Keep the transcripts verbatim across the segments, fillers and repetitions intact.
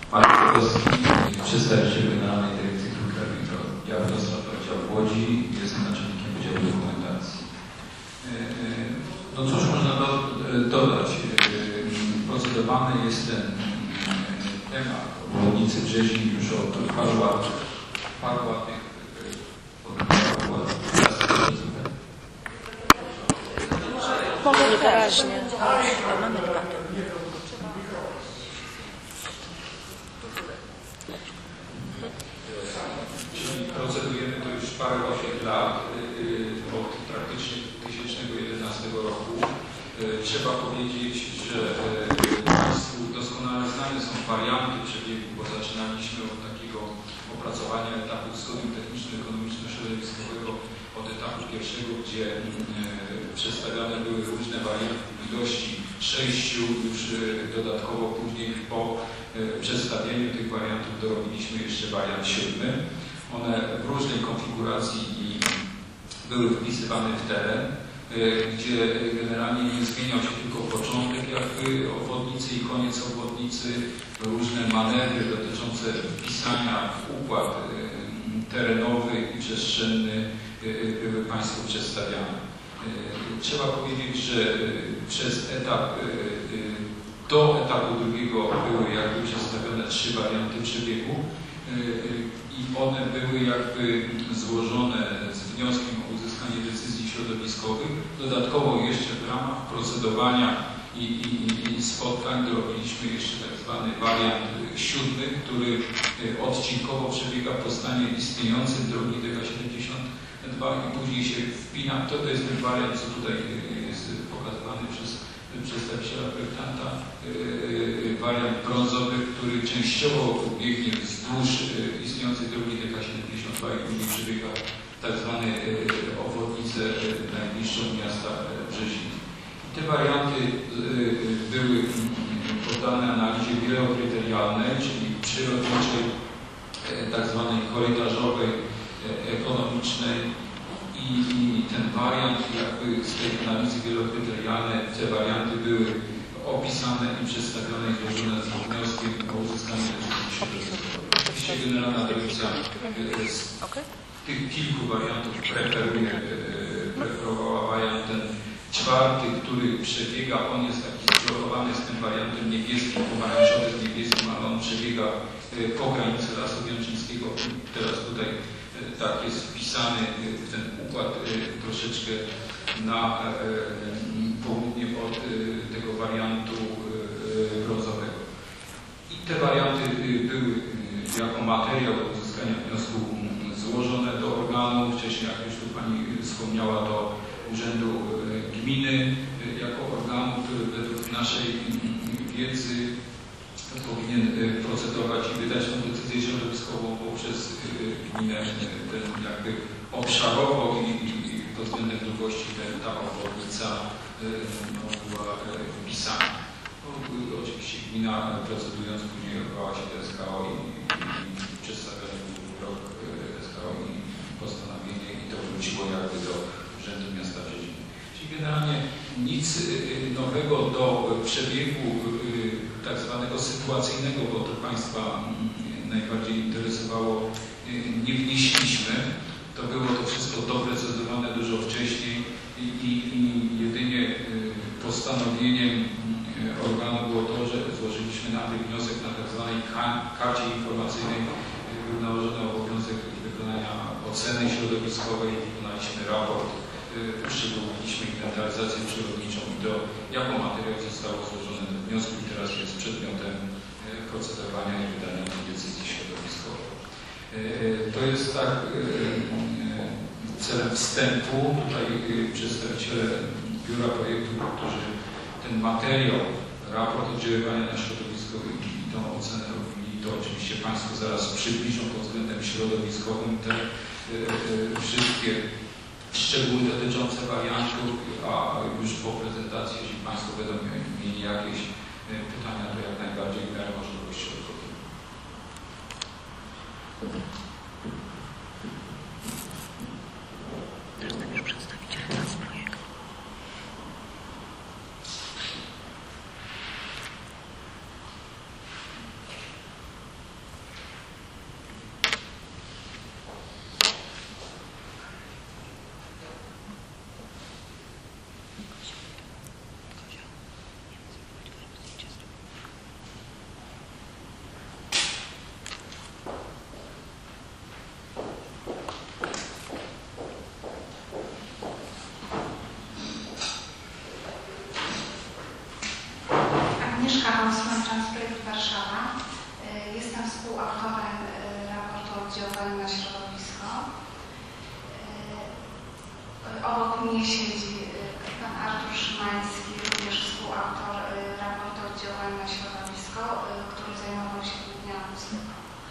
Przedstawiciel Generalnej Dyrekcji Dróg Krajowych. Ja Jarosław Oddział w Łodzi, jestem naczelnikiem Wydziału Dokumentacji. No cóż można do, dodać? Procedowany jest ten temat obwodnicy Brzezin już od paru lat, paru ładnych Może wyraźnie. Mamy dwa. Procedujemy to już parę osiem lat, od praktycznie dwa tysiące jedenastego roku. Trzeba powiedzieć, że Państwu doskonale znane są warianty przebiegu, bo zaczynaliśmy od takiego opracowania etapu studium techniczno-ekonomiczno-środowiskowego, od etapu pierwszego, gdzie przedstawiane były różne warianty w ilości sześciu, już dodatkowo później po przedstawieniu tych wariantów dorobiliśmy jeszcze wariant siódmy. One w różnej konfiguracji i były wpisywane w teren, gdzie generalnie nie zmieniał się tylko początek jakby obwodnicy i koniec obwodnicy, różne manewry dotyczące wpisania w układ terenowy i przestrzenny były Państwu przedstawiane. Trzeba powiedzieć, że przez etap, do etapu drugiego były jakby przedstawione trzy warianty przebiegu i one były jakby złożone z wnioskiem o uzyskanie decyzji środowiskowych. Dodatkowo jeszcze w ramach procedowania i, i, i spotkań robiliśmy jeszcze tak zwany wariant siódmy, który odcinkowo przebiega po stanie istniejącym drogi D K siedemdziesiąt dwa i później się wpina. To, to jest ten wariant, co tutaj jest pokazywany przez przedstawiciela projektanta, wariant brązowy, który częściowo biegnie wzdłuż istniejącej drogi D K siedemdziesiąt dwa i później przebiega tak zwane obwodnice najbliższą miasta Brzezin. Te warianty były poddane analizie wielokryterialnej, czyli przyrodniczej, tak zwanej korytarzowej, ekonomicznej i, i ten wariant jakby z tej analizy wielokryterialnej, te warianty były opisane i przedstawione i złożone z wnioskiem o uzyskanie decyzji. Oczywiście Generalna Dyrekcja z tych kilku wariantów preferuje, preferowała wariant ten czwarty, który przebiega, on jest taki zblokowany z tym wariantem niebieskim, pomarańczowy z niebieskim, ale on przebiega po granicy Lasu Wiączyńskiego. Teraz tutaj tak jest wpisany w ten układ troszeczkę na południe od tego wariantu brązowego. I te warianty były jako materiał do uzyskania wniosku złożone do organu, wcześniej jak już tu Pani wspomniała, do Urzędu Gminy jako organu, który według naszej wiedzy powinien procedować i wydać tę decyzję środowiskową poprzez gminę ten jakby obszarowo i, i pod względem długości ta obwodnica no, była wpisana. No, oczywiście gmina procedując później odwołała się do S K O i, i przedstawiony był rok S K O i postanowienie i to wróciło jakby do Urzędu Miasta Brzezin. Czyli generalnie nic nowego do przebiegu tak zwanego sytuacyjnego, bo to Państwa najbardziej interesowało, nie wnieśliśmy. To było to wszystko doprecyzowane dużo wcześniej i, i, i jedynie postanowieniem organu było to, że złożyliśmy na ten wniosek na tak zwanej karcie informacyjnej. Był nałożony obowiązek wykonania oceny środowiskowej, wykonaliśmy raport, uszczegółowiliśmy inwentaryzację przyrodniczą i to jako materiał zostało złożone do wniosku i teraz jest przedmiotem procedowania i wydania decyzji środowiskowej. To jest tak celem wstępu. Tutaj przedstawiciele Biura Projektu, którzy ten materiał, raport oddziaływania na środowisko i tą ocenę robili, to oczywiście Państwo zaraz przybliżą pod względem środowiskowym te wszystkie szczegóły dotyczące wariantów, a już po prezentacji, jeśli Państwo będą mieli jakieś pytania, to jak najbardziej miałem możliwość odpowiedzi. oddziaływaniu na środowisko. Obok mnie siedzi pan Artur Szymański, również współautor raportu o oddziaływaniu na środowisko, który zajmował się głównie akustyką.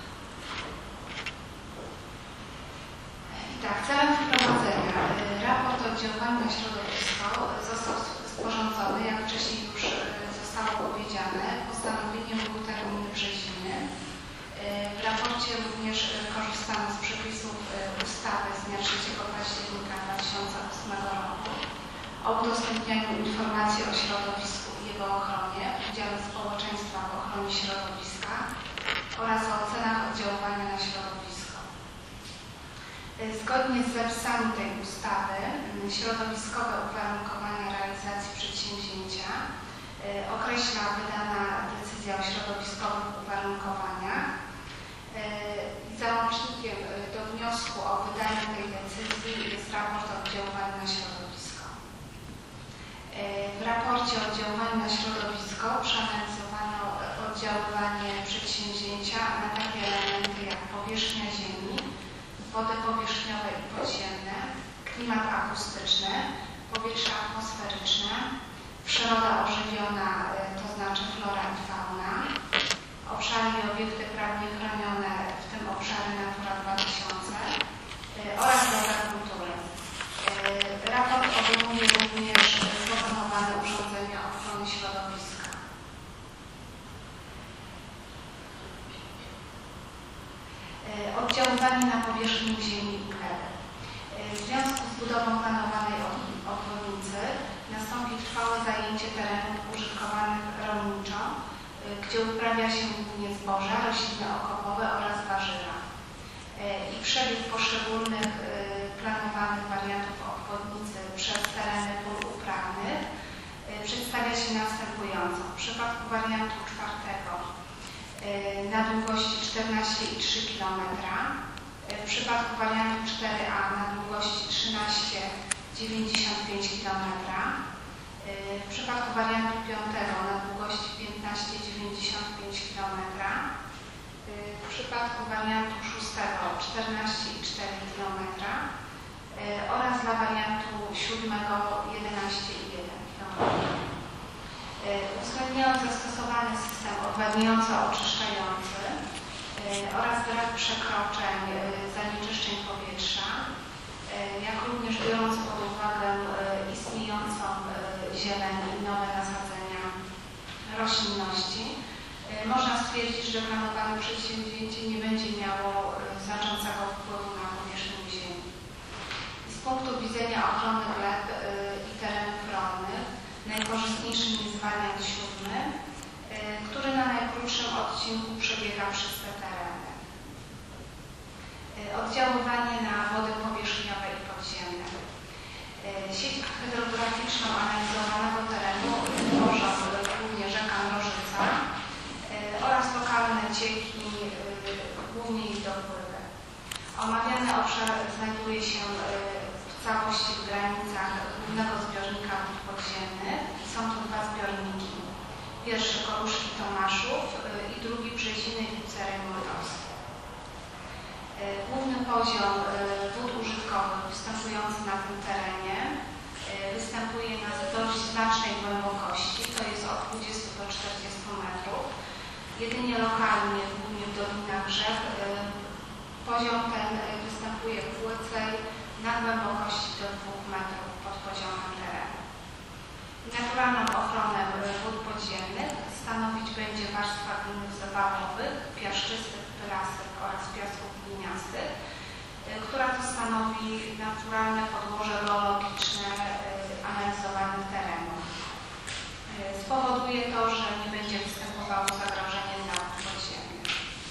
I tak, celem wprowadzenia raport o oddziaływaniu na środowisko został sporządzony, jak wcześniej już zostało powiedziane, postanowieniem był termin brzeziny. W raporcie również korzystano z przepisów ustawy z dnia trzeciego października dwa tysiące ósmego roku o udostępnianiu informacji o środowisku i jego ochronie, udziale społeczeństwa w ochronie środowiska oraz o ocenach oddziaływania na środowisko. Zgodnie z zapisami tej ustawy środowiskowe uwarunkowania realizacji przedsięwzięcia określa wydana decyzja o środowiskowych uwarunkowaniach. Załącznikiem do wniosku o wydanie tej decyzji jest raport o oddziaływaniu na środowisko. W raporcie o oddziaływaniu na środowisko przeanalizowano oddziaływanie przedsięwzięcia na takie elementy jak powierzchnia ziemi, wody powierzchniowe i podziemne, klimat akustyczny, powietrze atmosferyczne, przyroda ożywiona, to znaczy flora i fauna, obszary i obiekty prawnie chronione, w tym obszary Natura dwa tysiące oraz dobra kultury. Raport obejmuje również proponowane urządzenia ochrony środowiska. Oddziaływanie na powierzchnię ziemi i gleby. W związku z budową planowanej obwodnicy nastąpi trwałe zajęcie terenów użytkowanych rolniczo, gdzie uprawia się głównie zboża, rośliny okopowe oraz warzywa. I przebieg poszczególnych planowanych wariantów obwodnicy przez tereny pól uprawnych przedstawia się następująco. W przypadku wariantu czwartego na długości czternaście i trzy kilometry, w przypadku wariantu cztery A na długości trzynaście i dziewięćdziesiąt pięć kilometrów, w przypadku wariantu piątego na długości piętnaście i dziewięćdziesiąt pięć kilometrów, w przypadku wariantu szóstego czternaście i cztery kilometry oraz dla wariantu siódmego jedenaście i jeden kilometra. Uwzględniając zastosowany system odwadniająco-oczyszczający oraz brak przekroczeń zanieczyszczeń powietrza, jak również biorąc pod uwagę istniejącą zieleń i nowe nasadzenia roślinności, można stwierdzić, że planowane przedsięwzięcie nie będzie miało znaczącego wpływu na powierzchnię ziemi. Z punktu widzenia ochrony gleb i terenów rolnych najkorzystniejszym jest wariant siódmy, który na najkrótszym odcinku przebiega przez te tereny. Oddziaływanie na wody powierzchniowe i podziemne. Sieć hydrograficzną analizowanego terenu tworzą głównie rzeka Mrożyca oraz lokalne cieki, głównie ich dopływy. Omawiany obszar znajduje się w całości w granicach głównego zbiornika wód podziemnych. Są to dwa zbiorniki. Pierwszy Koruszki Tomaszów i drugi Brzeziny i Bucery Mordowskie. Główny poziom wód użytkowych występujący na tym terenie występuje na dość znacznej głębokości, to jest od dwudziestu do czterdziestu metrów. Jedynie lokalnie, głównie w dolinach rzek, poziom ten występuje płycej na głębokości do dwóch metrów pod poziomem terenu. Naturalną ochronę wód podziemnych stanowić będzie warstwa gliniów zabawowych, piaszczystych, pyrastych oraz piasków gliniastych, która to stanowi naturalne podłoże geologiczne analizowanych terenów. Spowoduje to, że nie będzie występowało zagrożenie dla wód podziemnych.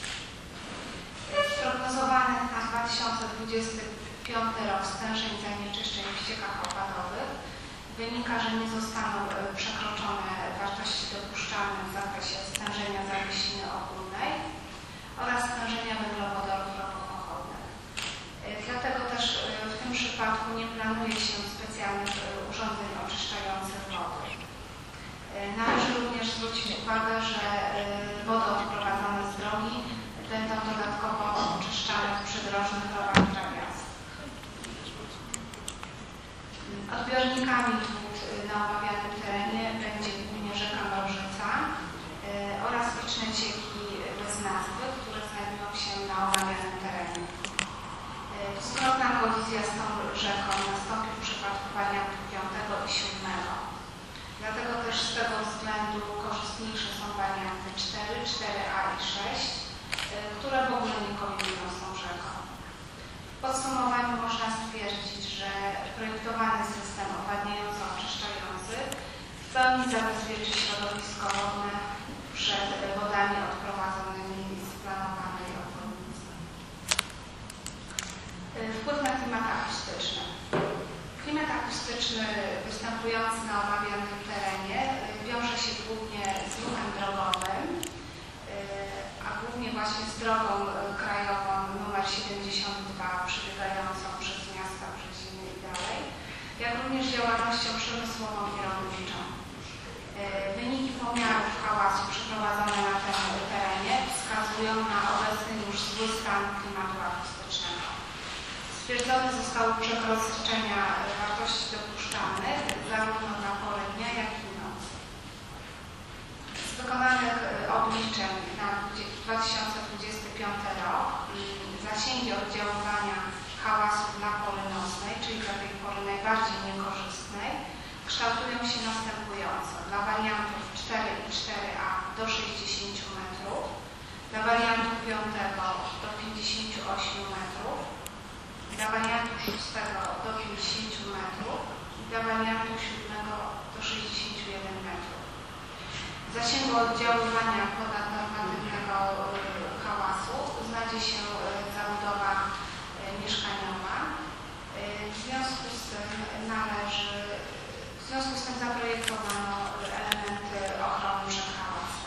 Z prognozowanych na dwa tysiące dwudziesty piąty rok stężeń zanieczyszczeń w ściekach opadowych wynika, że nie zostaną przekroczone wartości dopuszczalne w zakresie stężenia zawiesiny ogólnej oraz stężenia węglowodorów ropopochodnych. Dlatego też w tym przypadku nie planuje się specjalnych urządzeń oczyszczających wody. Należy również zwrócić uwagę, że wody odprowadzane z drogi będą dodatkowo oczyszczane w cieki bez nazwy, które znajdują się na omawianym terenie. Dwukrotna kolizja z tą rzeką nastąpi w przypadku wariantów piątego i siódmego. Dlatego też z tego względu korzystniejsze są warianty cztery, cztery A i sześć, które w ogóle nie kolidują z tą rzeką. W podsumowaniu można stwierdzić, że projektowany system owadniająco-oczyszczający w pełni zabezpieczy środowisko wodne przed wodami odprowadzonymi z planowanej obwodnicy. Wpływ na klimat akustyczny. Klimat akustyczny występujący na omawianym terenie wiąże się głównie z ruchem drogowym, a głównie właśnie z drogą krajową numer siedemdziesiąt dwa przebiegającą przez miasta Brzeziny i dalej, jak również działalnością przemysłową i rolniczą. Wyniki pomiarów hałasu przeprowadzone na tym terenie wskazują na obecny już zły stan klimatu akustycznego. Stwierdzone zostały przekroczenia wartości dopuszczalnych zarówno na porę dnia, jak i nocy. Z wykonanych obliczeń na dwa tysiące dwudziesty piąty rok zasięgi oddziaływania hałasu dla pory nocnej, czyli dla tej pory najbardziej niekorzystnej, kształtują się następująco. Dla wariantów cztery i cztery A do sześćdziesięciu metrów, dla wariantu piątego do pięćdziesięciu ośmiu metrów, dla wariantu szóstego do pięćdziesięciu metrów i dla wariantu siódmego do sześćdziesięciu jeden metrów. W zasięgu oddziaływania ponadnormatywnego hałasu znajdzie się zabudowa mieszkaniowa. W związku z tym należy, w związku z tym zaprojektowano elementy ochrony przed hałasem.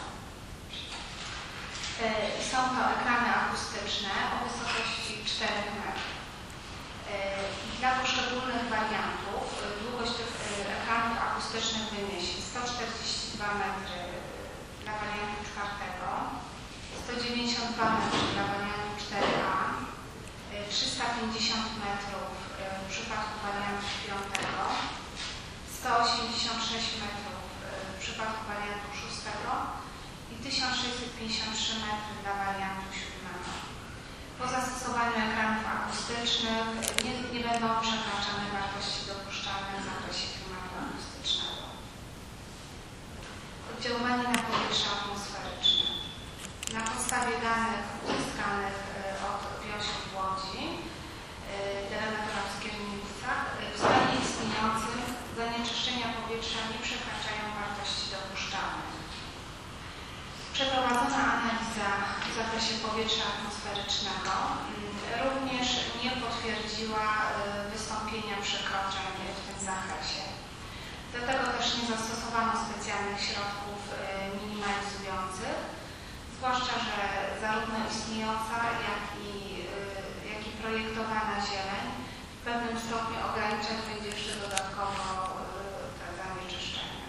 Są to ekrany akustyczne o wysokości czterech metrów. Dla poszczególnych wariantów długość tych ekranów akustycznych wyniesie sto czterdzieści dwa metry dla wariantu czwartego, sto dziewięćdziesiąt dwa metry dla wariantu cztery A, trzysta pięćdziesiąt metrów w przypadku wariantu piątego, sto osiemdziesiąt sześć metrów w przypadku wariantu szóstego i tysiąc sześćset pięćdziesiąt trzy metry dla wariantu siódmego. Po zastosowaniu ekranów akustycznych nie, nie będą przekraczane wartości dopuszczalne w zakresie klimatu akustycznego. Oddziaływanie na powietrze atmosferyczne. Na podstawie danych uzyskanych od Wiosi w Łodzi, delegatora w Skierniewicach, w stanie istniejącym zanieczyszczenia powietrza nie przekraczają wartości dopuszczalnych. Przeprowadzona analiza w zakresie powietrza atmosferycznego również nie potwierdziła wystąpienia przekroczeń w tym zakresie. Dlatego też nie zastosowano specjalnych środków minimalizujących, zwłaszcza, że zarówno istniejąca, jak i, jak i projektowana zieleń w pewnym stopniu ograniczać będzie jeszcze dodatkowo te zanieczyszczenia.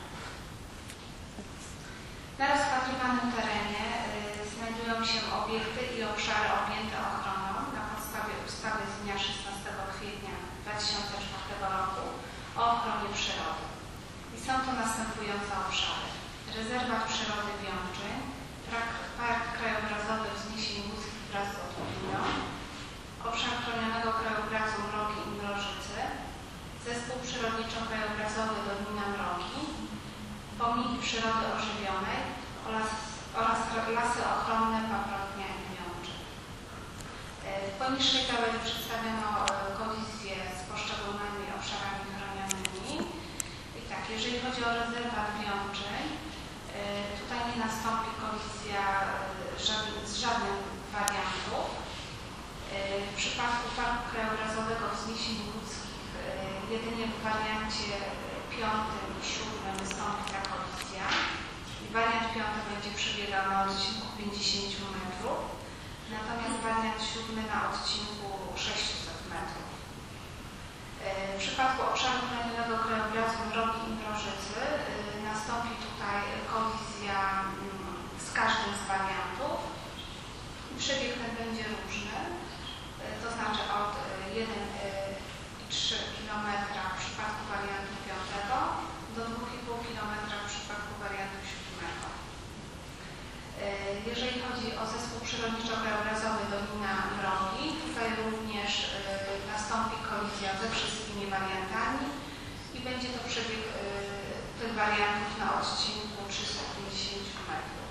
Na rozpatrywanym terenie znajdują się obiekty i obszary objęte ochroną na podstawie ustawy z dnia szesnastego kwietnia dwa tysiące czwartego roku o ochronie przyrody. I są to następujące obszary. Rezerwat przyrody Wiączyn, Park krajobrazowy wzniesień łódzkich wraz z Otwinią, obszar chronionego krajobrazu Mrogi i Mrożycy, zespół przyrodniczo-krajobrazowy Dolina Mrogi, pomniki przyrody ożywionej oraz, oraz lasy ochronne Paprotnia i Wiączyn. W poniższej tabeli przedstawiono kolizję z poszczególnymi obszarami chronionymi. I tak, jeżeli chodzi o rezerwat Wiączyn, tutaj nie nastąpi kolizja z żadnym wariantów. W przypadku Parku Krajobrazowego Wzniesień Łódzkich jedynie w wariancie piątym i siódmym wystąpi ta kolizja. Wariant piąty będzie przebiegał na odcinku pięćdziesięciu metrów, natomiast wariant siódmy na odcinku sześciuset metrów. W przypadku obszaru chronionego krajobrazu Mrogi i Mrożycy nastąpi tutaj kolizja z każdym z wariantów. Przebieg ten będzie różny, to znaczy od jeden i trzy kilometra w przypadku wariantu piątego do dwa i pół kilometra w przypadku wariantu siódmego. Jeżeli chodzi o zespół przyrodniczo-krajobrazowy Dolina Mrogi, tutaj również nastąpi kolizja ze wszystkimi wariantami i będzie to przebieg tych wariantów na odcinku trzysta pięćdziesiąt metrów.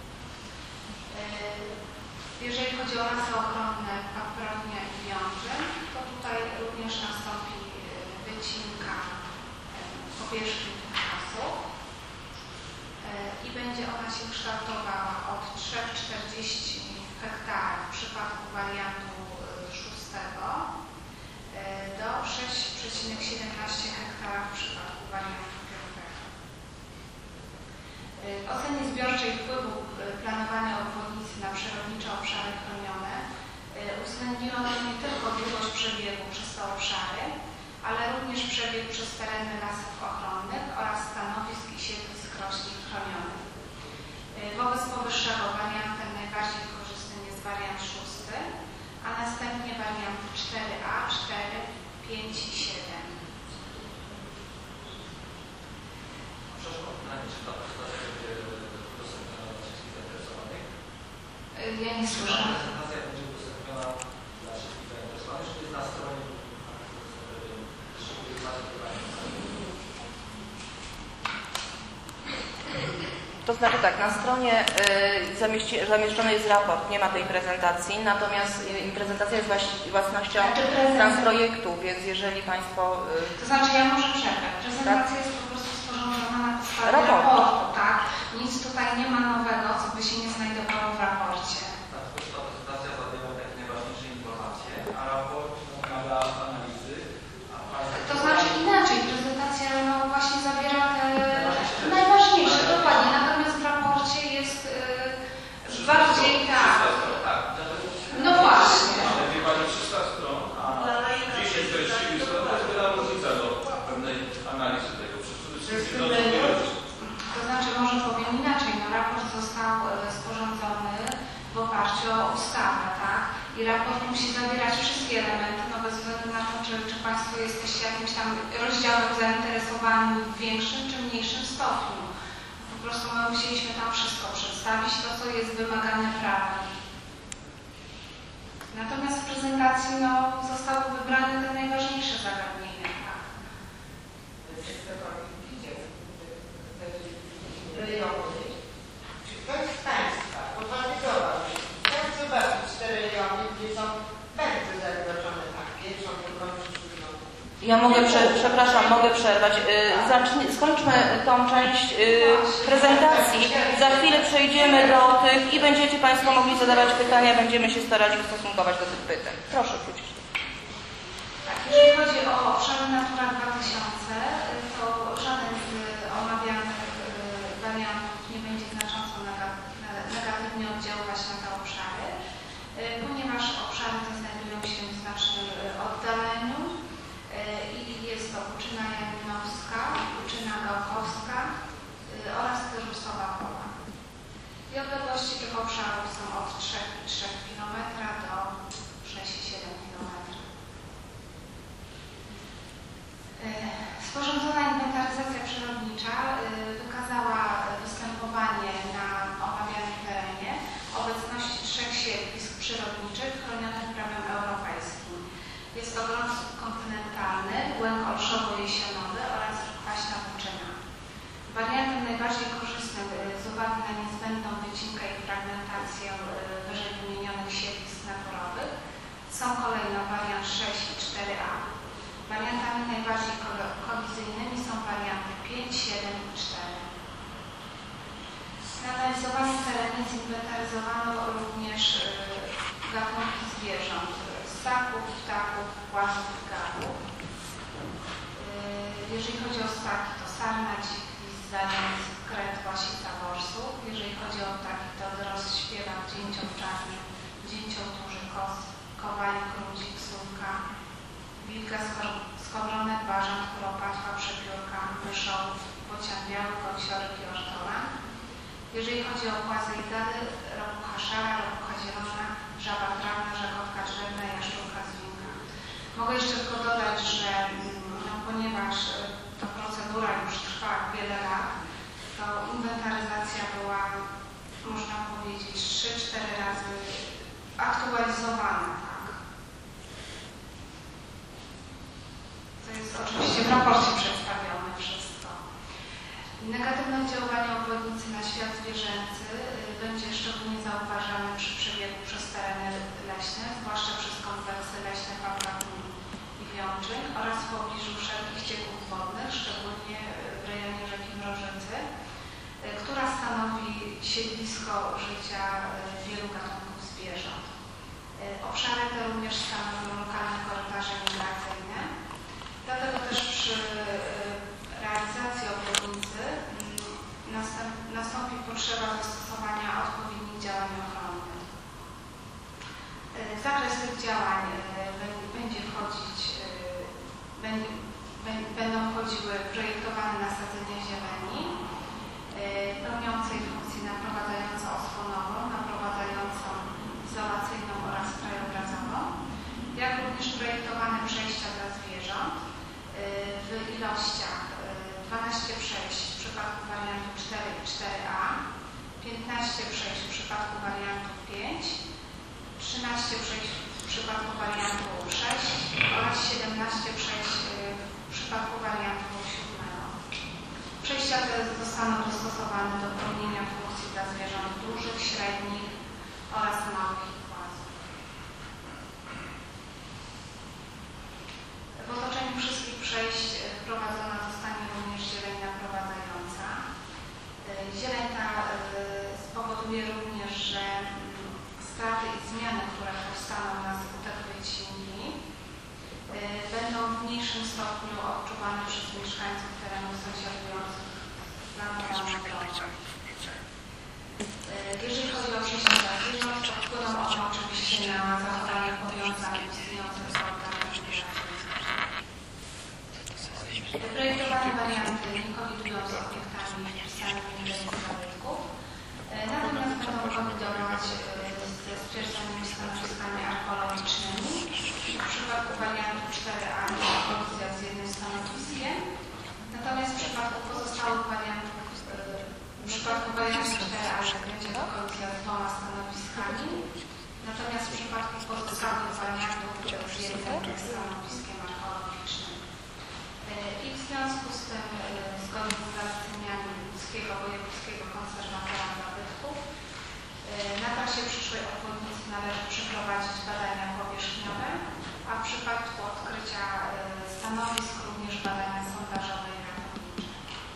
Jeżeli chodzi o lasy ochronne Paprotnia i Wiączyn, to tutaj również nastąpi wycinka powierzchni tych lasów i będzie ona się kształtowała od trzech przecinek czterdzieści hektarów w przypadku wariantu szóstego do sześć przecinek siedemnaście hektarów w przypadku wariantu piątego. W ocenie zbiorczej wpływu planowania obwodnicy na przyrodnicze obszary chronione uwzględniono nie tylko długość przebiegu przez te obszary, ale również przebieg przez tereny lasów ochronnych oraz stanowisk i siedlisk roślin chronionych. Wobec powyższego wariantem najbardziej korzystnym jest wariant szósty, a następnie warianty cztery A, cztery, pięć i siedem. Ja nie słyszę. Prezentacja będzie udostępniona dla wszystkich zainteresowanych, czy jest na stronie? To znaczy tak, na stronie y, zamieści, zamieszczony jest raport, nie ma tej prezentacji, natomiast y, prezentacja jest właś- własnością stran projektu, więc jeżeli Państwo... Y, To znaczy ja może przerwę. Prezentacja tak? jest po prostu sporządzona na podstawie raportu. raportu, tak? Nic tutaj nie ma nowego, co by się nie znajdowało w raporcie. Tak, to ta prezentacja zawiera takie najważniejsze informacje, a raport wymaga analizy. A Państwo... To znaczy inaczej, prezentacja no, właśnie zawiera te najważniejsze, dokładnie, natomiast w raporcie jest yy, bardziej tak. No właśnie. Ale wie Pani trzysta stron, a dziesięć treści stron to jest wiele różnica do pewnej analizy tego. To znaczy może powiem inaczej, no raport został sporządzony w oparciu o ustawę, tak? I raport musi zawierać wszystkie elementy, no bez względu na to, czy, czy Państwo jesteście jakimś tam rozdziałem zainteresowani w większym czy mniejszym stopniu. Po prostu my musieliśmy tam wszystko przedstawić, to co jest wymagane prawem. Natomiast w prezentacji no, zostały wybrane te najważniejsze zagadnienia. Tak? Czy ktoś z Państwa powarygował, chciał zobaczyć te rejony, gdzie są bardzo zagrożone tak pieczą, drugą przyczyną? ja mogę, prze, przepraszam, mogę przerwać. Y, zacznij, skończmy tą część y, prezentacji. Za chwilę przejdziemy do tych i będziecie Państwo mogli zadawać pytania, będziemy się starać ustosunkować do tych pytań. Proszę wrócić. Tak, jeżeli chodzi o obszary Natura dwa tysiące, to żaden z omawianych wariantów nie będzie znacząco negatywnie oddziaływać na te obszary, ponieważ obszary te znajdują się w znacznym oddaleniu i jest to Łuczyna Janinowska, Łuczyna Gałkowska oraz Tyrusowa Pola. I odległości tych obszarów są od trzech i trzech kilometrów do sześć i siedem kilometrów. Sporządzona inwentaryzacja przyrodnicza wykazała występowanie na omawianym terenie obecności trzech siedlisk przyrodniczych chronionych prawem europejskim. Jest to grąd subkontynentalny, łęk olszowo-jesionowy oraz kwaśna Łuczyna. Wariantem najbardziej korzystnym z uwagi na niezbędną wycinkę i fragmentację wyżej wymienionych siedlisk naturowych są kolejno wariant sześć i cztery A. Wariantami najbardziej kolizyjnymi są warianty pięć, siedem i cztery. Na analizowanym terenie zinwentaryzowano również gatunki zwierząt, ssaków, ptaków, płazów, gałów. Jeżeli chodzi o ssaki, to sarna, dzik, lis, zając, kret, łasica, borsuk. Jeżeli chodzi o ptaki, to drozd, śpiewak, dzięcioł czarny, dzięcioł duży, kos, kowalik, grudzik, słówka, wilka, skowronek, bażant, kuropatwa, przepiórka, myszołów, bocian biały, kąsiorek i ortolan. Jeżeli chodzi o płazy i gady, ropucha szara, ropucha zielona, żaba trawna, żakotka drzewna, jaszczurka, zwinka. Mogę jeszcze tylko dodać, że no, ponieważ ta procedura już trwa wiele lat, to inwentaryzacja była, można powiedzieć, cztery razy aktualizowane, tak. To jest oczywiście w raporcie przedstawione wszystko. Negatywne oddziaływanie obwodnicy na świat zwierzęcy będzie szczególnie zauważane przy przebiegu przez tereny leśne, zwłaszcza przez kompleksy leśne Pawlaków i Wiączyn oraz w pobliżu wszelkich cieków wodnych, szczególnie w rejonie rzeki Mrożycy, która stanowi siedlisko życia wielu gatunków zwierząt. Obszary te również stanowią lokalne korytarze migracyjne, dlatego też przy realizacji obwodnicy nastąpi potrzeba zastosowania odpowiednich działań ochronnych. Zakres tych działań będzie wchodzić, będą wchodziły projektowane nasadzenia zieleni, pełniącej funkcję naprowadzająco-osłonową, naprowadzającą izolacyjną oraz krajobrazową, jak również projektowane przejścia dla zwierząt w ilościach dwanaście przejść w przypadku wariantu cztery i cztery A, piętnaście przejść w przypadku wariantu pięć, trzynaście przejść w przypadku wariantu sześć oraz siedemnaście przejść w przypadku wariantu siódmego. Przejścia te zostaną dostosowane do pełnienia funkcji dla zwierząt dużych, średnich oraz małych i płazów. W otoczeniu wszystkich przejść wprowadzona zostanie również zieleń naprowadzająca. Zieleń ta spowoduje również, że straty i zmiany, które powstaną na skutek wycinki, będą w mniejszym stopniu odczuwane przez mieszkańców terenów sąsiadujących z planowaną drogą. Jeżeli chodzi o przejścia dla zwierząt, to wpłyną one oczywiście na zachowanie powiązań istniejących z organami migracyjnymi. Projektowane warianty nie kolidują z obiektami wpisanymi w rejestr zabytków, natomiast będą kolidować ze stwierdzonymi stanowiskami archeologicznymi. W przypadku wariantu cztery A jest kolizja z jednym stanowiskiem, natomiast w przypadku pozostałych wariantów, w przypadku wariantu cztery A będzie to kolizja z dwoma stanowiskami, natomiast w przypadku pozostałych wariantów z jednym stanowiskiem archeologicznym. I w związku z tym, zgodnie z zaleceniami Łódzkiego Wojewódzkiego Konserwatora Zabytków, na trasie przyszłej obwodnicy należy przeprowadzić badania powierzchniowe, a w przypadku odkrycia stanowisk również badania sondażowe i ratownicze.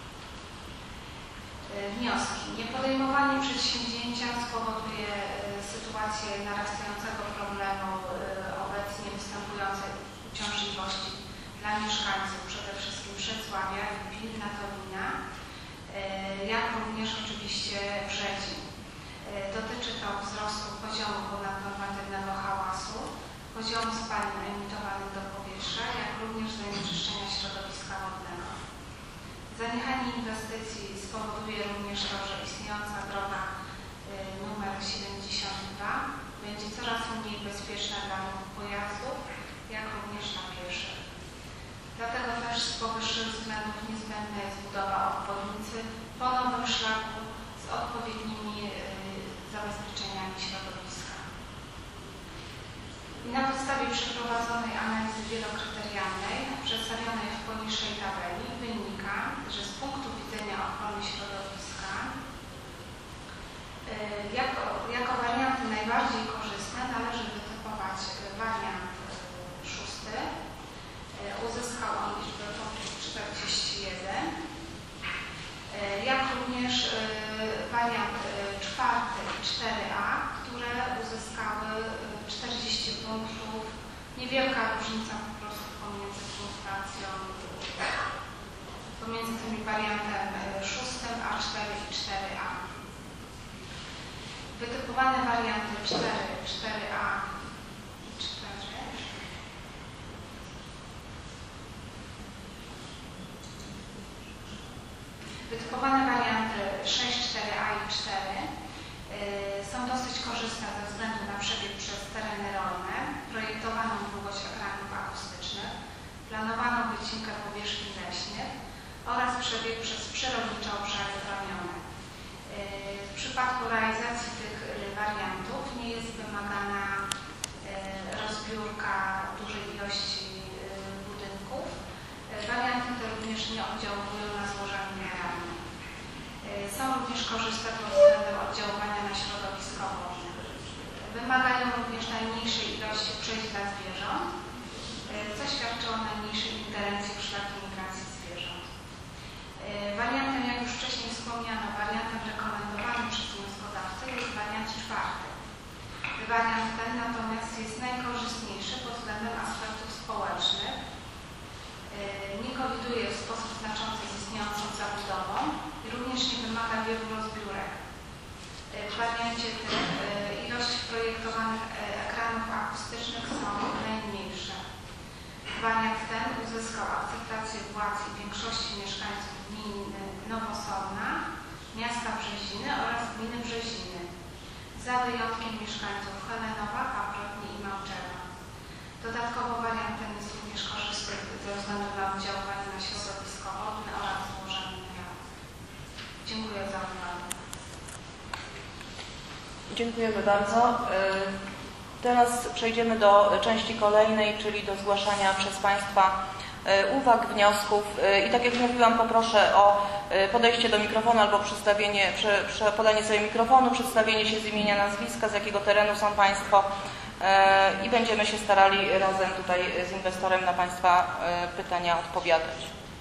Wnioski. Niepodejmowanie przedsięwzięcia spowoduje sytuację narastającego problemu obecnie występującej uciążliwości dla mieszkańców, przede wszystkim Przedsławia, Pilna, Tolina, jak również oczywiście Brzezin. Dotyczy to wzrostu poziomu ponadnormatywnego hałasu, poziomu spalin emitowanych do powietrza, jak również zanieczyszczenia środowiska wodnego. Zaniechanie inwestycji spowoduje również to, że istniejąca droga numer siedemdziesiąt dwa będzie coraz mniej bezpieczna dla ruchu pojazdów, jak również dla pieszych. Dlatego też z powyższych względów niezbędna jest budowa obwodnicy po nowym szlaku z odpowiednimi zabezpieczeniami środowiska. I na podstawie przeprowadzonej analizy wielokryterialnej przedstawionej w poniższej tabeli wynika, że z punktu widzenia ochrony środowiska jako, jako warianty najbardziej korzystne należy wytypować wariant szósty. Uzyskał on liczbę punktów czterdzieści jeden, jak również wariant czwarty i cztery A, które uzyskały czterdzieści punktów. Niewielka różnica po prostu pomiędzy punktacją, pomiędzy tym wariantem szóstym a cztery i cztery A. Wytypowane warianty cztery, cztery A i cztery Wytypowane warianty sześć, cztery A i cztery y, są dosyć korzystne ze względu na przebieg przez tereny rolne, projektowaną długość ekranów akustycznych, planowaną wycinkę powierzchni leśnych oraz przebieg przez przyrodnicze obszary chronione. Y, w przypadku realizacji tych y, wariantów Wymagają również najmniejszej ilości przejść dla zwierząt, co świadczy o najmniejszej ingerencji w szlaki migracji zwierząt. Wariantem, jak już wcześniej wspomniano, wariantem rekomendowanym przez wnioskodawcę jest wariant czwarty. Wariant ten natomiast jest najkorzystniejszy pod względem aspektów społecznych. Nie koliduje w sposób znaczący z istniejącą zabudową i również nie wymaga wielu rozbiórek. W wariancie tym ilość projektowanych ekranów akustycznych są najmniejsze. Wariant ten uzyskał akceptację władz i większości mieszkańców gminy Nowosolna, miasta Brzeziny oraz gminy Brzeziny, za wyjątkiem mieszkańców Helenowa, Paprotni i Małczewa. Dodatkowo wariant ten jest również korzystny ze względu na oddziaływanie na środowisko wodne oraz złożenie minerałów. Dziękuję za uwagę. Dziękujemy bardzo. Teraz przejdziemy do części kolejnej, czyli do zgłaszania przez Państwa uwag, wniosków. I tak jak mówiłam, poproszę o podejście do mikrofonu albo przedstawienie, podanie sobie mikrofonu, przedstawienie się z imienia, nazwiska, z jakiego terenu są Państwo i będziemy się starali razem tutaj z inwestorem na Państwa pytania odpowiadać.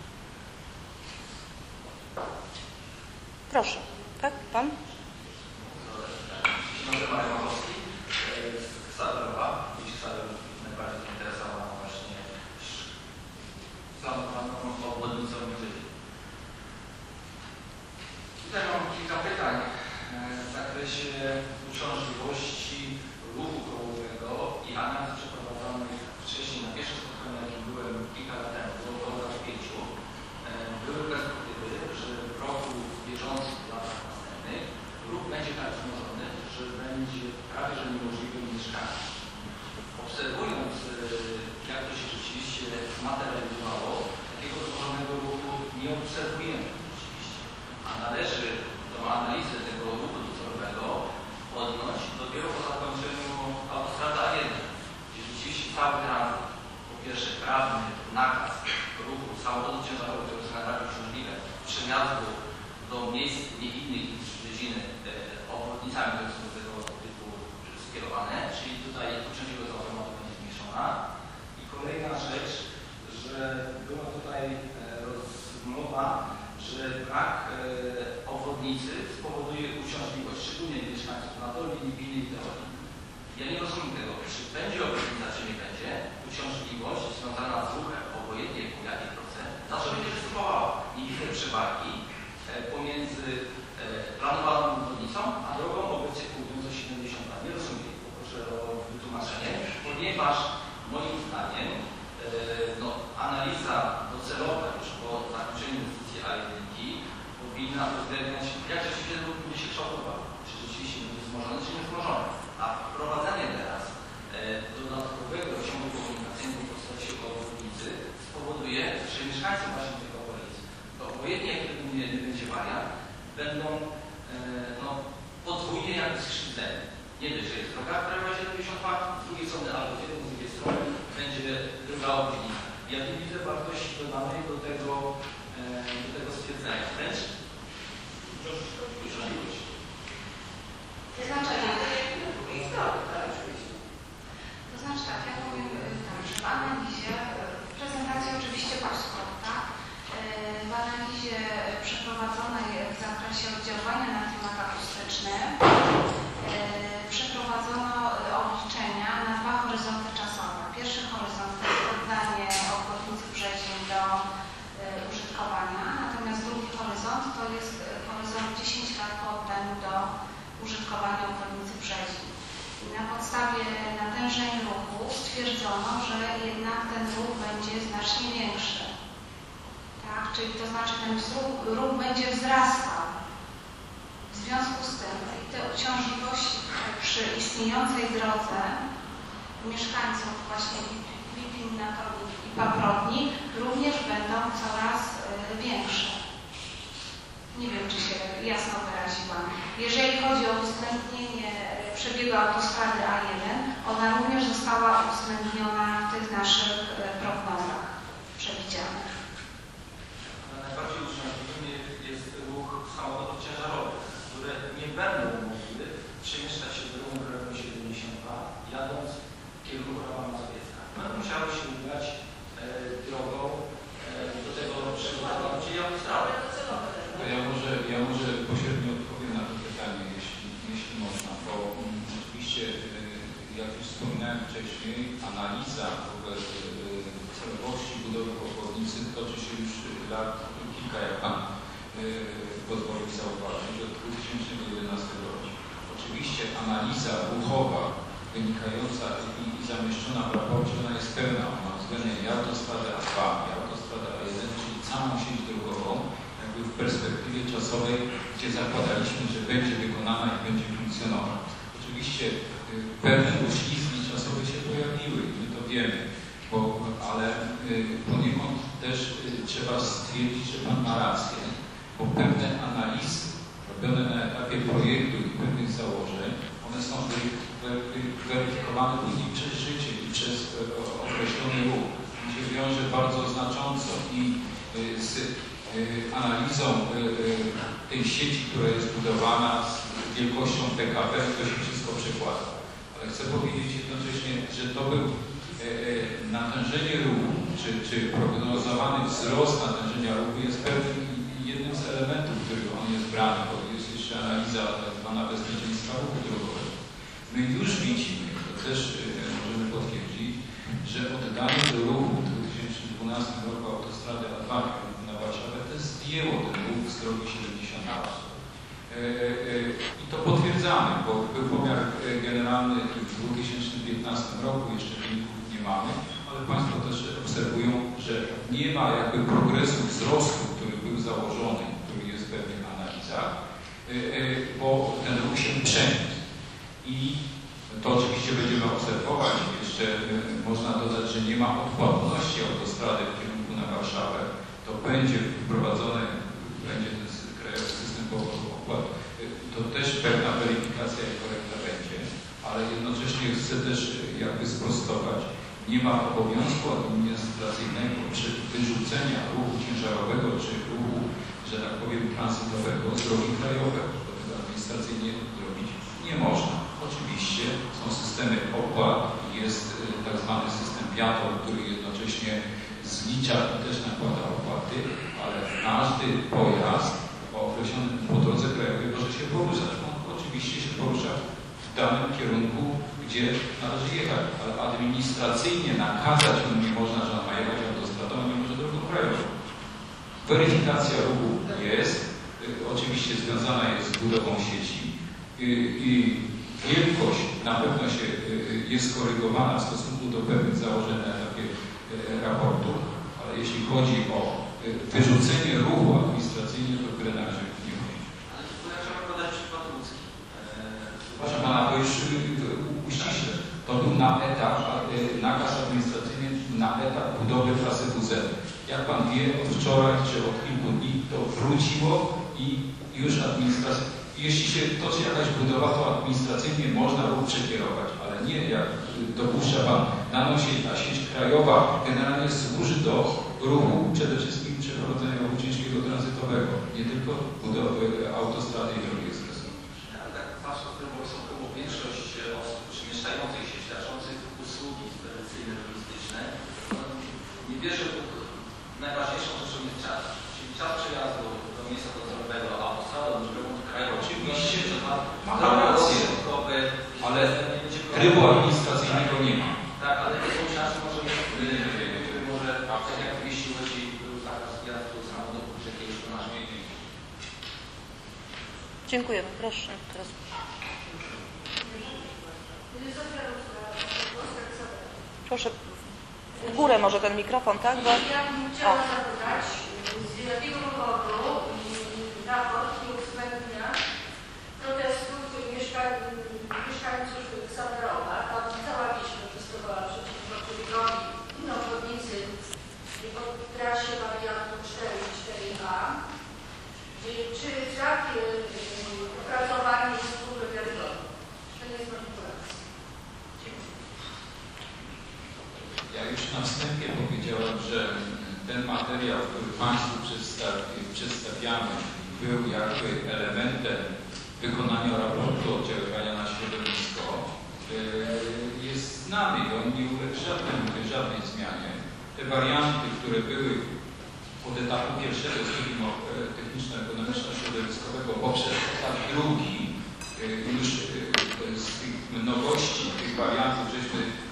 Proszę. Tak? Pan? Dzień dobry, Marek Machowski z Ksaderowa. Dziś Ksaderów najbardziej zainteresował właśnie planowaną obwodnicą Mierzyli. Tutaj mam kilka pytań w zakresie uciążliwości ruchu kołowego i analiz przeprowadzonych wcześniej na pierwszym spotkaniu, jakim byłem kilka lat temu, było około lat pięciu. Były perspektywy, że w roku bieżącym, w latach następnych, ruch będzie tak wzmożony, że będzie prawie że niemożliwy mieszkanie. Obserwując, jak to się rzeczywiście zmaterializowało, takiego wzmożonego ruchu nie obserwujemy rzeczywiście. A należy tą analizę tego ruchu docelowego podjąć dopiero po zakończeniu autostrady A jeden, gdzie rzeczywiście cały transport, po pierwsze prawny nakaz ruchu samochodów ciężarowych, które są najbardziej uciążliwe, przemiazdu do miejsc nie innych niż Brzeziny obwodnicami, które są do tego typu skierowane, czyli tutaj uciążliwość automatu będzie zmniejszona. I kolejna rzecz, że była tutaj rozmowa, że brak obwodnicy spowoduje uciążliwość, szczególnie mieszkańców na Dolni, Liwiny i Teolii. Ja nie rozumiem tego, czy będzie obwodnica, czy nie będzie, uciążliwość związana z ruchem, obojętnie po jaki procent, zawsze będzie występowała. Nie widzę przewagi pomiędzy planowaną obwodnicą, a drogą obecnie południową siedemdziesiąt lat. Nie rozumiem, poproszę o wytłumaczenie, ponieważ moim zdaniem no, analiza docelowa już po zakończeniu inwestycji A jeden powinna uwzględniać, jak rzeczywiście ten ruch będzie się kształtował. Czy rzeczywiście będzie wzmożony, czy nie wzmożony. A wprowadzenie teraz e, dodatkowego ciągu komunikacyjnego w postaci obwodnicy spowoduje, że mieszkańcy właśnie tych okolic, to obojętnie jaki nie, nie będzie wariant, będą e, no, podwójnie jakby skrzywdzeni. Nie dość, że jest droga, która ma siedemdziesiąt lat, z drugiej strony albo z jednej, z drugiej strony będzie druga obwodnica. Ja nie widzę wartości dodanej do tego, e, do tego stwierdzenia. Wręcz uciążliwość. To znaczy to znaczy tak, ja powiem tak, że w analizie, w prezentacji oczywiście Państwo, tak? W analizie przeprowadzonej w zakresie oddziaływania na klimat akustyczny przeprowadzono obliczenia na dwa horyzonty czasowe. Pierwszy horyzont to jest oddanie obwodnicy Brzezin do użytkowania, natomiast drugi horyzont to jest horyzont dziesięć lat po oddaniu do użytkowania obwodnicy Brzezin. I na podstawie natężeń ruchu stwierdzono, że jednak ten ruch będzie znacznie większy. Tak? Czyli to znaczy ten ruch, ruch będzie wzrastał. W związku z tym te uciążliwości przy istniejącej drodze mieszkańców właśnie Lipin, Natoli i Paprotni również będą coraz większe. Nie wiem, czy się jasno wyraziłam. Jeżeli chodzi o uwzględnienie przebiegu autostrady A jeden, ona również została uwzględniona w tych naszych prognozach przewidzianych. Najbardziej uciążliwy jest ruch samochodów ciężarowych, które nie będą mogły przemieszczać się drogą krajową siedemdziesiąt wspomniałem wcześniej, analiza w ogóle celowości budowy obwodnicy toczy się już lat kilka, jak Pan pozwolił zauważyć, od dwa tysiące jedenastego roku. Oczywiście analiza ruchowa wynikająca i, i zamieszczona w raporcie, ona jest pełna. Ona uwzględnia i autostradę A dwa, i autostradę A jeden, czyli całą sieć drogową, jakby w perspektywie czasowej, gdzie zakładaliśmy, że będzie wykonana i będzie funkcjonować. Oczywiście y, pewne uślizgi czasowe się pojawiły, my to wiemy, bo, ale y, poniekąd też y, trzeba stwierdzić, że Pan ma rację, bo pewne analizy robione na etapie projektu i pewnych założeń, one są weryfikowane później przez życie i przez y, określony ruch, gdzie wiąże bardzo znacząco i y, z y, analizą y, y, tej sieci, która jest budowana z wielkością P K B, to się wszystko przekłada. Ale chcę powiedzieć jednocześnie, że to był y, y, natężenie ruchu, czy, czy prognozowany wzrost natężenia ruchu jest pewnym jednym z elementów, który on jest brany, bo jest jeszcze analiza tak zwana bezpieczeństwa ruchu drogowego. My już widzimy, to też y, możemy potwierdzić, że oddanie do ruchu w dwa tysiące dwunastym roku autostrady A dwa na Warszawę też zdjęło ten ruch z drogi siedemdziesiąt osiem. I to potwierdzamy, bo był pomiar generalny w dwa tysiące piętnastym roku, jeszcze wyników nie mamy, ale Państwo też obserwują, że nie ma jakby progresu wzrostu, który był założony, który jest w pewnych analizach, bo ten ruch się przeniósł. I to oczywiście będziemy obserwować. Jeszcze można dodać, że nie ma odpłatności autostrady w kierunku na Warszawę. To będzie wprowadzone, będzie ten krajowy system poboru opłat. To też pewna weryfikacja i korekta będzie, ale jednocześnie chcę też jakby sprostować. Nie ma obowiązku administracyjnego przy wyrzucenia ruchu ciężarowego czy ruchu, że tak powiem, tranzytowego z drogi krajowej. Bo tego administracyjnie zrobić nie można. Oczywiście są systemy opłat, jest tak zwany system Viator, który jednocześnie zlicza i też nakłada opłaty, ale każdy pojazd o określonym po drodze krajowej może się poruszać. On oczywiście się porusza w danym kierunku, gdzie należy jechać, ale administracyjnie nakazać mu nie można, że on ma jechać autostradą, a nie może drogą krajową. Weryfikacja ruchu jest, oczywiście związana jest z budową sieci i, i wielkość na pewno się jest skorygowana w stosunku do pewnych założeń na etapie raportu, ale jeśli chodzi o wyrzucenie ruchu administracyjnego, to grę należy nie chodzi. Ale to ja chciałbym podać przykład ludzki. Proszę Pana, to już uściśle. To był na etap, nakaz administracyjny na etap budowy trasy W Z. Jak Pan wie, od wczoraj czy od kilku dni to wróciło i już administracja. Jeśli się toczy jakaś budowa, to administracyjnie można ruch przekierować, ale nie jak dopuszcza Pan na nosie, ta sieć krajowa generalnie służy do ruchu, przede wszystkim przeprowadzenia ruchu ciężkiego tranzytowego, nie tylko budowy autostrady i drogi ekspresowej. Ale tak patrząc na wysoką większość osób przemieszczających się, świadczących usługi spedycyjne, turystyczne, no, nie wierzę, że najważniejszą rzeczą jest czas. Czyli czas przejazdu do miejsca docelowego, autostradą, drogą krajową. Oczywiście, że ma Pan rację, ale trybu administracyjnego nie ma. Tak, ale to są czasy może który może tak jak wieściło Ci zakaz jazdu samochodu z jakiegoś tonażu. Dziękujemy. Proszę. Teraz. Proszę. W górę może ten mikrofon, tak? Bo... Ja bym chciała zapytać, z jakiego powodu raport nie uwzględnia protestów mieszkańców Zabrałowa. Tam cała wieś protestowała przeciwko tej drogi na obwodnicy po trasie wariantu cztery i cztery A. Czy takie opracowanie jest w ogóle wiarygodne? To nie jest manipulacja. Dziękuję. Ja już na wstępie powiedziałem, że ten materiał, który Państwu przedstawiamy, był jakby elementem wykonania raportu oddziaływania na środowisko, jest znany i on nie uległ żadnej, żadnej zmianie. Te warianty, które były od etapu pierwszego studium techniczno-ekonomiczno-środowiskowego poprzez etap drugi, już z tych mnogości tych wariantów żeśmy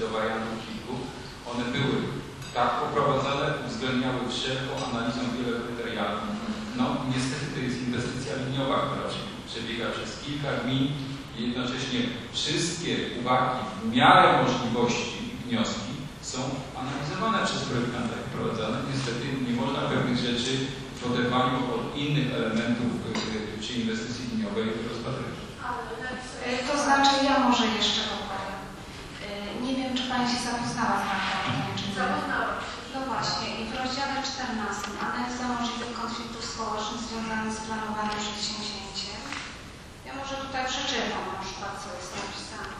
do wariantów kilku, one były tak poprowadzone, uwzględniały wszelką analizą wielokryterialną. No niestety to jest inwestycja liniowa, która przebiega przez kilka gmin i jednocześnie wszystkie uwagi w miarę możliwości wnioski są analizowane przez projektanta i wprowadzane. Niestety nie można pewnych rzeczy w oderwaniu od innych elementów czy inwestycji liniowej rozpatrywać. To znaczy, ja może jeszcze powiem. Nie wiem, czy Pani się zapoznała z raportem, czy nie. Zapoznałam. No właśnie, i w rozdziale czternastym analiza możliwych konfliktów społecznych związanych z planowanym przedsięwzięciem. Ja może tutaj przeczytam na przykład, co jest napisane.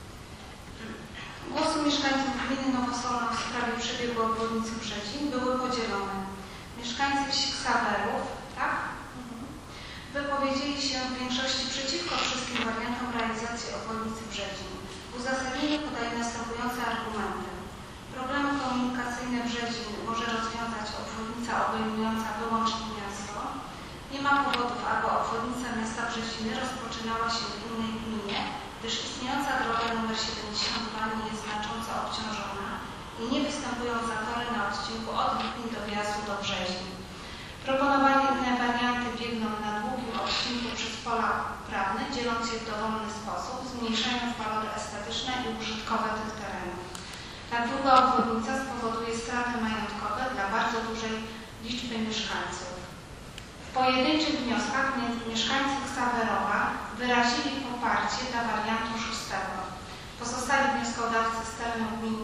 Głosy mieszkańców gminy Nowosolna w sprawie przebiegu obwodnicy Brzezin były podzielone. Mieszkańcy wsi Ksawerów, tak? Wypowiedzieli się w większości przeciwko wszystkim wariantom realizacji obwodnicy Brzezin. W uzasadnieniu podaje następujące argumenty. Problemy komunikacyjne Brzezin może rozwiązać obwodnica obejmująca wyłącznie miasto. Nie ma powodów, aby obwodnica miasta Brzeziny rozpoczynała się w innej gminie, gdyż istniejąca droga nr siedemdziesiąt dwa nie jest znacząco obciążona i nie występują zatory na odcinku od Lipin do wjazdu do Brzezin. Proponowane warianty biegną na długim odcinku przez pola uprawne, dzieląc je w dowolny sposób, zmniejszając walory estetyczne i użytkowe tych terenów. Tak długa obwodnica spowoduje straty majątkowe dla bardzo dużej liczby mieszkańców. W pojedynczych wnioskach mieszkańcy Ksawerowa wyrazili poparcie dla wariantu szóstego. Pozostali wnioskodawcy z terenu gminy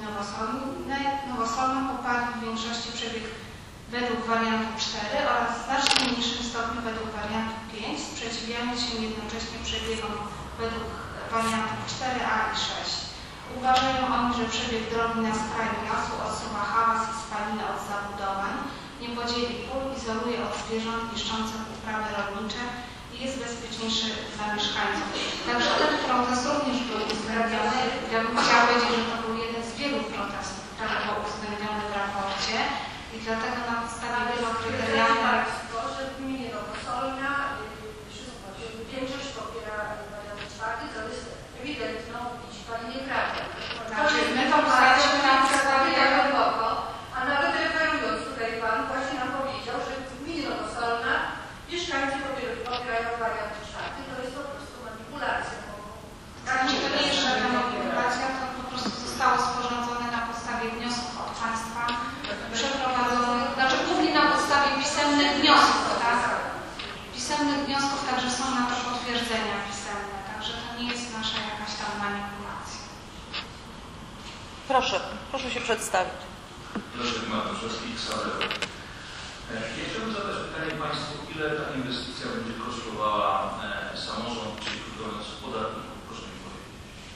Nowosolna poparli w większości przebieg według wariantu cztery oraz w znacznie mniejszym stopniu według wariantu pięć, sprzeciwiając się jednocześnie przebiegom według wariantów cztery a i sześć. Uważają oni, że przebieg drogi na skraju lasu odsuwa hałas i spaliny od zabudowań, nie podzieli pól, izoluje od zwierząt niszczących uprawy rolnicze i jest bezpieczniejszy dla mieszkańców. Także ten protest również był uwzględniony. Ja bym chciała powiedzieć, że to był jeden z wielu protestów, który był uwzględniony w raporcie i dlatego na podstawie wielokryterialnej że w gminie Nowosolna większość popiera wariant czwarty, to jest ewidentną i Pani nieprawda. Znaczy, my to ustaliliśmy na podstawie tak głęboko, a nawet referując tutaj Pan właśnie nam powiedział, że w gminie Nowosolna mieszkańcy popierają wariant czwarty, to jest po prostu manipulacja. Znaczy, to nie jest żadna manipulacja, to po prostu zostało sporządzone na podstawie wniosków od Państwa przeprowadzonych, znaczy głównie na podstawie pisemnych wniosków, tak? Pisemnych wniosków, także są na to potwierdzenia pisemne, także to nie jest nasza jakaś tam manipulacja. Proszę, proszę się przedstawić. Leszek Matuszewski, Ksawerow. Ja chciałbym zadać pytanie Państwu, ile ta inwestycja będzie kosztowała e, samorząd, czyli krótko mówiąc podatników? Proszę mi powiedzieć.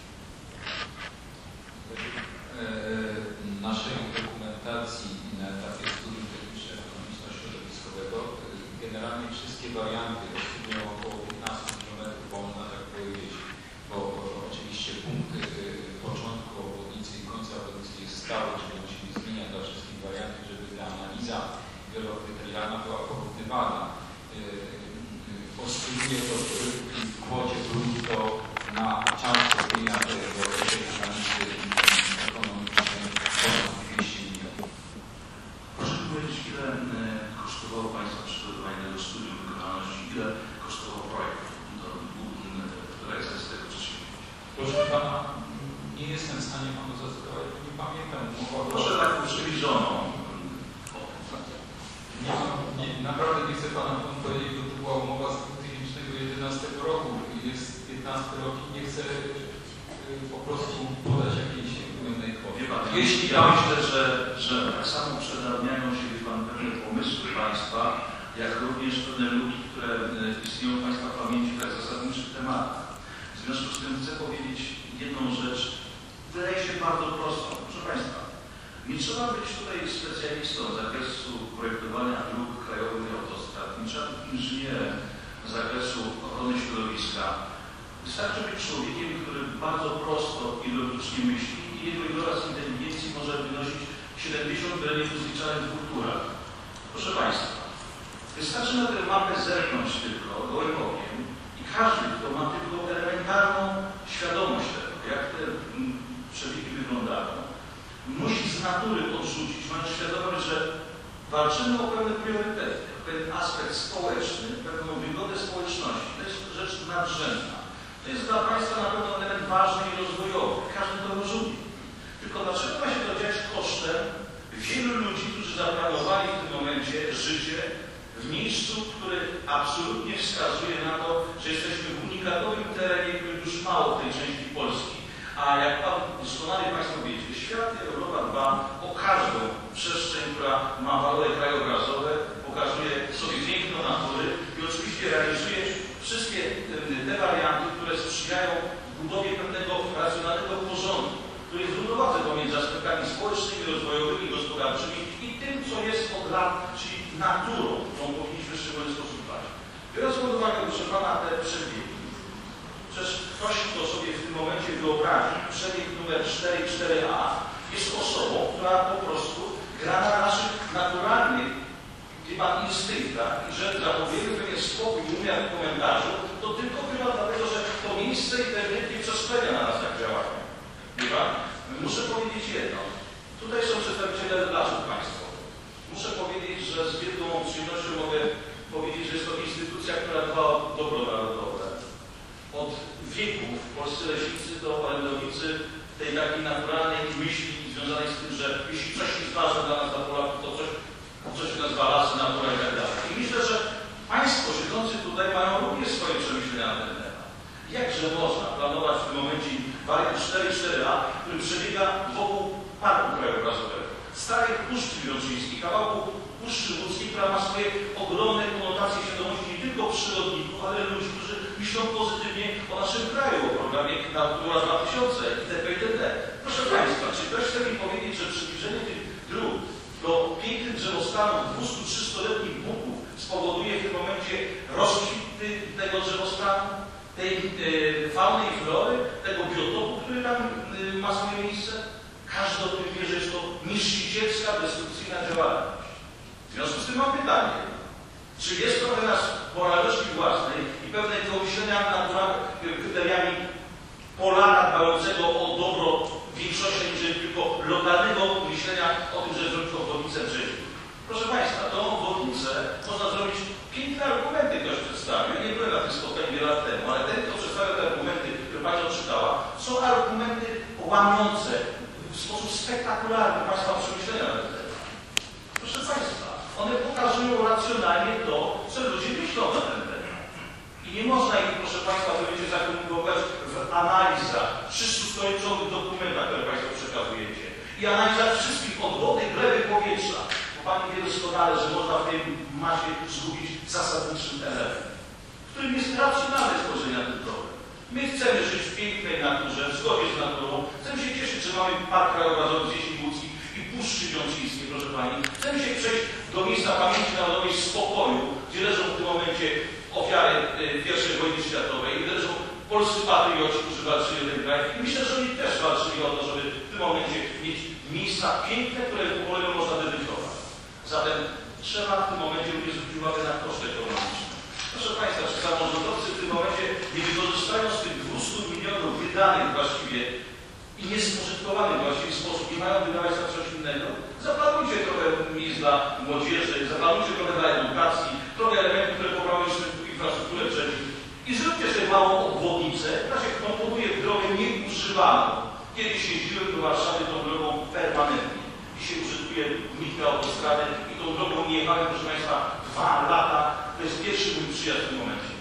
W naszej dokumentacji na etapie studium techniczno-ekonomiczno-środowiskowego generalnie wszystkie warianty obsługują około piętnaście kilometrów, można tak powiedzieć, bo oczywiście punkt początku obwodnicy i końca obwodnicy jest stały, czyli on się nie zmienia dla wszystkich wariantów, żeby ta analiza wielokryterialna była porównywana. Oscyluje to w kwocie brutto na czas robienia tego tej analizy ekonomicznej ponad dwieście milionów. Proszę powiedzieć, ile kosztowało Państwa przygotowanie tego studium wykonalności, ile kosztował projekt do realizacji tego przedsięwzięcia? Proszę Pana, nie jestem w stanie Panu zacytować, bo nie pamiętam. Proszę tak przybliżoną. Nie, nie, naprawdę nie chcę Pana powiedzieć, bo to była umowa z dwa tysiące jedenastego roku. Jest piętnasty rok i nie chcę y, po prostu podać jakiejś ujemnej kwoty. Wie Pan, Jeśli ja Pan... myślę, że, że tak samo przedawniają się wie Pan pewne pomysły Państwa, jak również pewne luki, które istnieją w Państwa pamięci w tak zasadniczych tematach. W związku z tym chcę powiedzieć jedną rzecz, wydaje się bardzo prostą. Proszę Państwa, nie trzeba być tutaj specjalistą z zakresu projektowania dróg krajowych i autostrad, nie trzeba być inżynierem z zakresu ochrony środowiska. Wystarczy być człowiekiem, który bardzo prosto i logicznie myśli i jego iloraz inteligencji może wynosić siedemdziesiąt wrednych zliczanych w kulturach. Proszę Państwa, wystarczy na tę mapę zerknąć tylko gołym okiem i każdy, kto ma tylko elementarną świadomość tego, jak te przebiegi wyglądają, Walczymy o pewne priorytety, pewien aspekt społeczny, pewną wygodę społeczności. To jest rzecz nadrzędna. To jest dla Państwa na pewno element ważny i rozwojowy. Każdy to rozumie. Tylko dlaczego ma się to dziać kosztem wielu ludzi, którzy zaplanowali w tym momencie życie w miejscu, które absolutnie wskazuje na to, że jesteśmy w unikatowym terenie, który już mało w tej części Polski. A jak Pan doskonale Państwo wiecie, świat i Europa dba o każdą przestrzeń, która ma walory krajobrazowe, pokazuje sobie piękno natury i oczywiście realizuje wszystkie te warianty, które sprzyjają budowie pewnego racjonalnego porządku, który jest w równowadze pomiędzy aspektami społecznymi, rozwojowymi, gospodarczymi i tym, co jest od lat, czyli naturą, którą powinniśmy w szczególny sposób dbać. Biorąc pod uwagę, proszę Pana, te przebiegi, przecież ktoś, kto sobie w tym momencie wyobrazi, przebieg numer cztery cztery A jest osobą, która po prostu gra na naszych naturalnych chyba instynktach i że zachowujemy pewien spokój i umiar w komentarzu, to tylko chyba dlatego, że to miejsce i te wielkie przestrzenie na nas tak działają. Chyba? Muszę powiedzieć jedno. Tutaj są przedstawiciele lasów państwowych. Muszę powiedzieć, że z wielką przyjemnością mogę powiedzieć, że jest to instytucja, która dba o dobro narodowe. Od wieków polscy leśnicy to orędownicy tej takiej naturalnej myśli związanej z tym, że jeśli coś jest ważne dla nas, dla Polaków, to coś, coś się nazywa lasy, natura i tak dalej. I myślę, że Państwo siedzący tutaj mają również swoje przemyślenia na ten temat. Jakże można planować w tym momencie wariant cztery cztery A, który przebiega wokół parku krajobrazowego, starej Puszczy Wielczyńskiej, kawałku Puszczy Łódzkiej, która ma swoje ogromne konotacje świadomości nie tylko przyrodników, ale ludzi, którzy myślą pozytywnie o naszym kraju, o programie Natura dwa tysiące itp. itd. Proszę Państwa, czy ktoś chce mi powiedzieć, że przybliżenie tych dróg do pięknych drzewostanów dwustu-trzystuletnich buków spowoduje w tym momencie rozkwit tego drzewostanu, tej e, fauny i flory, tego biotopu, który tam e, ma swoje miejsce? Każdy o tym wie, że jest to niszczycielska, destrukcyjna działalność. W związku z tym mam pytanie, czy jest trochę nas moralności własnej i pewnej pomyślenia nad kryteriami Polaka dbającego o dobro większości, niż tylko lokalnego myślenia o tym, że zrobić obwodnicę Brzegi. Proszę Państwa, tą obwodnicę można zrobić piękne argumenty, ktoś przedstawił. Ja nie byłem na tym spotkaniu wiele lat temu, ale ten, kto przedstawia te argumenty, które Pani odczytała, są argumenty łamiące w sposób spektakularny Państwa przemyślenia na ten temat. Proszę Państwa, one pokazują racjonalnie to, co ludzie myślą na ten temat. I nie można ich, proszę Państwa, dowiedzieć zakomunikować w analizach, trzystustronicowych dokumentach, które Państwo przekazujecie. I analizach wszystkich od wody, gleby, powietrza. Bo Pani wie doskonale, że można w tej masie zgubić zasadniczy element, którym jest racjonalne spojrzenie na ten problem. My chcemy żyć w pięknej naturze, w zgodzie z naturą. Chcemy się cieszyć, że mamy park krajobrazowy z Jesień Łódzkich i Puszczy Wiączyńskiej, proszę Pani. Chcemy się przejść do miejsca pamięci narodowej spokoju, gdzie leżą w tym momencie ofiary pierwszej wojny światowej, gdzie leżą polscy patrioci, którzy walczyli o ten kraj. I myślę, że oni też walczyli o to, żeby w tym momencie mieć miejsca piękne, które pokoleniu można dedykować. Zatem trzeba w tym momencie również zwrócić uwagę na koszty ekonomiczne. Proszę Państwa, czy samorządowcy w tym momencie nie wykorzystają z tych dwustu milionów wydanych właściwie i niespożytkowanych właściwie w sposób, nie mają wydawać na coś innego? Zaplanujcie trochę miejsc dla młodzieży, zaplanujcie trochę dla edukacji, trochę elementów, które poprawią infrastrukturę Brzegi i zróbcie sobie małą obwodnicę, która się komponuje w drogę nieużywaną. Kiedyś jeździłem do Warszawy tą drogą permanentnie. Dzisiaj użytkuję nitkę autostradę i tą drogą nie jechałem, proszę Państwa, dwa lata. To jest pierwszy mój przyjazd w tym momencie.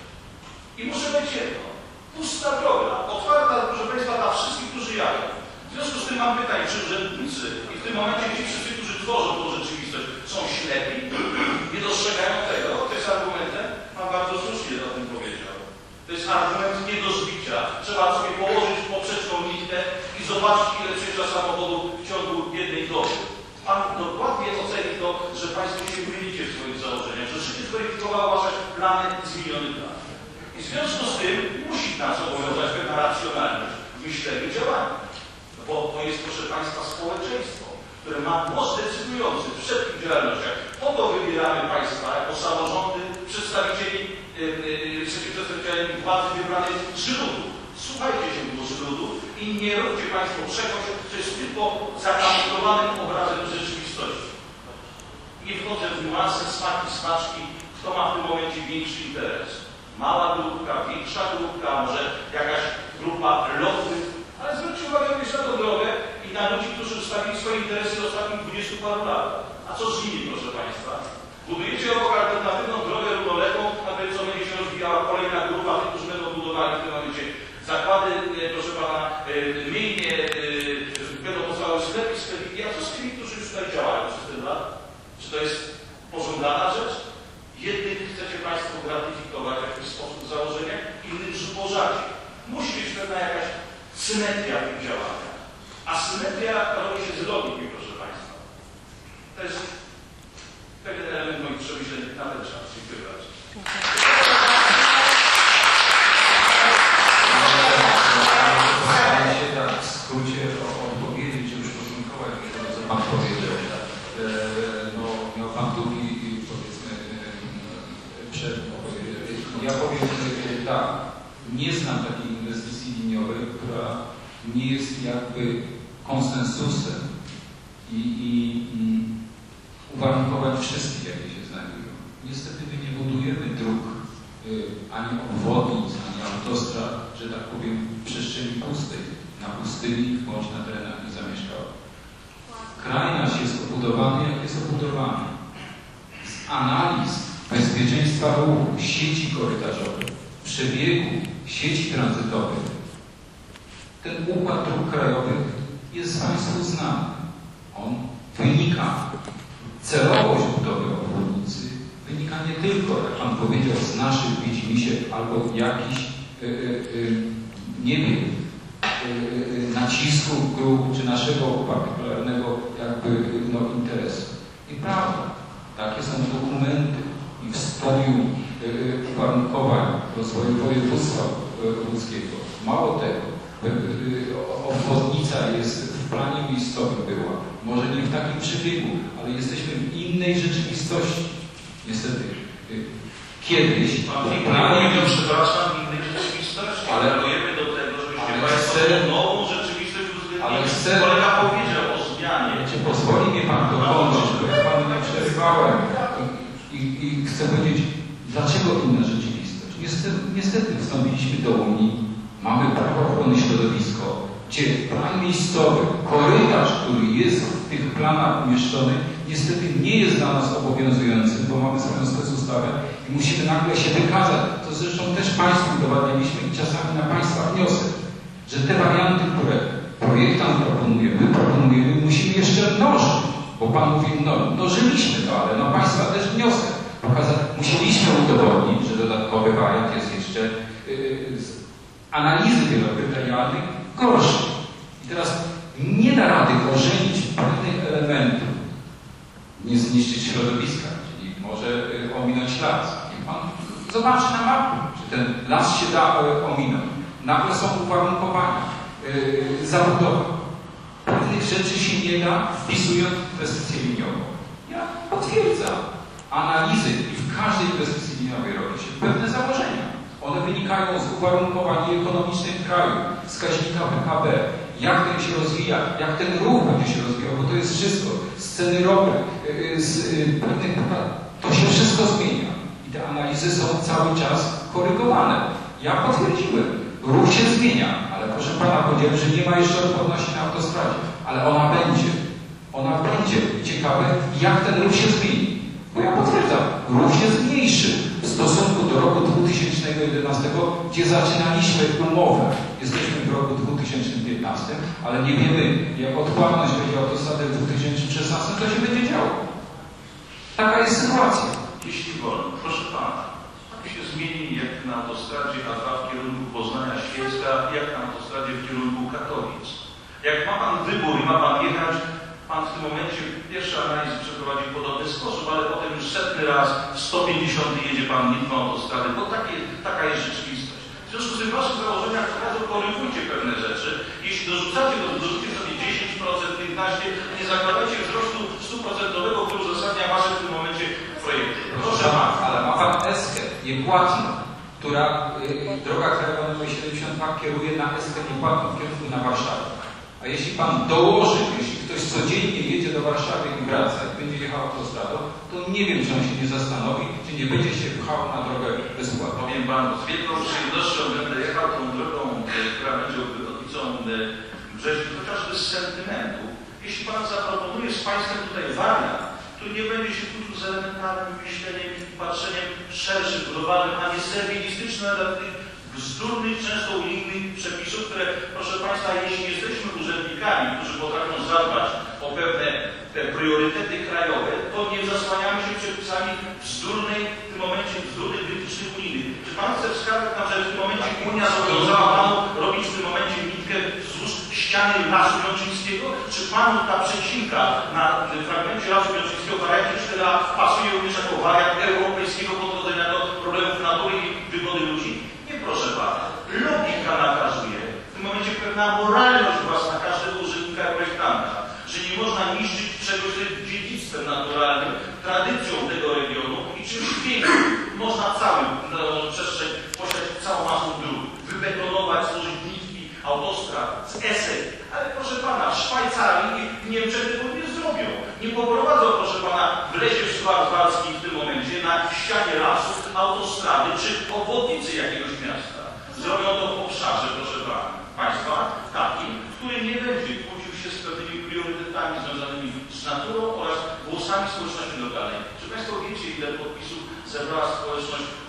I muszę być jedno. Pusta droga, otwarta, proszę Państwa, dla wszystkich, którzy jadą. W związku z tym mam pytanie, czy urzędnicy i w tym momencie ci wszyscy, którzy tworzą tą rzeczywistość, są ślepi, nie dostrzegają tego? To jest argumentem, Pan bardzo słusznie o tym powiedział. To jest argument nie do zbicia. Trzeba sobie położyć poprzeczną nitkę i zobaczyć, ile przejeżdża samochodu w ciągu jednej doby. Pan dokładnie oceni to, że Państwo się mylicie w swoich założeniach, że życie zweryfikowało Wasze plany z minionych lat. I w związku z tym musi nas obowiązać pewna racjonalność w myśleniu i działaniu. Bo to jest, proszę Państwa, społeczeństwo, które ma głos decydujący w wszelkich działalnościach. Po to wybieramy Państwa jako samorządy, przedstawicieli, yy, yy, przedstawicieli władzy wybranej z ludu. Słuchajcie się głosu ludu i nie róbcie Państwo czegoś, co jest tylko zakamuflowanym obrazem rzeczywistości. Nie wchodzę w niuanse, smaki, smaczki, kto ma w tym momencie większy interes. Mała grupka, większa grupka, może jakaś grupa lotnych, ale zwróćcie uwagę również na tą drogę i na ludzi, którzy ustawili swoje interesy w ostatnich dwudziestu paru latach. A co z nimi, proszę Państwa? Budujecie obok alternatywną drogę równoległą, a to co będzie się rozwijała kolejna grupa tych, którzy będą budowali w tym momencie zakłady, proszę Pana, myjnie, będą powstały sklepy, sklepiki, a co z tymi, którzy już tutaj działają przez ten lat? Czy to jest pożądana rzecz? Jednych chcecie Państwo gratyfikować w jakiś sposób założenia, innych zubożacie. Musi być pewna jakaś symetria w tych działaniach. A symetria robi się z logiki, proszę Państwa. To jest pewien element moich przemyśleń na ten czas. Dziękuję bardzo. Staram się tak w skrócie odpowiedzieć, już podziękować za to, co Pan powiedział. No, miał Pan długi, powiedzmy, przedpowiedź. Ja powiem tak, nie znam takiej inwestycji liniowej, która nie jest jakby konsensusem i, i, i uwarunkowań wszystkich, jakie się znajdują. Niestety my nie budujemy dróg, y, ani obwodnic, ani autostrad, że tak powiem, w przestrzeni pustej, na pustyni bądź na terenach niezamieszkałych. Kraj nasz jest obudowany, jak jest obudowany. Z analiz bezpieczeństwa ruchu, sieci korytarzowych, przebiegu, sieci tranzytowych, ten układ dróg krajowych jest Państwu znany. On wynika, celowość budowy obwodnicy wynika nie tylko, jak Pan powiedział, z naszych widzimisię albo jakichś, yy, yy, nie wiem, yy, nacisku grup czy naszego partykularnego jakby no, interesu. I prawda, takie są dokumenty i w studium yy, uwarunkowań rozwoju województwa łódzkiego. Mało tego, obwodnica jest w planie miejscowym była. Może nie w takim przebiegu, ale jesteśmy w innej rzeczywistości. Niestety. Kiedyś w planie... Nie przepraszam, w innej rzeczywistości. Ale apelujemy do tego, żebyście Państwo nową rzeczywistość uwzględnili. Kolega powiedział o zmianie. Pozwoli mi Pan dokończyć, bo ja Panu nie przerywałem. I, i chcę powiedzieć, dlaczego inna rzeczywistość? Niestety, niestety wstąpiliśmy do Unii. Mamy prawo ochrony środowiska, gdzie plan miejscowy, korytarz, który jest w tych planach umieszczony, niestety nie jest dla nas obowiązujący, bo mamy swoją specustawę i musimy nagle się wykazać. To zresztą też Państwu udowadnialiśmy i czasami na Państwa wniosek, że te warianty, które projektant proponuje, my proponujemy, musimy jeszcze mnożyć, bo Pan mówi, no mnożyliśmy to, ale no Państwa też wniosek pokazać. Musieliśmy udowodnić, że dodatkowy wariant jest jeszcze yy, analizy wielokryterialnej gorszy. I teraz nie da rady ożenić pewnych elementów, nie zniszczyć środowiska, czyli może y, ominąć las. Niech Pan zobaczy na mapie, czy ten las się da y, ominąć. Nagle są uwarunkowania, y, zabudowa. Pewnych rzeczy się nie da, wpisując inwestycję liniową. Ja potwierdzam. Analizy i w każdej inwestycji liniowej robi się pewne założenia. One wynikają z uwarunkowań ekonomicznych kraju, wskaźnika P K B, jak ten się rozwija, jak ten ruch będzie się rozwijał, bo to jest wszystko, z ceny ropy, z pewnych, to się wszystko zmienia. I te analizy są cały czas korygowane. Ja potwierdziłem, ruch się zmienia, ale proszę Pana, powiedziałem, że nie ma jeszcze odporności na autostradzie, ale ona będzie. Ona będzie. Ciekawe, jak ten ruch się zmieni. Bo ja potwierdzam, ruch się zmniejszył w stosunku do roku dwa tysiące jedenastego, gdzie zaczynaliśmy umowę. Jesteśmy w roku dwa tysiące piętnastym, ale nie wiemy, jak odpłatność będzie autostrady w dwa tysiące szesnastym, to się będzie działo. Taka jest sytuacja. Jeśli wolno, proszę Pana, jak się zmieni jak na autostradzie A dwa w kierunku Poznania-Świecka, jak na autostradzie w kierunku Katowic. Jak ma Pan wybór i ma Pan jechać, Pan w tym momencie pierwsze analizy przeprowadzi w podobny sposób, ale potem już setny raz w sto pięćdziesiąt jedzie Pan inną autostradę, bo takie, taka jest rzeczywistość. W związku z tym w Waszych założeniach od razu korygujcie pewne rzeczy. Jeśli dorzucacie, to dorzućcie sobie dziesięć procent, piętnaście procent, nie zakładajcie wzrostu stuprocentowego, który uzasadnia Wasze w tym momencie projekty. Proszę Pana. Ale ma Pan eskę niepłatną, która y, droga krajowa numer siedemdziesiąt dwa kieruje na eskę niepłatną w kierunku na Warszawę. A jeśli Pan dołoży, jeśli ktoś codziennie jedzie do Warszawy i wraca i będzie jechał autostradą, to nie wiem, czy on się nie zastanowi, czy nie będzie się pchał na drogę bezpłatną. Powiem Panu, z wielką przyjemnością będę jechał tą drogą, która będzie obwodnicą Brzeźni, chociażby z sentymentu. Jeśli Pan zaproponuje z Państwem tutaj wariant, który nie będzie się kłócił z elementarnym myśleniem i patrzeniem szerszym, globalnym, a nie serwilistycznym dla tych bzdurnych, często unijnych przepisów, które, proszę Państwa, jeśli jesteśmy urzędnikami, którzy potrafią zadbać o pewne te priorytety krajowe, to nie zasłaniamy się przepisami bzdurnej, w tym momencie bzdurnych, wytycznych unijnych. Czy Pan chce wskazać nam, że w tym momencie Unia zobowiązała Panu robić w tym momencie nitkę wzdłuż ściany Lasu Wiączyńskiego? Czy Panu ta przecinka na fragmencie Lasu Wiączyńskiego w wariancie cztery A pasuje również jako wariant europejskiego podchodzenia do problemów natury i wygody ludzi? Nie, proszę Pana. Logika nakazuje, w tym momencie pewna moralność własna każdego urzędnika i projektanta, że nie można niszczyć czegoś, co jest dziedzictwem naturalnym, tradycją tego regionu i czymś pięknym. Można cały no, przestrzeń posiadać całą masę dróg, wybetonować, złożyć nitki, autostrad, z esej. Ale proszę Pana, w Szwajcarii i w Niemczech tego nie zrobią. Nie poprowadzą, proszę Pana, w lesie szwarcwalskim w tym momencie na ścianie lasu, autostrady czy obwodnicy jakiegoś miasta. Zrobią to w obszarze, proszę Pana, Państwa, takim, który nie będzie kłócił się z pewnymi priorytetami związanymi z naturą oraz głosami społeczności lokalnej. Czy Państwo wiecie, ile podpisów zebrała społeczność e,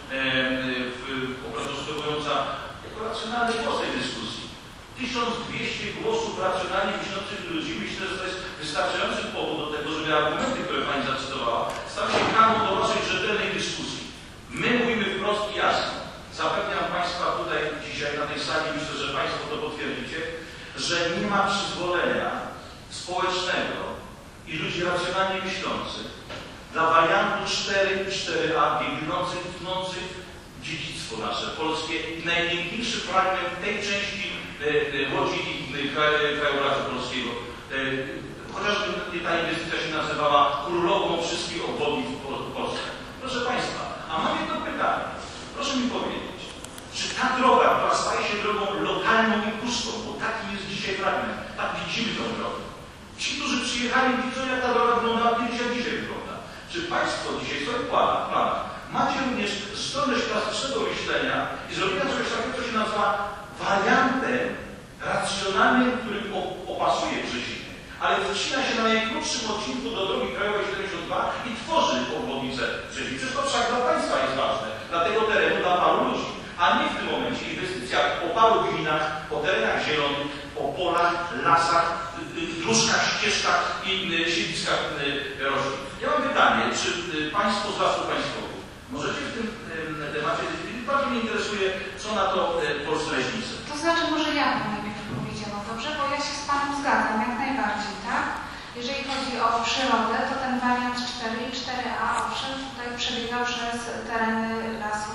w, opracowująca jako racjonalny głos tej dyskusji? tysiąc dwieście głosów racjonalnie myślących ludzi. Myślę, że to jest wystarczający powód do tego, żeby argumenty, które Pani zacytowała, stały się kaną do Waszej rzetelnej dyskusji. My mówimy wprost i jasno. Zapewniam Państwa tutaj dzisiaj na tej sali, myślę, że Państwo to potwierdzicie, że nie ma przyzwolenia społecznego i ludzi racjonalnie myślących dla wariantu cztery i cztery A biegnących, tnących dziedzictwo nasze polskie i najpiękniejszy fragment tej części e, e, Łodzi i kraj, krajobrazu polskiego. E, chociażby ta inwestycja się nazywała królową wszystkich obwodnic w Polsce. Proszę Państwa, a mam jedno pytanie. Proszę mi powiedzieć, czy ta droga, która staje się drogą lokalną i pustą, bo taki jest dzisiaj fragment, tak widzimy tą drogę. Ci, którzy przyjechali, widzą, jak ta droga wyglądała kiedyś, jak dzisiaj wygląda. Czy Państwo dzisiaj w swoich planach, planach macie również zdolność klasycznego myślenia i zrobienia czegoś takiego, co się nazywa wariantem racjonalnym, który opasuje Brzezinę, ale wcina się na najkrótszym odcinku do drogi krajowej siedemdziesiąt dwa i tworzy obwodnicę Brzezin. Przecież to wszak dla Państwa jest ważne, dla tego terenu, dla paru ludzi, a nie w tym momencie inwestycja po paru gminach, po terenach zielonych, po polach, lasach, dróżkach, ścieżkach i siedliskach roślin. Ja mam pytanie, czy Państwo z Lasów Państwowych możecie w tym temacie, bardzo mnie interesuje, co na to polscy leśnicy. To znaczy, może ja bym najpierw powiedziała, dobrze? Bo ja się z Panem zgadzam, jak najbardziej, tak? Jeżeli chodzi o przyrodę, to ten wariant cztery i cztery A, owszem, tutaj przebiegał przez tereny lasu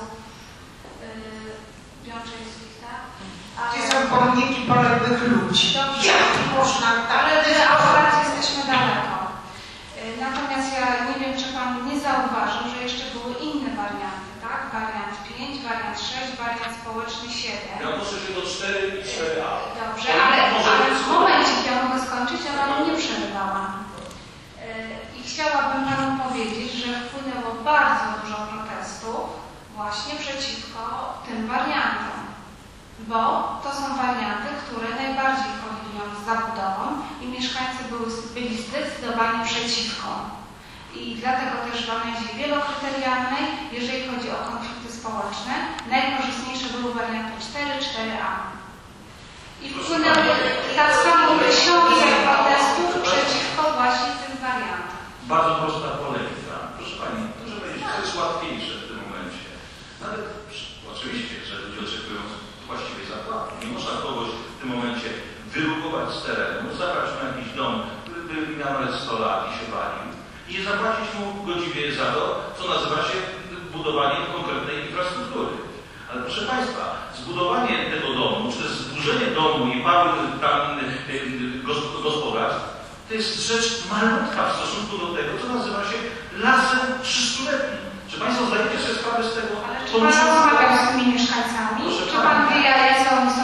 yy, Wiączyńskich, tak? Gdzie są pomniki poległych ludzi. Dobrze. Jak można tak? Ale akurat jesteśmy daleko. Yy, Natomiast ja nie wiem, czy Pan nie zauważył, że jeszcze były inne warianty, tak? Wariant pięć, wariant sześć, wariant społeczny siedem. Ja muszę się do cztery i cztery A. Dobrze, ale, ale w momencie, ja mogę skończyć, ja Panu nie przerywałam. Yy, I chciałabym Panu powiedzieć, że wpłynęło bardzo dużo protestów właśnie przeciwko tym wariantom. Bo to są warianty, które najbardziej koreliują z zabudową i mieszkańcy były, byli zdecydowanie przeciwko. I dlatego też w analizie wielokryterialnej, jeżeli chodzi o konflikty społeczne, najkorzystniejsze były warianty cztery, cztery A. I wpłynęły tak samo tysiące protestów przeciwko właśnie tym wariantom. Bardzo prosta polemika. Proszę Pani, proszę powiedzieć, co jest łatwiejsze w tym momencie. Nawet oczywiście, że ludzie oczekują właściwej zapłaty. Nie można kogoś w tym momencie wyrugować z terenu, zabrać mu jakiś dom, który by miał nawet sto lat i się walił i nie zapłacić mu godziwie za to, co nazywa się budowaniem konkretnej infrastruktury. Ale proszę Państwa, zbudowanie tego domu, czy też zburzenie domu i paru tam gospodarstw, to jest rzecz malutka w stosunku do tego, co nazywa się lasem trzystuletnim. Czy Państwo zdajecie sobie sprawę z tego? Ale czy Pan rozmawiał z tymi mieszkańcami? Czy Pan wie, jakie oni są wzburzeni?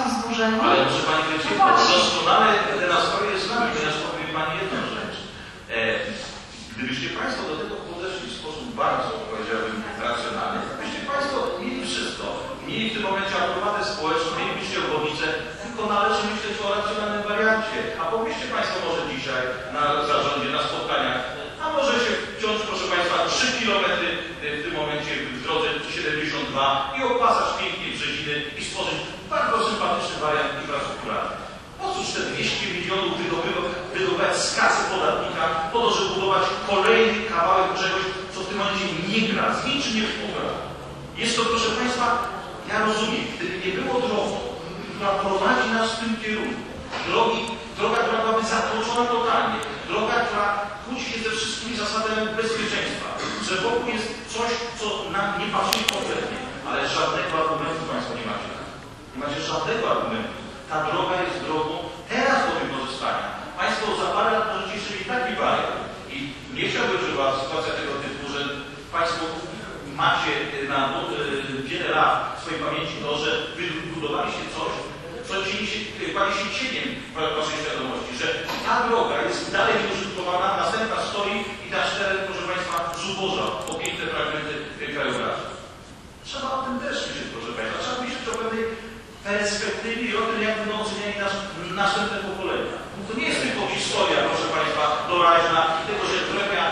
zagrożeni. Ale może Pani powiedzieć, doskonale te nastroje z nami, ponieważ powiem Pani jedną rzecz. E, gdybyście Państwo do tego podeszli w sposób bardzo, powiedziałbym, racjonalny, gdybyście Państwo mieli wszystko, mieli w tym momencie aprobatę społeczną, mielibyście obwodnicę, tylko należy myśleć o racjonalnym wariancie. A pomyślcie Państwo może dzisiaj na zarządzie, na spotkaniach, a może się wciąż, proszę Państwa, trzy kilometry w tym momencie w drodze siedemdziesiąt dwa i opasać pięknie Brzeziny i stworzyć bardzo sympatyczny wariant infrastrukturalny. Po cóż te dwieście milionów wydobywać z kasy podatnika po to, żeby budować kolejny kawałek czegoś, co w tym momencie nie gra, z niczym nie współgra. Jest to, proszę Państwa, ja rozumiem, gdyby nie było drogi, która prowadzi nas w tym kierunku, drogi, droga, która byłaby zatłoczona totalnie, droga, która kłóci się ze wszystkimi zasadami bezpieczeństwa, że wokół jest coś, co nam nie pasuje kompletnie, ale żadnego argumentu Państwo nie macie. Nie macie żadnego argumentu. Ta droga jest drogą teraz do wykorzystania. Państwo za parę lat możecie jeszcze mieć taki wariant. I nie chciałbym, żeby była sytuacja tego typu, że Państwo macie na wiele lat w swojej pamięci to, że wybudowaliście coś, co kładzie się cieniem w Waszej świadomości, że ta droga jest dalej nieużytkowana, następna stoi i nasz teren, proszę Państwa, zuboża o piękne fragmenty krajobrazu. Trzeba o tym też myśleć, proszę Państwa. Trzeba myśleć o pewnej perspektywie i o tym, jak będą oceniali nas następne pokolenia. To nie jest tylko historia, proszę Państwa, doraźna, tylko że krewia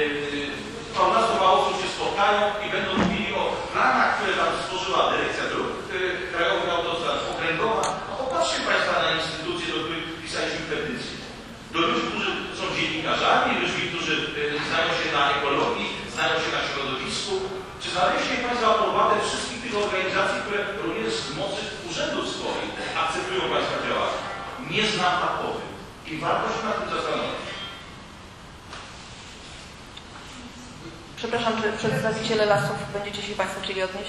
Pałacu Małosów się spotkają i będą mówili o planach, które tam stworzyła Dyrekcja Dróg Krajowych Autostrad Okręgowa. A popatrzcie Państwa na instytucje, do których pisaliśmy petycje. Do ludzi, którzy są dziennikarzami, ludzi, którzy znają się na ekologii, znają się na środowisku. Czy znaleźliście Państwo aprobatę wszystkich tych organizacji, które również z mocy urzędów swoich akceptują Państwa działania? Nie znam takowych. I warto się nad tym zastanowić. Przepraszam, czy przedstawiciele lasów będziecie się Państwo chcieli odnieść?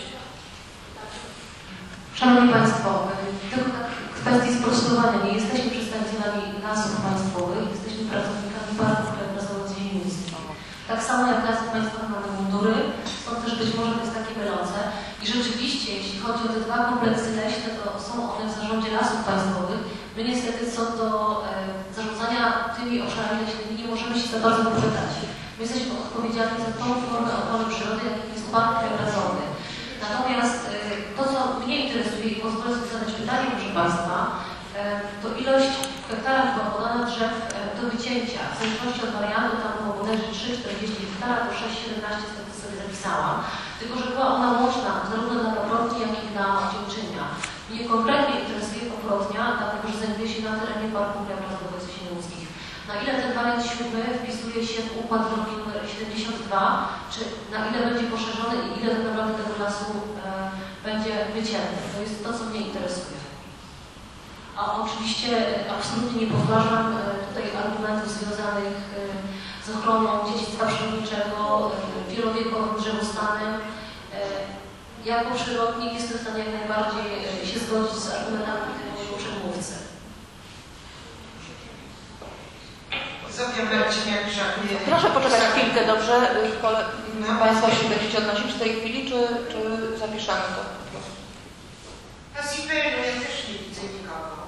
Szanowni Państwo, tylko tak w kwestii sprostowania. Nie jesteśmy przedstawicielami lasów państwowych, jesteśmy pracownikami parków krajobrazowych z ziemiaństwa. Tak samo jak lasy państwowe mamy mundury, stąd też być może to jest takie mylące. I rzeczywiście, jeśli chodzi o te dwa kompleksy leśne, to są one w zarządzie lasów państwowych. My niestety co do e, zarządzania tymi obszarami leśnymi nie możemy się za bardzo wypytać. My jesteśmy odpowiedzialni za tą formę ochrony przyrody, jakim jest park krajobrazowy. Natomiast e, to, co mnie interesuje i pozwolę sobie zadać pytanie, proszę Państwa, e, to ilość w hektarach była podana drzew e, do wycięcia. W zależności od wariantu tam było bodajże trzy czterdzieści hektara, to sześć siedemnaście sobie zapisałam. Tylko że była ona łączna zarówno dla paprotki, jak i dla dziękczynia. Mnie konkretnie interesuje paprotnia, dlatego że znajduje się na terenie Parku Krajobrazowego Sieniąckich. Na ile ten wariant siódmy wpisuje się w układ drogi numer siedemdziesiąt dwa, czy na ile będzie poszerzony i ile tak naprawdę tego lasu e, będzie wycięty. To jest to, co mnie interesuje. A oczywiście absolutnie nie podważam e, tutaj argumentów związanych e, z ochroną dziedzictwa przyrodniczego, e, wielowiekowym drzewostanem. E, jako przyrodnik jestem w stanie jak najbardziej e, się zgodzić z argumentami mojego przedmówcy. Proszę poczekać chwilkę, dobrze? Kole... Państwo się będziecie odnosić w tej chwili, czy, czy zapiszemy to? A Siberiu, ja też nie widzę nikogo.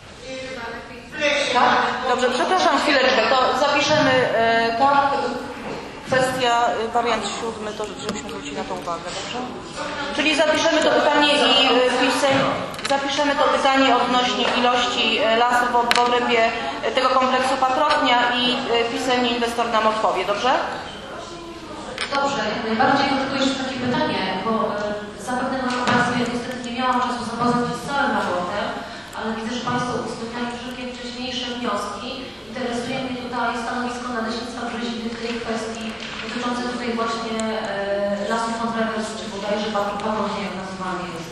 Tak? Dobrze, przepraszam chwileczkę, to zapiszemy e, tak. Kwestia e, wariant siódmy, to żebyśmy zwrócili na to uwagę, dobrze? Czyli zapiszemy to pytanie i e, pisem, zapiszemy to pytanie odnośnie ilości e, lasów w, w obrębie e, tego kompleksu Paprotnia i e, pisemnie inwestor nam odpowie, dobrze? Dobrze, jak najbardziej, tylko jeszcze takie pytanie, bo e, zapewne na okazję niestety nie miałam czasu zapoznać się z całym raportem, ale widzę, że Państwo uwzględniali wszelkie wcześniejsze wnioski. Interesuje mnie tutaj stanowisko Nadleśnictwa Brzeziny w tej kwestii dotyczące tutaj właśnie e, lasów Fontrewers, czy bodajże Paprotnia, jak nazywany jest.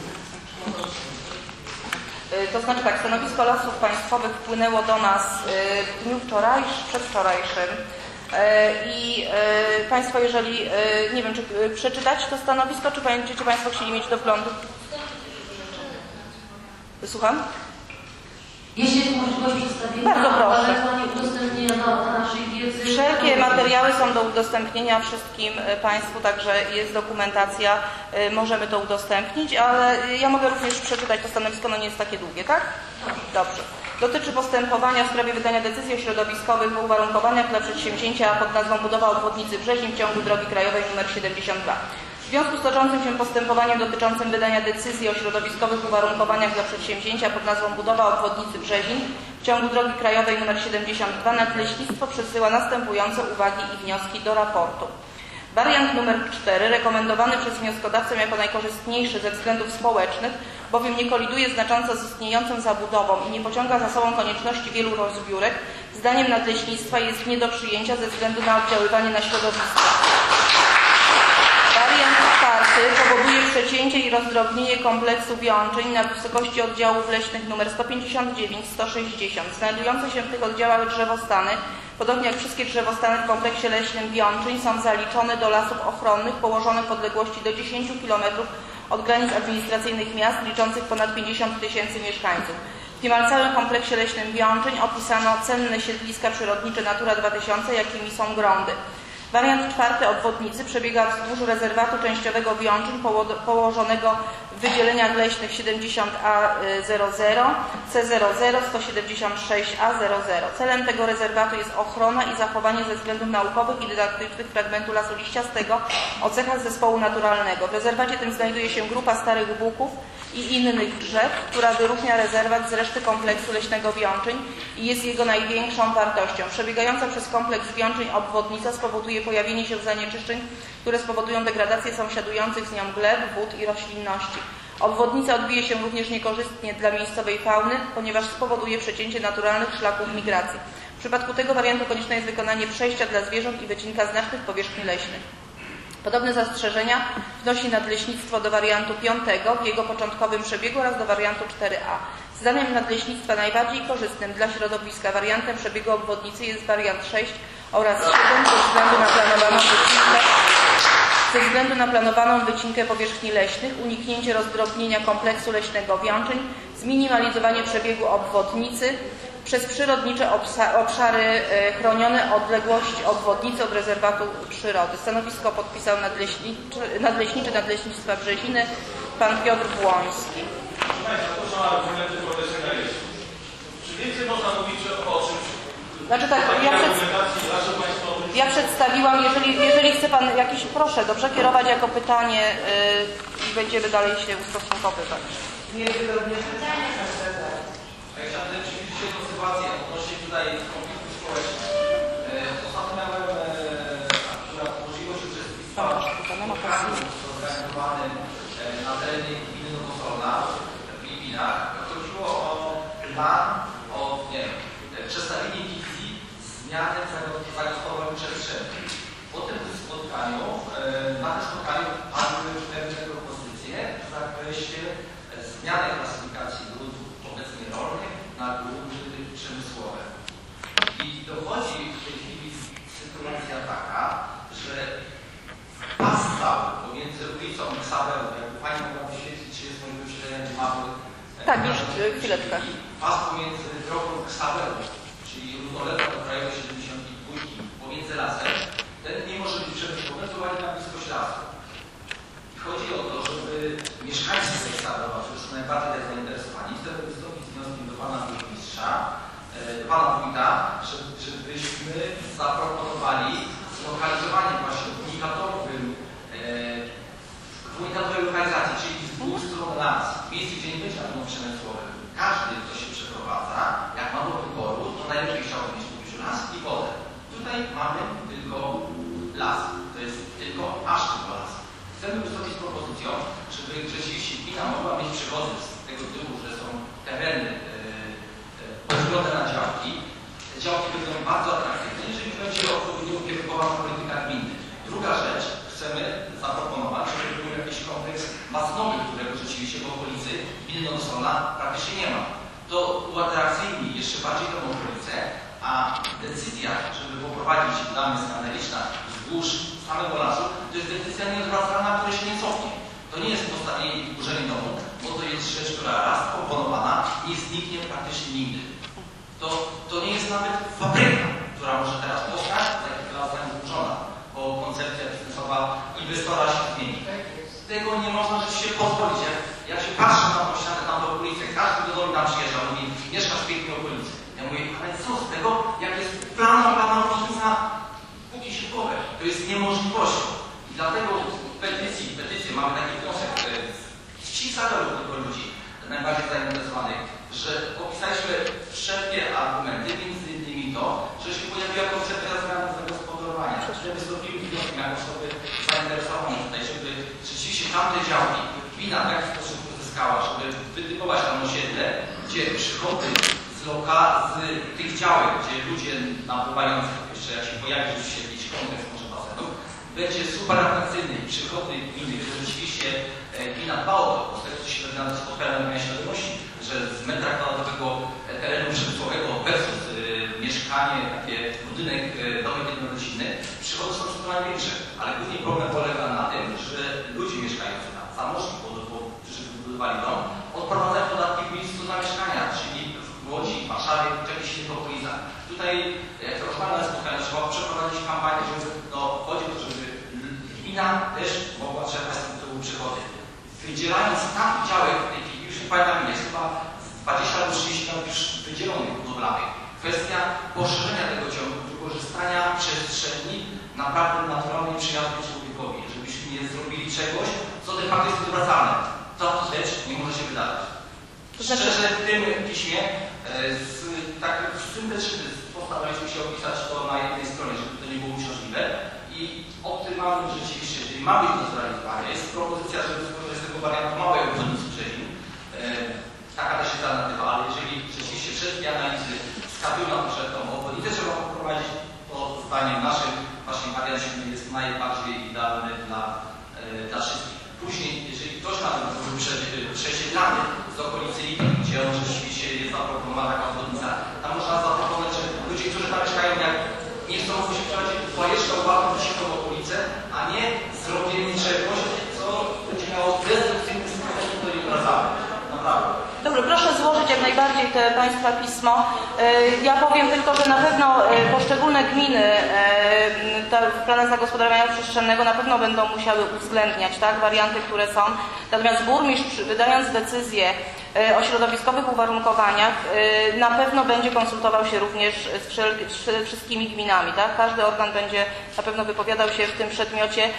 To znaczy tak, stanowisko Lasów Państwowych wpłynęło do nas w dniu wczorajszym, przedwczorajszym. I Państwo, jeżeli, nie wiem, czy przeczytać to stanowisko, czy będziecie Państwo chcieli mieć do wglądu? Słucham? Jeśli jest możliwość przedstawienia, bardzo proszę. ewentualnie udostępnienia na, na naszej wiedzy Wszelkie materiały są do udostępnienia wszystkim Państwu, także jest dokumentacja, możemy to udostępnić, ale ja mogę również przeczytać to stanowisko, no nie jest takie długie, tak? Dobrze. Dotyczy postępowania w sprawie wydania decyzji o środowiskowych uwarunkowaniach dla przedsięwzięcia pod nazwą budowa obwodnicy Brzezin w ciągu drogi krajowej nr siedemdziesiąt dwa. W związku z toczącym się postępowaniem dotyczącym wydania decyzji o środowiskowych uwarunkowaniach dla przedsięwzięcia pod nazwą budowa obwodnicy Brzezin w ciągu drogi krajowej nr siedemdziesiąt dwa Nadleśnictwo przesyła następujące uwagi i wnioski do raportu. Wariant numer cztery, rekomendowany przez wnioskodawcę jako najkorzystniejszy ze względów społecznych, bowiem nie koliduje znacząco z istniejącą zabudową i nie pociąga za sobą konieczności wielu rozbiórek, zdaniem Nadleśnictwa jest nie do przyjęcia ze względu na oddziaływanie na środowisko. Wariant czwarty powoduje przecięcie i rozdrobnienie kompleksu Wiączyń na wysokości oddziałów leśnych nr sto pięćdziesiąt dziewięć sto sześćdziesiąt. Znajdujące się w tych oddziałach drzewostany, podobnie jak wszystkie drzewostany w kompleksie leśnym Wiączyń, są zaliczone do lasów ochronnych położonych w odległości do dziesięciu kilometrów od granic administracyjnych miast liczących ponad pięćdziesiąt tysięcy mieszkańców. W niemal całym kompleksie leśnym Wiączyń opisano cenne siedliska przyrodnicze Natura dwa tysiące, jakimi są grądy. Wariant czwarty obwodnicy przebiega wzdłuż rezerwatu częściowego Wiączyń położonego w wydzieleniach leśnych siedemdziesiąt A zero zero, C zero zero, sto siedemdziesiąt sześć A zero zero. Celem tego rezerwatu jest ochrona i zachowanie ze względów naukowych i dydaktycznych fragmentu lasu liściastego o cechach zespołu naturalnego. W rezerwacie tym znajduje się grupa starych buków i innych drzew, która wyróżnia rezerwat z reszty kompleksu leśnego Wiączyń i jest jego największą wartością. Przebiegająca przez kompleks Wiączyń obwodnica spowoduje pojawienie się zanieczyszczeń, które spowodują degradację sąsiadujących z nią gleb, wód i roślinności. Obwodnica odbije się również niekorzystnie dla miejscowej fauny, ponieważ spowoduje przecięcie naturalnych szlaków migracji. W przypadku tego wariantu konieczne jest wykonanie przejścia dla zwierząt i wycinka znacznych powierzchni leśnych. Podobne zastrzeżenia wnosi Nadleśnictwo do wariantu piątego w jego początkowym przebiegu oraz do wariantu cztery A. Zdaniem Nadleśnictwa najbardziej korzystnym dla środowiska wariantem przebiegu obwodnicy jest wariant sześć oraz siedem ze względu na planowaną wycinkę, ze względu na planowaną wycinkę powierzchni leśnych, uniknięcie rozdrobnienia kompleksu leśnego Wiączyń, zminimalizowanie przebiegu obwodnicy przez przyrodnicze obszary chronione, odległość obwodnicy od rezerwatu przyrody. Stanowisko podpisał nadleśniczy, nadleśniczy Nadleśnictwa Brzeziny, pan Piotr Błoński. Proszę Państwa, to są argumenty profesjonalistów. Czy więcej można mówić o czymś? Znaczy tak, ja, przed... ja przedstawiłam, jeżeli, jeżeli chce Pan jakiś, proszę, dobrze, kierować jako pytanie yy, i będziemy dalej się ustosunkowywać. Nie jest pytanie, ja chciałem przybliżyć jedną sytuację odnośnie tutaj konfliktu społecznego. Ostatnio miałem akurat możliwość uczestnictwa w spotkaniu zorganizowanym na terenie gminy Nowosolna w Filipinach. Chodziło o plan, o nie wiem, przedstawienie wizji zmiany zagospodarowania przestrzeni. Po tym spotkaniu, na tym spotkaniu padły pewne propozycje w zakresie zmiany klasyfikacji gruntów obecnie rolnych na grunty przemysłowe. I dochodzi w tej chwili sytuacja taka, że pas cały pomiędzy ulicą Xaveru, jakby Pani mogła wyświetlić, czy jest możliwość śledzenia mapy. Tak, już chwileczkę. Pas pomiędzy drogą Xaveru, czyli równolegle do krajowej siedemdziesiąt dwa, pomiędzy lasem, ten nie może być przemysłowy, to ładnie na bliskość lasu. Chodzi o to, żeby mieszkańcy tej Xaveru, którzy są najbardziej tak zainteresowani, chcemy wystąpić z wnioskiem do Pana Burmistrza, do Pana Wójta, żebyśmy zaproponowali zlokalizowanie właśnie w unikatowym, w unikatowej lokalizacji, czyli z dwóch stron las, w miejscu, gdzie nie będzie atomów przemysłowych. Każdy, kto się przeprowadza, jak ma do wyboru, to najlepiej chciałby mieć w las i wodę. Tutaj mamy tylko las. To jest tylko aż tylko las. Chcemy wystąpić z propozycją, żeby rzeczywiście gmina mogła mieć przychody z tego tytułu, że są tereny podzielone na działki. Te działki będą bardzo atrakcyjne, jeżeli będzie odpowiednio ukierunkowana polityka gminy. Druga rzecz, chcemy zaproponować, żeby był jakiś kompleks basenowy, którego rzeczywiście w okolicy gminy Nowosolna praktycznie nie ma. To uatrakcyjni jeszcze bardziej tę okolicę, a decyzja, żeby poprowadzić damy skandaliczna wzdłuż samego lasu, to jest decyzja nieodwracalna, która się nie cofnie. To nie jest postawienie i burzenie domu, bo to jest rzecz, która raz komponowana nie zniknie praktycznie nigdy. To, to nie jest nawet fabryka, która może teraz powstać finansowa inwestora się zmieni. Tego nie można rzeczywiście pozwolić. Jak, jak się patrzy na tą ścianę, tam do ulicy, każdy do domu tam przyjeżdża, mówi, mieszkasz w pięknej okolicy. Ja mówię, ale co z tego, jak jest planowana różnica, póki się powie, to jest niemożliwością. I dlatego w petycji, w petycji mamy taki wniosek z ściśle tylko ludzi najbardziej zainteresowanych, że opisaliśmy wszelkie argumenty, między innymi to, że się pojawiła koncepcja zmiany zagospodarowania, że wystąpiły wnioski jako osoby zainteresowane tutaj, żeby rzeczywiście tamte działki gmina w jaki sposób uzyskała, żeby wytypować tam osiedle, gdzie przychody z loka, z tych działek, gdzie ludzie nabywający, jeszcze jak się pojawi rzeczywiście jakiś kontekst może basenów, będzie super atrakcyjny i przychody gminy, że rzeczywiście gmina dba o to, bo z tego co się dowiadam z spotkania świadomości, że z metra kwadratowego terenu przemysłowego versus y, mieszkanie, takie budynek, y, domek jednorodzinny, przychody są zdecydowanie większe, ale głównie problem polega na tym, że ludzie mieszkający tam, zamożni, którzy wybudowali dom, odprowadzają podatki w miejscu zamieszkania, czyli w Łodzi, w Warszawie, w jakichś innych okolicach. Tutaj, jak rozmawiam na spotkaniu, trzeba przeprowadzić kampanię, żeby no, chodzi o to, żeby gmina też mogła czerpać z tytułu przychody. Wydzielając tam działek w tej chwili, już nie pamiętam, jest chyba dwadzieścia albo trzydzieści tam już wydzielonych budowlanych. Kwestia poszerzenia tego ciągu, wykorzystania przestrzeni naprawdę naturalnej przyjaznej człowiekowi, żebyśmy nie zrobili czegoś, co de facto jest odwracalne. Ta rzecz nie może się wydarzyć. Szczerze w tym piśmie, z, tak, syntetycznie postaraliśmy się opisać to na jednej stronie, żeby to nie było uciążliwe i optymalnym rzeczywiście, jeżeli ma być do zrealizowania, jest propozycja, żeby skorzystać z tego wariantu małej obwodnicy Brzezin. Taka też jest alternatywa, ale jeżeli rzeczywiście wszystkie analizy wskazują na to, że tą obwodnicę trzeba poprowadzić, to zdaniem naszym właśnie wariant jest najbardziej idealny dla, dla wszystkich. Później, jeżeli ktoś na tym był przesiedlany z okolicy Lipi, gdzie on rzeczywiście jest zaproponowana taka obwodnica, tam można zaproponować, że ludzie, którzy tam mieszkają, jak nie chcą się wprowadzić, to jeszcze uwagę w okolicę, a nie zrobienie czegoś, co będzie miało destrukcyjny sposób do niej wracamy. Naprawdę. Dobrze, proszę złożyć jak najbardziej te Państwa pismo. Ja powiem tylko, że na pewno poszczególne gminy w planach zagospodarowania przestrzennego na pewno będą musiały uwzględniać tak, warianty, które są. Natomiast burmistrz, wydając decyzję o środowiskowych uwarunkowaniach, na pewno będzie konsultował się również z wszystkimi gminami. Tak? Każdy organ będzie na pewno wypowiadał się w tym przedmiocie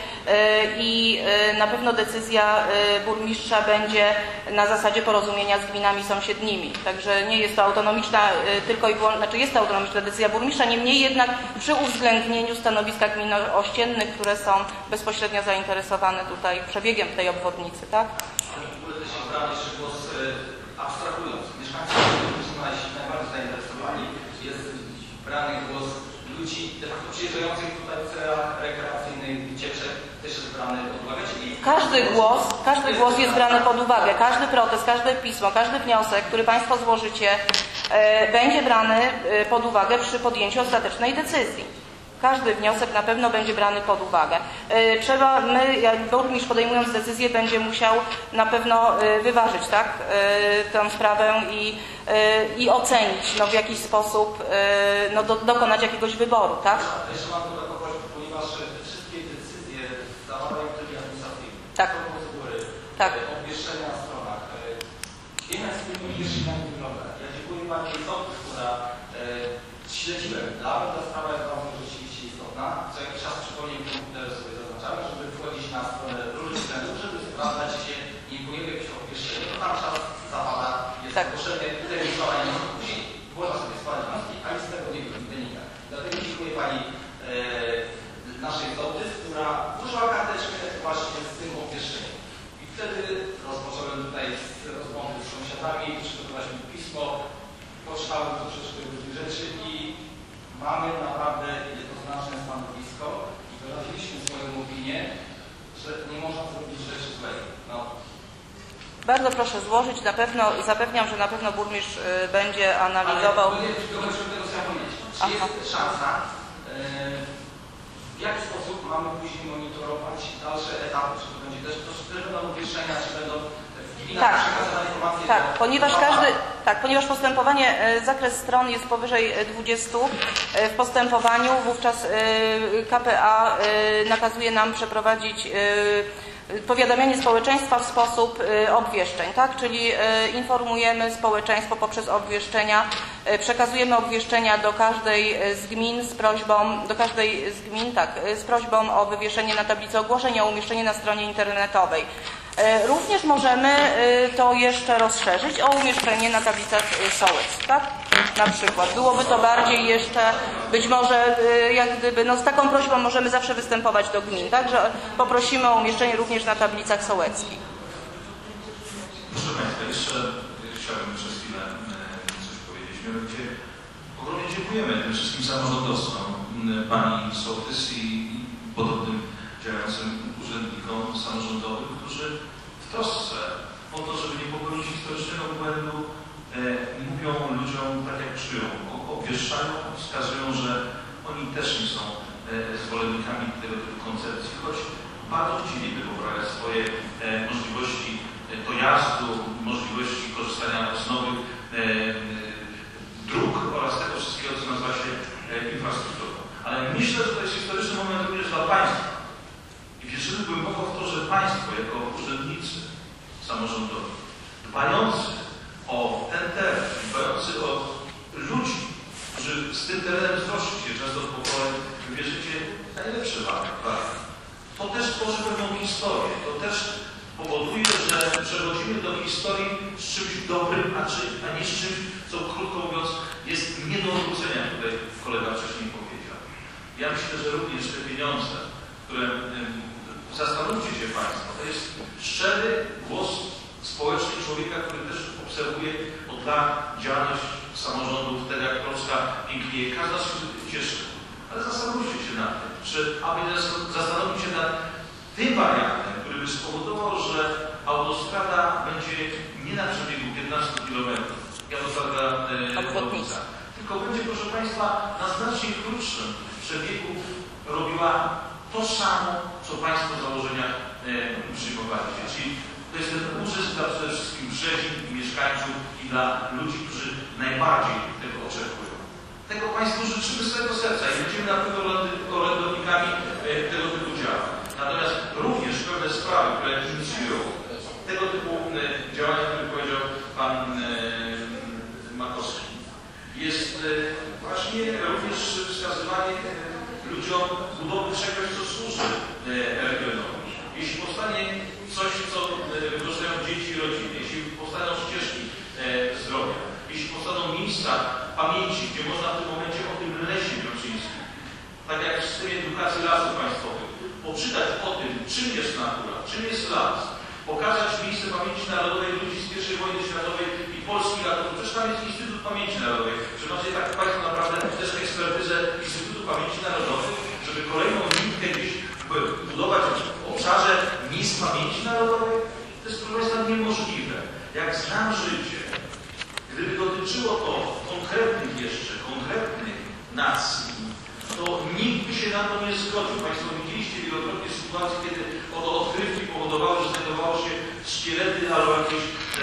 i na pewno decyzja burmistrza będzie na zasadzie porozumienia z gminami sąsiednimi. Także nie jest to autonomiczna tylko i wyłącznie, znaczy jest to autonomiczna decyzja burmistrza, niemniej jednak przy uwzględnieniu stanowiska gmin ościennych, które są bezpośrednio zainteresowane tutaj przebiegiem tej obwodnicy. Tak? Jeszcze głos abstrahując, mieszkańcy, którzy są najbardziej zainteresowani, jest brany głos ludzi de facto przyjeżdżających tutaj w celach rekreacyjnych, wycieczek, też jest brany pod uwagę, czyli... Każdy głos, każdy głos jest brany pod uwagę, każdy protest, każde pismo, każdy wniosek, który Państwo złożycie, e, będzie brany pod uwagę przy podjęciu ostatecznej decyzji. Każdy wniosek na pewno będzie brany pod uwagę. Trzeba, my, jak burmistrz podejmując decyzję, będzie musiał na pewno wyważyć tak, tę sprawę i, i ocenić, no, w jakiś sposób no, do, dokonać jakiegoś wyboru. Tak? Jeszcze mam tylko taką prośbę, ponieważ te wszystkie decyzje zawierają tryb administracyjny. Tak. Procedury, tak. obwieszczenia na stronach. Wiemy, jak z tymi obwieszczeniami wygląda. Ja dziękuję Pani Sołtys, która śledziłem. Dla mnie ta sprawa jest bardzo rzeczywiście istotna. Co jakiś czas przypomnij komputery sobie zaznaczamy, żeby wchodzić na stronę różnych względów, żeby sprawdzać, czy się nie pojawia jakieś obwieszczenie, to tam czas zapada, jest tak. potrzebne terminowanie, no później można sobie składać wnioski, a nic z tego nie wynika. Dlatego dziękuję Pani e, naszej Sołtys, która włożyła karteczkę właśnie z tym obwieszczeniem. I wtedy rozpocząłem tutaj rozmowy z sąsiadami, przygotowaliśmy pismo, poczytałem troszeczkę różnych rzeczy i mamy naprawdę jednoznaczne stanowisko i wyraziliśmy swoją opinię, że nie można zrobić rzeczy złej. No. Bardzo proszę złożyć, na pewno, zapewniam, że na pewno burmistrz y, będzie analizował. Ale nie, tylko tego trzeba powiedzieć. Czy jest szansa, y, w jaki sposób mamy później monitorować dalsze etapy, czy to będzie też, to, czy też będą obwieszczenia, czy będą w Tak, tak, ponieważ każdy, tak, ponieważ postępowanie, e, zakres stron jest powyżej dwudziestu e, w postępowaniu, wówczas e, K P A e, nakazuje nam przeprowadzić e, powiadamianie społeczeństwa w sposób e, obwieszczeń, tak, czyli e, informujemy społeczeństwo poprzez obwieszczenia, e, przekazujemy obwieszczenia do każdej z gmin z prośbą, do każdej z gmin, tak, z prośbą o wywieszenie na tablicy ogłoszeń, o umieszczenie na stronie internetowej. Również możemy to jeszcze rozszerzyć o umieszczenie na tablicach sołectw, tak? Na przykład. Byłoby to bardziej jeszcze, być może jak gdyby, no z taką prośbą możemy zawsze występować do gmin, tak? Że poprosimy o umieszczenie również na tablicach sołeckich. Proszę Państwa, jeszcze chciałbym przez chwilę coś powiedzieć. Mianowicie ogromnie dziękujemy tym wszystkim samorządowcom, Pani Sołtys i podobnym działającym urzędnikom samorządowym, którzy w trosce o to, żeby nie popełnić historycznego błędu, e, mówią ludziom tak jak czują, obwieszczają, wskazują, że oni też nie są e, zwolennikami tego typu koncepcji, choć bardzo chcieliby poprawiać swoje e, możliwości dojazdu, możliwości korzystania z nowych e, dróg oraz tego wszystkiego, co nazywa się e, infrastrukturą. Ale myślę, że to jest historyczny moment również dla Państwa. I wierzymy głęboko w to, że Państwo, jako urzędnicy samorządowi, dbający o ten teren, dbający o ludzi, którzy z tym terenem znoszą się często w pokoleń, wybierzecie najlepsze warunki. To też tworzy pewną historię. To też powoduje, że przechodzimy do historii z czymś dobrym, a, czy, a nie z czymś, co krótko mówiąc jest nie do odwrócenia, tutaj kolega wcześniej powiedział. Ja myślę, że również te pieniądze, które zastanówcie się Państwo, to jest szczery głos społeczny człowieka, który też obserwuje od lat działalność samorządów, wtedy jak Polska pięknieje. Każda się cieszy. Ale zastanówcie się nad tym, czy, aby zastanowić się nad tym wariantem, który by spowodował, że autostrada będzie nie na przebiegu piętnastu kilometrów, autostrada obwodnica, tylko będzie, proszę Państwa, na znacznie krótszym przebiegu robiła to samo, co Państwo w założeniach e, przyjmowaliście. Czyli to jest ten uzysk dla przede wszystkim Brzezin i mieszkańców i dla ludzi, którzy najbardziej tego oczekują. Tego Państwu życzymy z całego serca i będziemy na pewno orędownikami e, tego typu działań. Natomiast również pewne sprawy, które inicjują tego typu e, działania, które powiedział Pan e, Makowski, jest e, właśnie również wskazywanie e, ludziom budowy czegoś, co służy regionowi. Jeśli powstanie coś, co wykorzystają dzieci i rodziny, jeśli powstaną ścieżki zdrowia, jeśli powstaną miejsca pamięci, gdzie można w tym momencie o tym lesie wioczyńskim, tak jak w systemie edukacji lasów państwowych, poczytać o tym, czym jest natura, czym jest las, pokazać miejsce pamięci narodowej ludzi z pierwszej wojny światowej i Polski ratowników. Przecież tam jest Instytut Pamięci Narodowej. Czy macie tak Państwo naprawdę też ekspertyzę Instytutu Pamięci Narodowej, żeby kolejną nitkę gdzieś budować w obszarze miejsc pamięci narodowej? To jest, proszę Państwa, niemożliwe. Jak znam życie, gdyby dotyczyło to konkretnych jeszcze, konkretnych nacji, to nikt by się na to nie zgodził. Państwo widzieliście wielokrotnie sytuację, kiedy oto odkrywki powodowały, że znajdowało się szkielety albo jakieś, e,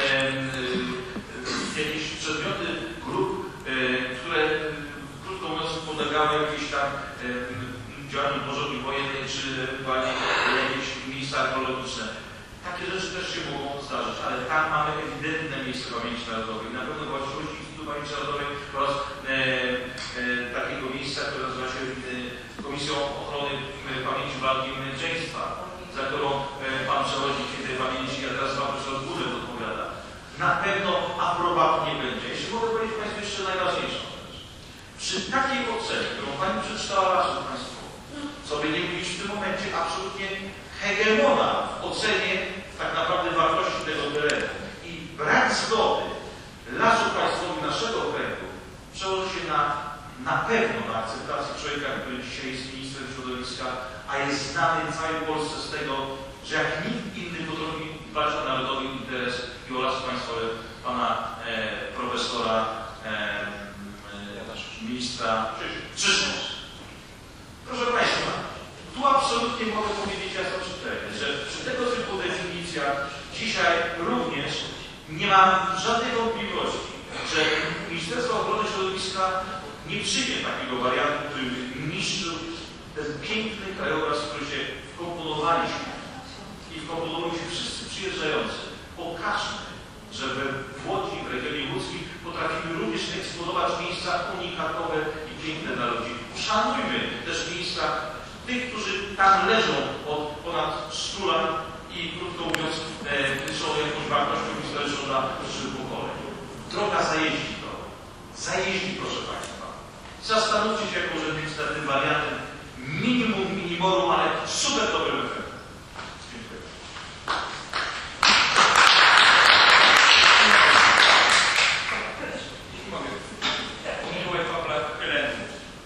e, jakieś przedmioty grup, e, które krótko mówiąc podlegały jakiejś tam e, działaniu porządku wojennej, czy ewentualnie jakieś miejsca archeologiczne. Takie rzeczy też się mogą zdarzyć, ale tam mamy ewidentne miejsce pamięci narodowej. Na pewno właściwości Instytutu Pamięci Narodowej oraz e, e, takiego miejsca, które nazywa się e, Komisją Ochrony e, Pamięci Walki i Męczeństwa, za którą e, Pan Przewodniczący tej pamięci, a teraz Pan Profesor Górek odpowiada. Na pewno aprobatnie będzie. Jeśli mogę powiedzieć Państwu jeszcze najważniejszą rzecz. Przy takiej ocenie, którą Pani przeczytała Lasów Państwowych, co by nie mówić w tym momencie absolutnie hegemona w ocenie tak naprawdę wartości tego terenu i brak zgody Lasów Państwowych naszego okręgu przełoży się na, na pewno na akceptację człowieka, który dzisiaj jest ministrem środowiska, a jest znany w całej Polsce z tego, że jak nikt inny potrafi dbać o narodowy interes i o Lasy Państwowe pana e, profesora e, e, ministra Czyżma. Proszę Państwa, tu absolutnie mogę powiedzieć jasno czytelnie, że przy tego typu definicjach dzisiaj również Nie mam żadnej wątpliwości, że Ministerstwo Ochrony Środowiska nie przyjmie takiego wariantu, który by niszczył ten piękny krajobraz, w który się wkomponowaliśmy i wkomponują się wszyscy przyjeżdżający. Pokażmy, że we Łodzi, w regionie łódzkim potrafimy również eksponować miejsca unikatowe i piękne dla ludzi. Uszanujmy też miejsca tych, którzy tam leżą od ponad stu lat i krótko mówiąc e, są jakąś wartością historyczną dla przyszłych pokoleń. Droga zajeździ to. Zajeździ, proszę Państwa. Zastanówcie się jako urzędnicy nad tym wariantem minimum minimorum, ale super dobrym efektem. Dziękuję. Miłe Pawła Heleny.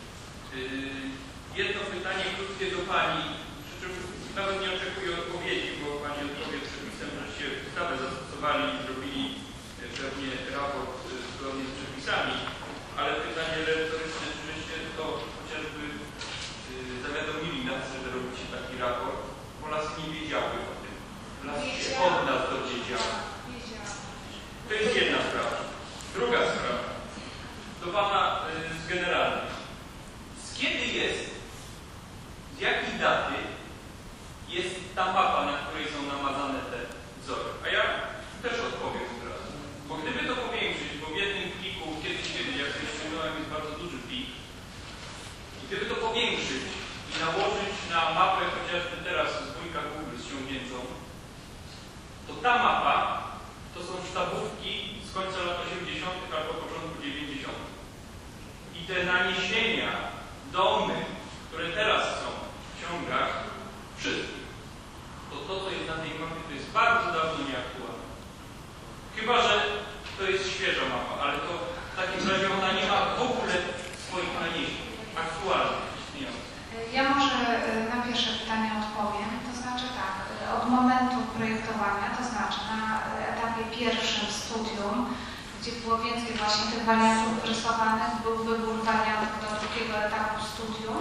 Jedno pytanie krótkie do Pani, przy czym nawet nie oczekuję odpowiedzi, bo Pani odpowie przepisem, żeście ustawę zastosowali i zrobili pewnie raport zgodnie z przepisami, ale pytanie retoryczne, czy żeście to chociażby zawiadomili nas, że robicie taki raport, bo lasy nie wiedziały o tym. Lasy się od nas dowiedziały. To jest jedna sprawa. Druga sprawa. Do Pana z generalnych. Z kiedy jest, z jakiej daty jest ta mapa, na której są namazane te wzory? A ja też odpowiem teraz. Bo gdyby to powiększyć, bo w jednym pliku, kiedyś, kiedyś, jak sobie ściągnąłem, jest bardzo duży plik, i gdyby to powiększyć i nałożyć na mapę chociażby teraz z wujka Google ściągniętą, to ta mapa to są sztabówki z końca lat osiemdziesiątych albo początku dziewięćdziesiątych. I te naniesienia, domy, które teraz są w ciągach, wszystkie, to to, co jest na tej mapie, to jest bardzo dawno nieaktualne. Chyba że to jest świeża mapa, ale to w takim razie ona nie ma w ogóle swoich naniesień aktualnych, istniejących. Ja może na pierwsze pytanie odpowiem. To znaczy tak, od momentu projektowania, to znaczy na etapie pierwszym studium, gdzie było więcej właśnie tych wariantów rysowanych, był wybór wariantów do drugiego etapu studium.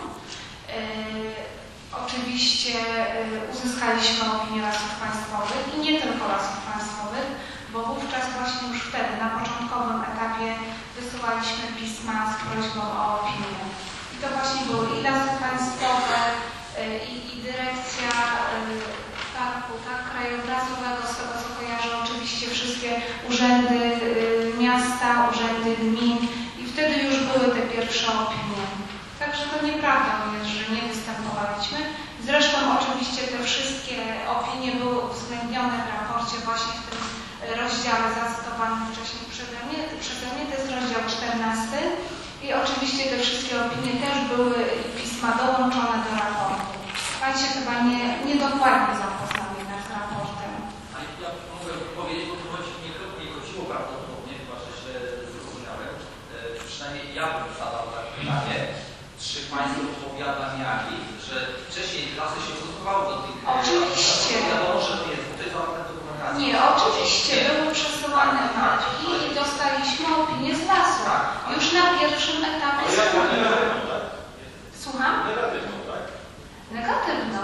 Yy, oczywiście yy, uzyskaliśmy opinię Lasów Państwowych i nie tylko Lasów Państwowych, bo wówczas właśnie już wtedy, na początkowym etapie wysyłaliśmy pisma z prośbą o opinię. I to właśnie były i Lasy Państwowe, yy, i, i dyrekcja yy, parku, tak, krajobrazowego, z tego co kojarzę, oczywiście wszystkie urzędy y, miasta, urzędy gmin i wtedy już były te pierwsze opinie. Także to nieprawda jest, że nie występowaliśmy. Zresztą oczywiście te wszystkie opinie były uwzględnione w raporcie właśnie w tym rozdziale zacytowanym wcześniej przeze mnie, przeze mnie, to jest rozdział czternasty i oczywiście te wszystkie opinie też były pisma dołączone do raportu. Pan się chyba nie, niedokładnie zapoznał jednak z raportem. A ja mogę powiedzieć, bo to chodzi, nie, nie chodziło prawdopodobnie, chyba że źle zrozumiałem. E, przynajmniej ja bym zadał takie pytanie, czy Państwo powiadamiali, że wcześniej klasy się stosowały do tych... Oczywiście. Wiadomo, że nie jest, bo to jest zawarte dokumentacja. Nie, oczywiście. Były przesyłane mapki i dostaliśmy opinię z lasu. Już na pierwszym etapie studium. Słucham? Negatywną.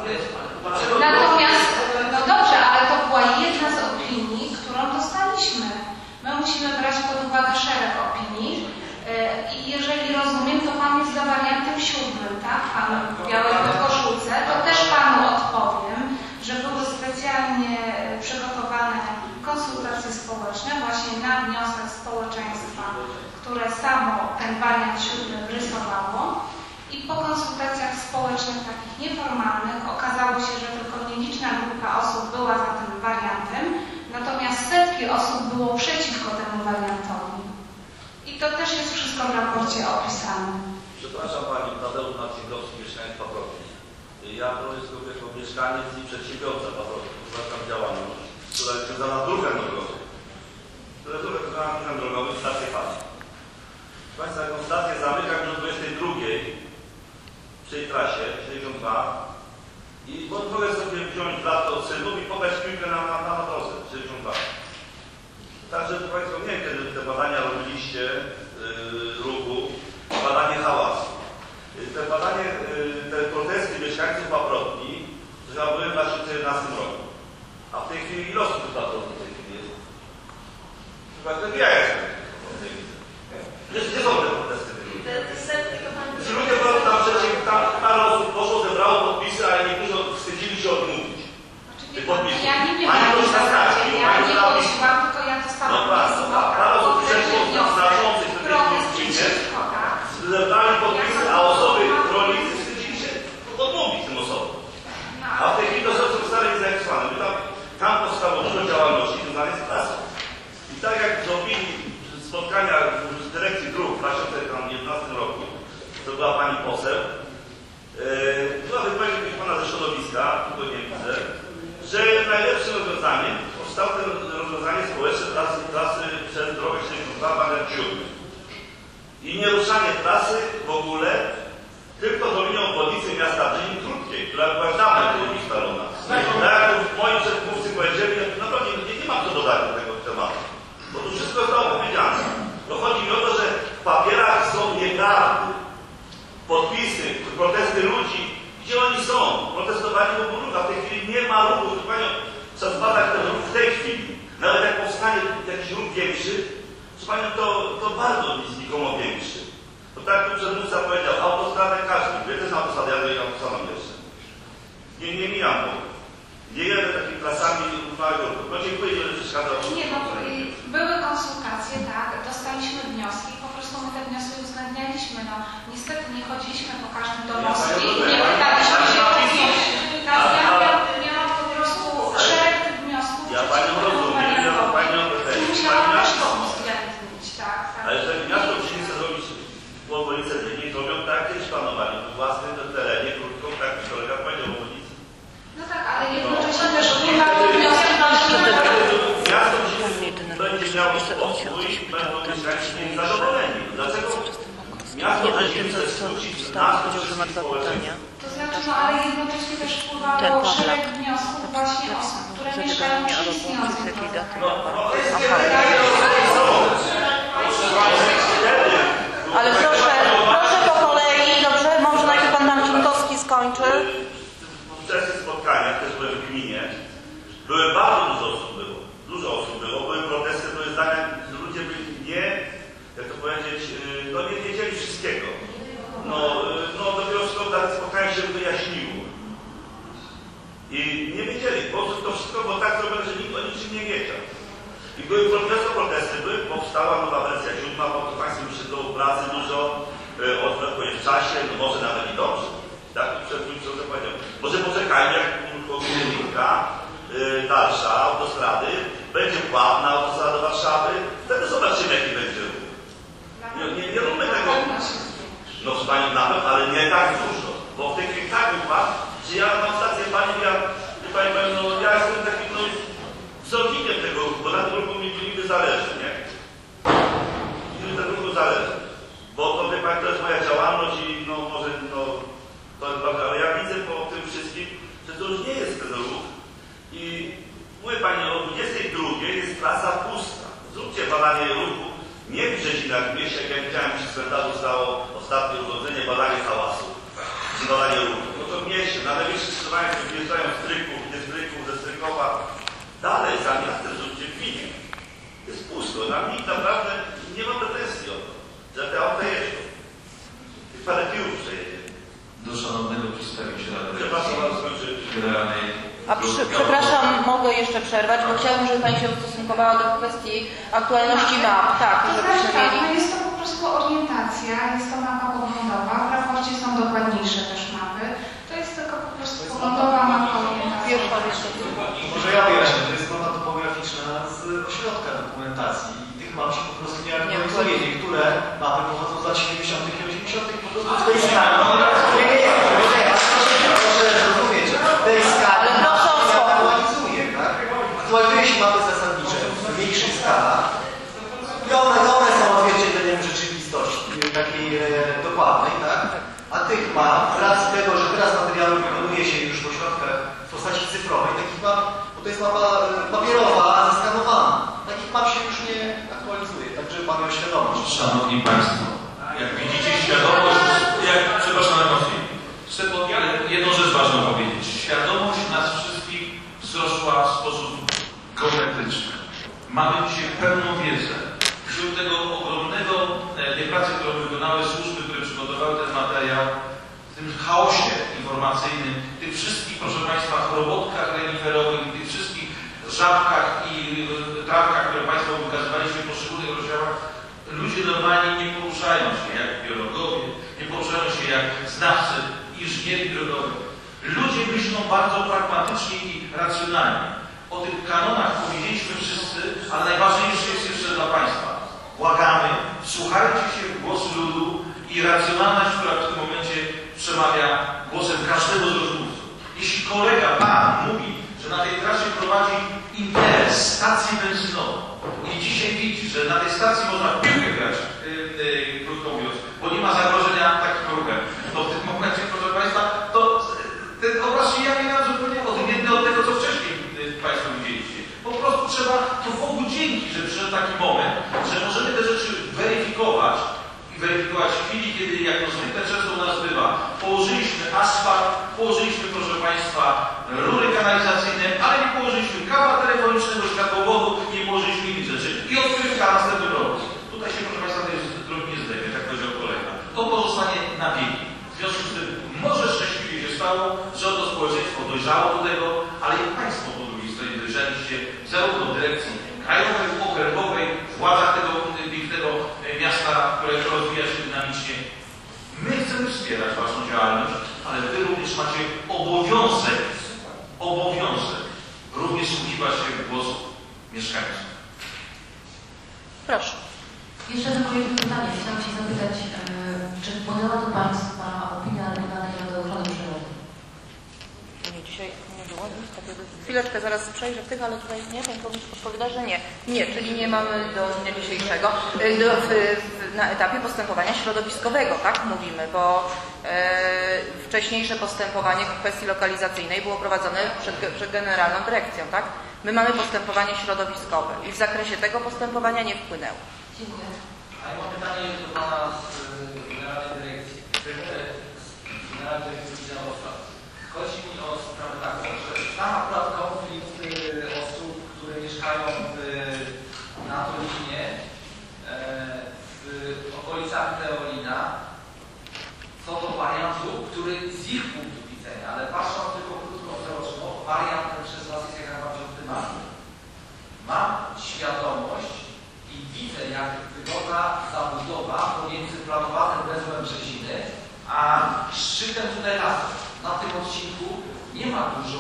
Natomiast, no dobrze, ale to była jedna z opinii, którą dostaliśmy. My musimy brać pod uwagę szereg opinii i jeżeli rozumiem, to Pan jest za wariantem siódmym, tak? Pan w białej koszulce, to też Panu odpowiem, że były specjalnie przygotowane konsultacje społeczne właśnie na wniosek społeczeństwa, które samo ten wariant siódmy rysowało. I po konsultacjach społecznych, takich nieformalnych, okazało się, że tylko nieliczna grupa osób była za tym wariantem, natomiast setki osób było przeciwko temu wariantowi. I to też jest wszystko w raporcie opisane. Przepraszam Pani, Tadeusz Marcinkowski, mieszkaniec Paprotki. Ja jestem jako mieszkaniec i przedsiębiorca Paprotki, przepraszam działalność, która jest związana z ruchem drogowym. Która jest związana z ruchem drogowym, stację Pani. Państwa, jaką stację zamyka do dwudziestej drugiej w tej trasie sześćdziesiąt dwa i mogę sobie wziąć lat od synów i podać piłkę na, na, na drodze sześćdziesiąt dwa. Także to Państwo, nie wiem, kiedy te badania robiliście yy, ruchu, badanie hałasu. Yy, te badanie, yy, te protesty mieszkańców Paprotki, że ja byłem w dwa tysiące jedenastym roku. A w tej chwili ile osób w Paprotki w tej chwili jest? dwa tysiące jedenastym roku, to była pani poseł, yy, była wypowiedź pana ze środowiska, tylko nie widzę, że najlepszym rozwiązaniem powstało to rozwiązanie społeczne trasy, trasy przez drogę siedemdziesiąt dwa wariant siódmy. I nieruszanie trasy w ogóle tylko do linią obwodnicy miasta Brzeźin Krótkiej, która była dawno było ustalona. Tak jak moi przedmówcy powiedzieli, naprawdę nie, nie mam co dodać do tego tematu. Bo tu wszystko zostało powiedziane. To chodzi mi o to, że w papierach są nieprawdy, podpisy, protesty ludzi. Gdzie oni są? Protestowali w ruchu, a w tej chwili nie ma ruchu. Proszę Panią, trzeba zbadać ten ruch w tej chwili. Nawet jak powstanie jakiś ruch większy, proszę Panią, to, to bardzo znikomo większy. To tak jak przedmówca powiedział, autostradę każdy, wie, to jest autostrada, ja dojeżdżam autostradą jeszcze. Nie, nie mijam go. Nie jadę takimi klasami małego ruchu. No dziękuję, że przeszkadzał. Nie, no, były konsultacje, tak, dostaliśmy wnioski, po prostu my te wnioski uwzględnialiśmy. No, niestety nie chodziliśmy po każdym domostwie i nie pytaliśmy się o wieś. Ja miałam po prostu szereg tych wniosków. Ja Panią rozumiem, ja Panią I musiałam też to uwzględnić, tak, tak. Ale jeżeli miasto musi chce zrobić obwodnicę linii, zrobią tak, kiedyś planowali w własnym terenie, krótką, tak jak kolega powiedział, obwodnicę. No tak, ale jednocześnie też nie ma wniosku. Miasto będzie miało spokój i będą mieszkańcy zadowoleni. Dlaczego miasto będzie chce skrócić nas do wszystkich społeczeństw? To znaczy, no ale jednocześnie też wpływało szereg wniosków właśnie osób, które mieszkają przy istniejących drogach. No, no, Ale proszę, proszę po kolei, dobrze? Może najpierw pan Marcinkowski skończy. W wczesnych spotkaniach, też byłem w gminie, były bardzo dużo osób było. Dużo osób było, były protesty, były zdania, że ludzie byli nie, jak to powiedzieć, no nie wiedzieli wszystkiego. No, no dopiero wszystko w takich spotkaniach się wyjaśniło. I nie wiedzieli, po prostu to wszystko było tak zrobione, że nikt o niczym nie wiedział. I były protesty, protesty, były, powstała nowa wersja siódma, bo to Państwo już do pracy dużo, odwrotnie w czasie, no może nawet i dobrze. Tak, przed chwilą co powiedział. Może poczekajmy, jak linka yy, dalsza, autostrady, będzie płatna autostrada do Warszawy, wtedy zobaczymy, jaki będzie ruch. Nie, nie, nie róbmy tego. No z Panią nawet, ale nie tak dużo. Bo w tej chwili tak upadł, że ja mam stację Pani, ja, Pani powiem, no ja jestem takim, no, wzornikiem tego ruchu, bo na tym ruchu mi niby zależy, nie? Niby ten ruchu zależy. Bo to, wie Pani, to jest moja działalność i no może, no, to jest ważne, ale ja widzę po tym wszystkim, że to już nie jest ten ruch i mówię Pani, o dwudziestej drugiej jest trasa pusta. Zróbcie badanie ruchu, nie w Brzezinach, w mieście, jak ja widziałem, przy cmentarzu stało ostatnie urządzenie, badanie hałasu, czy badanie ruchu. No to w mieście, na najwyższych skrzyżowaniach, gdzie wjeżdżają z Stryków, nie z Stryków, ze Strykowa, dalej za miastem, zróbcie w gminie. Jest pusto, nam nikt naprawdę nie ma pretensji o to, że te auta jeżdżą. Tych parę tirów przejedzie. Do szanownego przedstawiciela Generalnej. A przy, przepraszam, mogę jeszcze przerwać, bo chciałabym, żeby Pani się ustosunkowała do kwestii aktualności map. Tak, To żebyśmy znaczy tak, mieli. no jest to po prostu orientacja, jest to mapa poglądowa, w raporcie są dokładniejsze też mapy. To jest tylko po prostu poglądowa mapa orientacja. Może ja wyjaśnię, to jest mapa topograficzna z ośrodka dokumentacji i tych map się po prostu nie aktualizuje. Niektóre mapy pochodzą z lat siedemdziesiątych i osiemdziesiątych po prostu z tej skali. Nie, nie, nie, proszę zrozumieć, w tej skali się aktualizuje, tak? Aktualizuje się mapy zasadnicze w mniejszych skalach i one, one są odzwierciedleniem rzeczywistości, takiej e, dokładnej, tak? A tych map, z racji tego, że teraz materiały wykonuje się już w ośrodkach w postaci cyfrowej, takich map, bo to jest mapa papierowa, zeskanowana, takich map się już nie aktualizuje, także mamy świadomość. Szanowni Państwo, jak widzicie świadomość, jak, przepraszam na chwilę, chcę jedną rzecz ważną powiedzieć. Świadomość nas wszystkich wzrosła w sposób geometryczny. Mamy dzisiaj pełną wiedzę. Wśród tego ogromnego, tej pracy, którą wykonały służby, które przygotowały ten materiał, w tym chaosie informacyjnym, tych wszystkich, proszę Państwa, robotkach reniferowych, tych wszystkich żabkach i trawkach, które Państwo wykazywaliście w poszczególnych rozdziałach, ludzie normalnie nie poruszają się jak biologowie, nie poruszają się jak znawcy, inżynierii drogowych. Ludzie myślą bardzo pragmatycznie i racjonalnie. O tych kanonach powiedzieliśmy wszyscy, ale najważniejsze jest jeszcze dla Państwa. Błagamy, wsłuchajcie się w głos ludu i racjonalność, która w tym momencie przemawia głosem każdego z rozmówców. Jeśli kolega, pan mówi, że na tej trasie prowadzi interes, stację benzynową i dzisiaj widzi, że na tej stacji można piłkę grać, yy, yy, krótko mówiąc, bo nie ma zagrożenia takim ruchem, to w tym momencie, proszę Państwa, to ten obraz się jawi nam zupełnie odmienny od tego, co wcześniej yy, Państwo widzieliście. Po prostu trzeba to Bogu dzięki, że przyszedł taki moment, że możemy te rzeczy weryfikować i weryfikować w chwili, kiedy, jak to zwykle często u nas bywa, położyliśmy asfalt, położyliśmy, proszę Państwa, rury kanalizacyjne, ale nie położyliśmy kabla telefonicznego, światłowodu, nie położyliśmy innych rzeczy i odkrywka następnym roku. Tutaj się, proszę Państwa, tej drogi nie zdejmie, tak powiedział kolega. To pozostanie na wieki. W związku z tym może szczęśliwie się stało, że oto społeczeństwo dojrzało do tego, ale i Państwo po drugiej stronie dojrzeliście zarówno w dyrekcji krajowej, okręgowej, w władzach tego pięknego miasta, które rozwija się dynamicznie. My chcemy wspierać Waszą działalność, ale Wy również macie obowiązek, obowiązek również wsłuchiwać się w głos mieszkańców. Proszę. Jeszcze tylko jedno pytanie. Chciałam się zapytać, e, czy podała do Państwa opinia Regionalnej Rady Ochrony Przyrody? Nie, dzisiaj nie było nic takiego. Chwileczkę, zaraz przejrzę w tych, ale tutaj nie, Pani Burmistrz odpowiada, że nie. Nie, czyli nie mamy do dnia dzisiejszego, do, w, w, na etapie postępowania środowiskowego, tak mówimy, bo e, wcześniejsze postępowanie w kwestii lokalizacyjnej było prowadzone przed, przed Generalną Dyrekcją, tak? My mamy postępowanie środowiskowe i w zakresie tego postępowania nie wpłynęło. Dziękuję. A ja mam pytanie do Pana z Generalnej Dyrekcji. Z Generalnej Dyrekcji Wydziału Oświaty. Chodzi mi o sprawę taką, że tam akurat konflikt osób, które mieszkają w, na Tolinie, w okolicach Teolina, co do wariantu, który z ich punktu widzenia, ale patrząc tylko krótkotrwałoczno, wariant ten przez Was jest jak najbardziej optymalny. Mam świadomość i widzę, jak wygląda zabudowa pomiędzy planowanym węzłem Brzeziny a szczytem tutaj lasu. Na tym odcinku nie ma dużo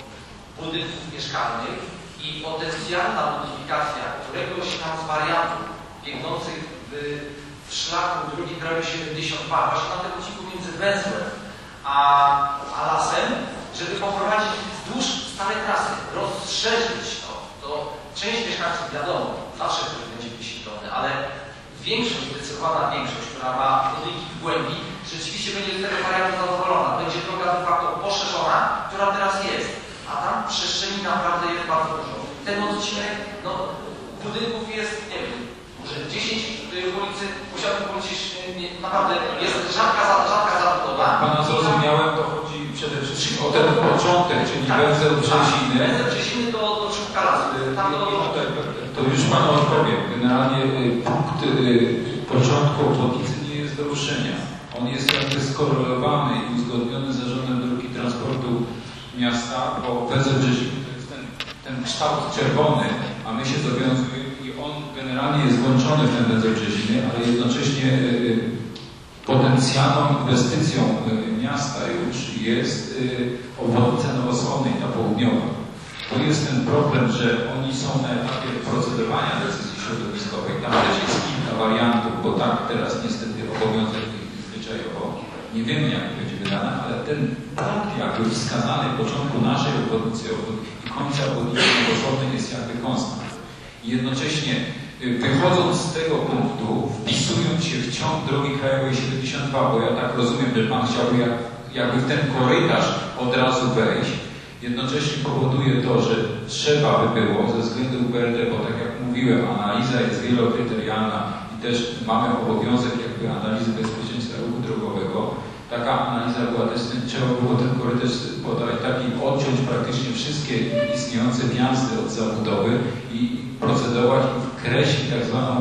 budynków mieszkalnych i potencjalna modyfikacja któregoś tam z wariantów biegnących w, w szlaku drogi krajowej siedemdziesiąt dwa, właśnie na tym odcinku między węzłem a, a lasem, żeby poprowadzić wzdłuż stałej trasy, rozszerzyć to, to część mieszkańców, wiadomo, zawsze ktoś będzie wysiedlony, ale większość, zdecydowana większość, która ma budynki w głębi, rzeczywiście będzie z tego wariantu zadowolona. Będzie droga de facto poszerzona, która teraz jest. A tam przestrzeni naprawdę jest bardzo dużo. Ten odcinek, no, budynków jest, nie wiem, może dziesięć w tej okolicy, musiałbym powiedzieć, nie, naprawdę jest rzadka, rzadka zabudowa. Pana zrozumiałem, to chodzi przede wszystkim o ten początek, czyli tak, węzeł Brzeziny. Węzeł Brzeziny do, do Czubka Lasu. Tam do, do... To już Panu odpowiem. Generalnie punkt początku obwodnicy nie jest do ruszenia. On jest jakby skorelowany i uzgodniony z Zarządem Dróg i Transportu Miasta, bo węzeł Brzeziny to jest ten, ten kształt czerwony, a my się zobowiązujemy i on generalnie jest włączony w ten węzeł Brzeziny, ale jednocześnie y, potencjalną inwestycją y, miasta już jest y, obwodnica Nowosławnej, ta południowa. To jest ten problem, że oni są na etapie procedowania decyzji środowiskowej. Tam też jest kilka wariantów, bo tak teraz niestety obowiązek zwyczajowo. Nie wiemy, jak będzie wydane, ale ten punkt jakby wskazany w początku naszej obwodnicy i końca obwodnicy Nowosławnej jest jakby konstant. I jednocześnie wychodząc z tego punktu, wpisując się w ciąg drogi krajowej siedemdziesiąt dwa, bo ja tak rozumiem, że Pan chciałby jak, jakby w ten korytarz od razu wejść, jednocześnie powoduje to, że trzeba by było ze względu U B R D, bo tak jak mówiłem, analiza jest wielokryterialna i też mamy obowiązek jakby analizy bezpieczeństwa ruchu drogowego. Taka analiza była też, trzeba było ten korytarz podać taki, odciąć praktycznie wszystkie istniejące wjazdy od zabudowy i procedować i wkreślić tak zwaną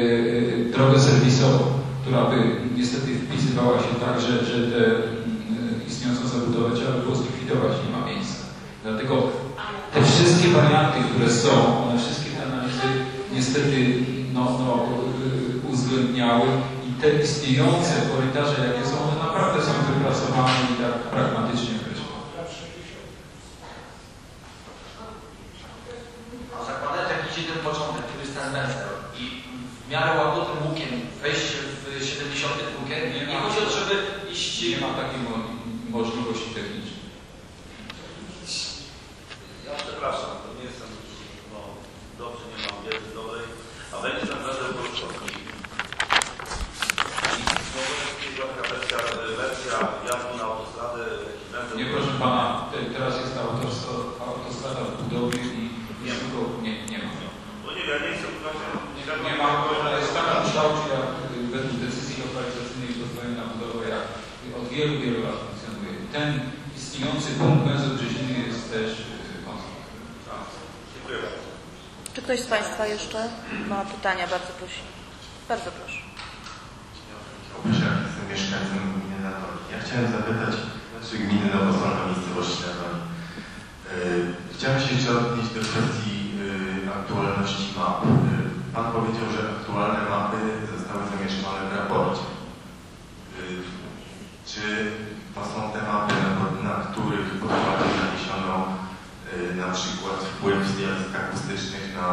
yy, drogę serwisową, która by niestety wpisywała się tak, że, że te yy, istniejącą zabudowę trzeba by było zlikwidować, nie ma miejsca. Dlatego te wszystkie warianty, które są, one wszystkie te analizy niestety no, no, yy, uwzględniały i te istniejące korytarze, jakie są, one naprawdę są wypracowane i tak pragmatycznie określone. A zakładać, jak idzie ten początek, który jest ten węzeł i w miarę dziewięćdziesiątym drugim. Nie Nie ma- chodzi o to, żeby iść... Nie ma takiej mo możliwości technicznej. Ja przepraszam, to nie jestem, no dobrze, nie mam wiedzy dobrej, a będzie tam Radek Polskowski. I taka wersja, wersja jazdu na autostradę. Nie, proszę pana, te, teraz jest autostrada, autostrada w budowie i nie, nie, nie ma. Bo nie wiem, ja nie chcę właśnie... Nie ma, ale jest w takim kształcie, jak według decyzji lokalizacyjnej pozwolenia na budowę, jak od wielu, wielu lat funkcjonuje. Ten istniejący punkt węzeł-Brzeziny jest też konstruktywny. Dziękuję bardzo. Czy ktoś z Państwa jeszcze ma pytania? Bardzo prosimy. Bardzo proszę. Ja jestem mieszkańcem gminy Natoli. Ja chciałem zapytać, czy gminy Nowosolna, miejscowości Natoli. Yy, chciałem się jeszcze odnieść do kwestii yy, aktualności map. Yy, Pan powiedział, że aktualne mapy zostały zamieszczone w raporcie. Yy, czy to są te mapy, na, na których podkładzie naniesiono yy, na przykład wpływ zjawisk akustycznych na...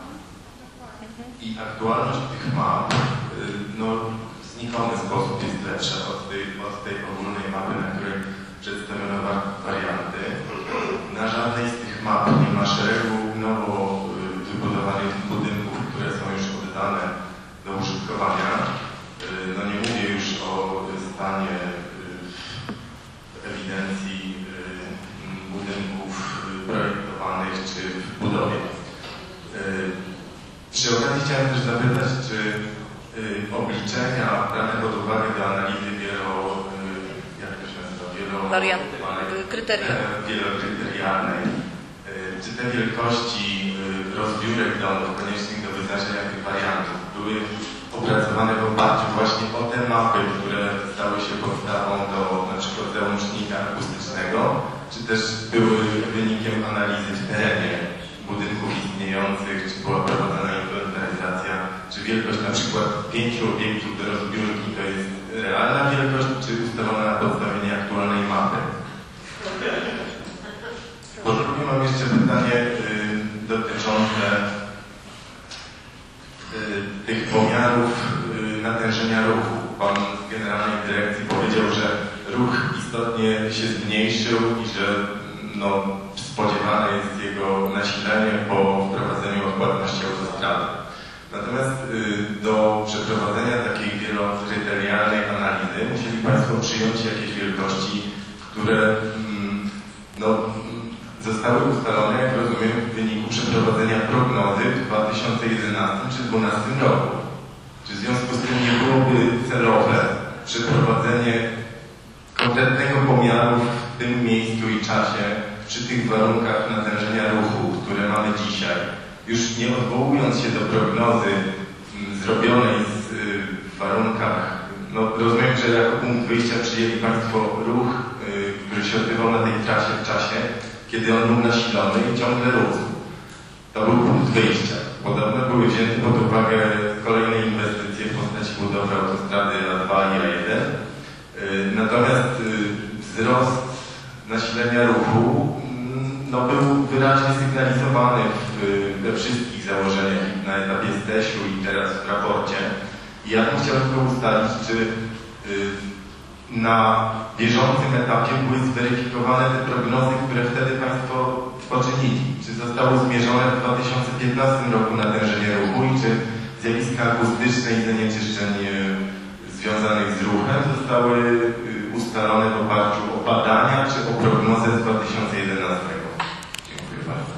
I aktualność tych map, yy, no, w znikomy sposób jest lepsza od tej, od tej ogólnej mapy, na której przedstawiono warianty. Na żadnej z tych map nie ma szeregu nowo wybudowanych budynków, które są już oddane do użytkowania. No nie mówię już o stanie ewidencji budynków projektowanych czy w budowie. Przy okazji chciałem też zapytać, czy obliczenia brane pod uwagę do analizy wielo, jak to się nazywa, wielo, wielokryterialnej, czy te wielkości rozbiórek domów koniecznych do wyznaczenia tych wariantów były opracowane w oparciu właśnie o te mapy, które stały się podstawą do na przykład załącznika akustycznego, czy też były wynikiem analizy w terenie budynków istniejących, czy była prowadzona inwentaryzacja, czy wielkość na przykład pięciu obiektów do rozbiórki to jest realna wielkość, czy ustalona na podstawie nieaktualnej mapy. Po drugie mam jeszcze pytanie y, dotyczące y, tych pomiarów y, natężenia ruchu. Pan z Generalnej Dyrekcji powiedział, że ruch istotnie się zmniejszył i że no, spodziewane jest jego nasilenie po wprowadzeniu odpłatności autostrady. Natomiast y, do przeprowadzenia takiej wielokryterialnej analizy musieli Państwo przyjąć jakieś wielkości, które mm, no, zostały ustalone, jak rozumiem, w wyniku przeprowadzenia prognozy w dwa tysiące jedenastym czy dwa tysiące dwunastym roku. Czy w związku z tym nie byłoby celowe przeprowadzenie konkretnego pomiaru w tym miejscu i czasie przy tych warunkach natężenia ruchu, które mamy dzisiaj, już nie odwołując się do prognozy m, zrobionej z, y, w warunkach, no rozumiem, że jako punkt wyjścia przyjęli Państwo ruch, y, który się odbywał na tej trasie w czasie, kiedy on był nasilony i ciągle rósł. To był punkt wyjścia. Podobno były wzięte pod uwagę kolejne inwestycje w postaci budowy autostrady A dwa i A jeden. Natomiast wzrost nasilenia ruchu no, był wyraźnie sygnalizowany w, we wszystkich założeniach na etapie STEŚ-u i teraz w raporcie. I ja bym chciał tylko ustalić, czy na bieżącym etapie były zweryfikowane te prognozy, które wtedy Państwo poczynili. Czy zostało zmierzone w dwa tysiące piętnastym roku natężenie ruchu i czy zjawiska akustyczne i zanieczyszczeń związanych z ruchem zostały ustalone w oparciu o badania czy o prognozę z dwa tysiące jedenastego. Dziękuję bardzo.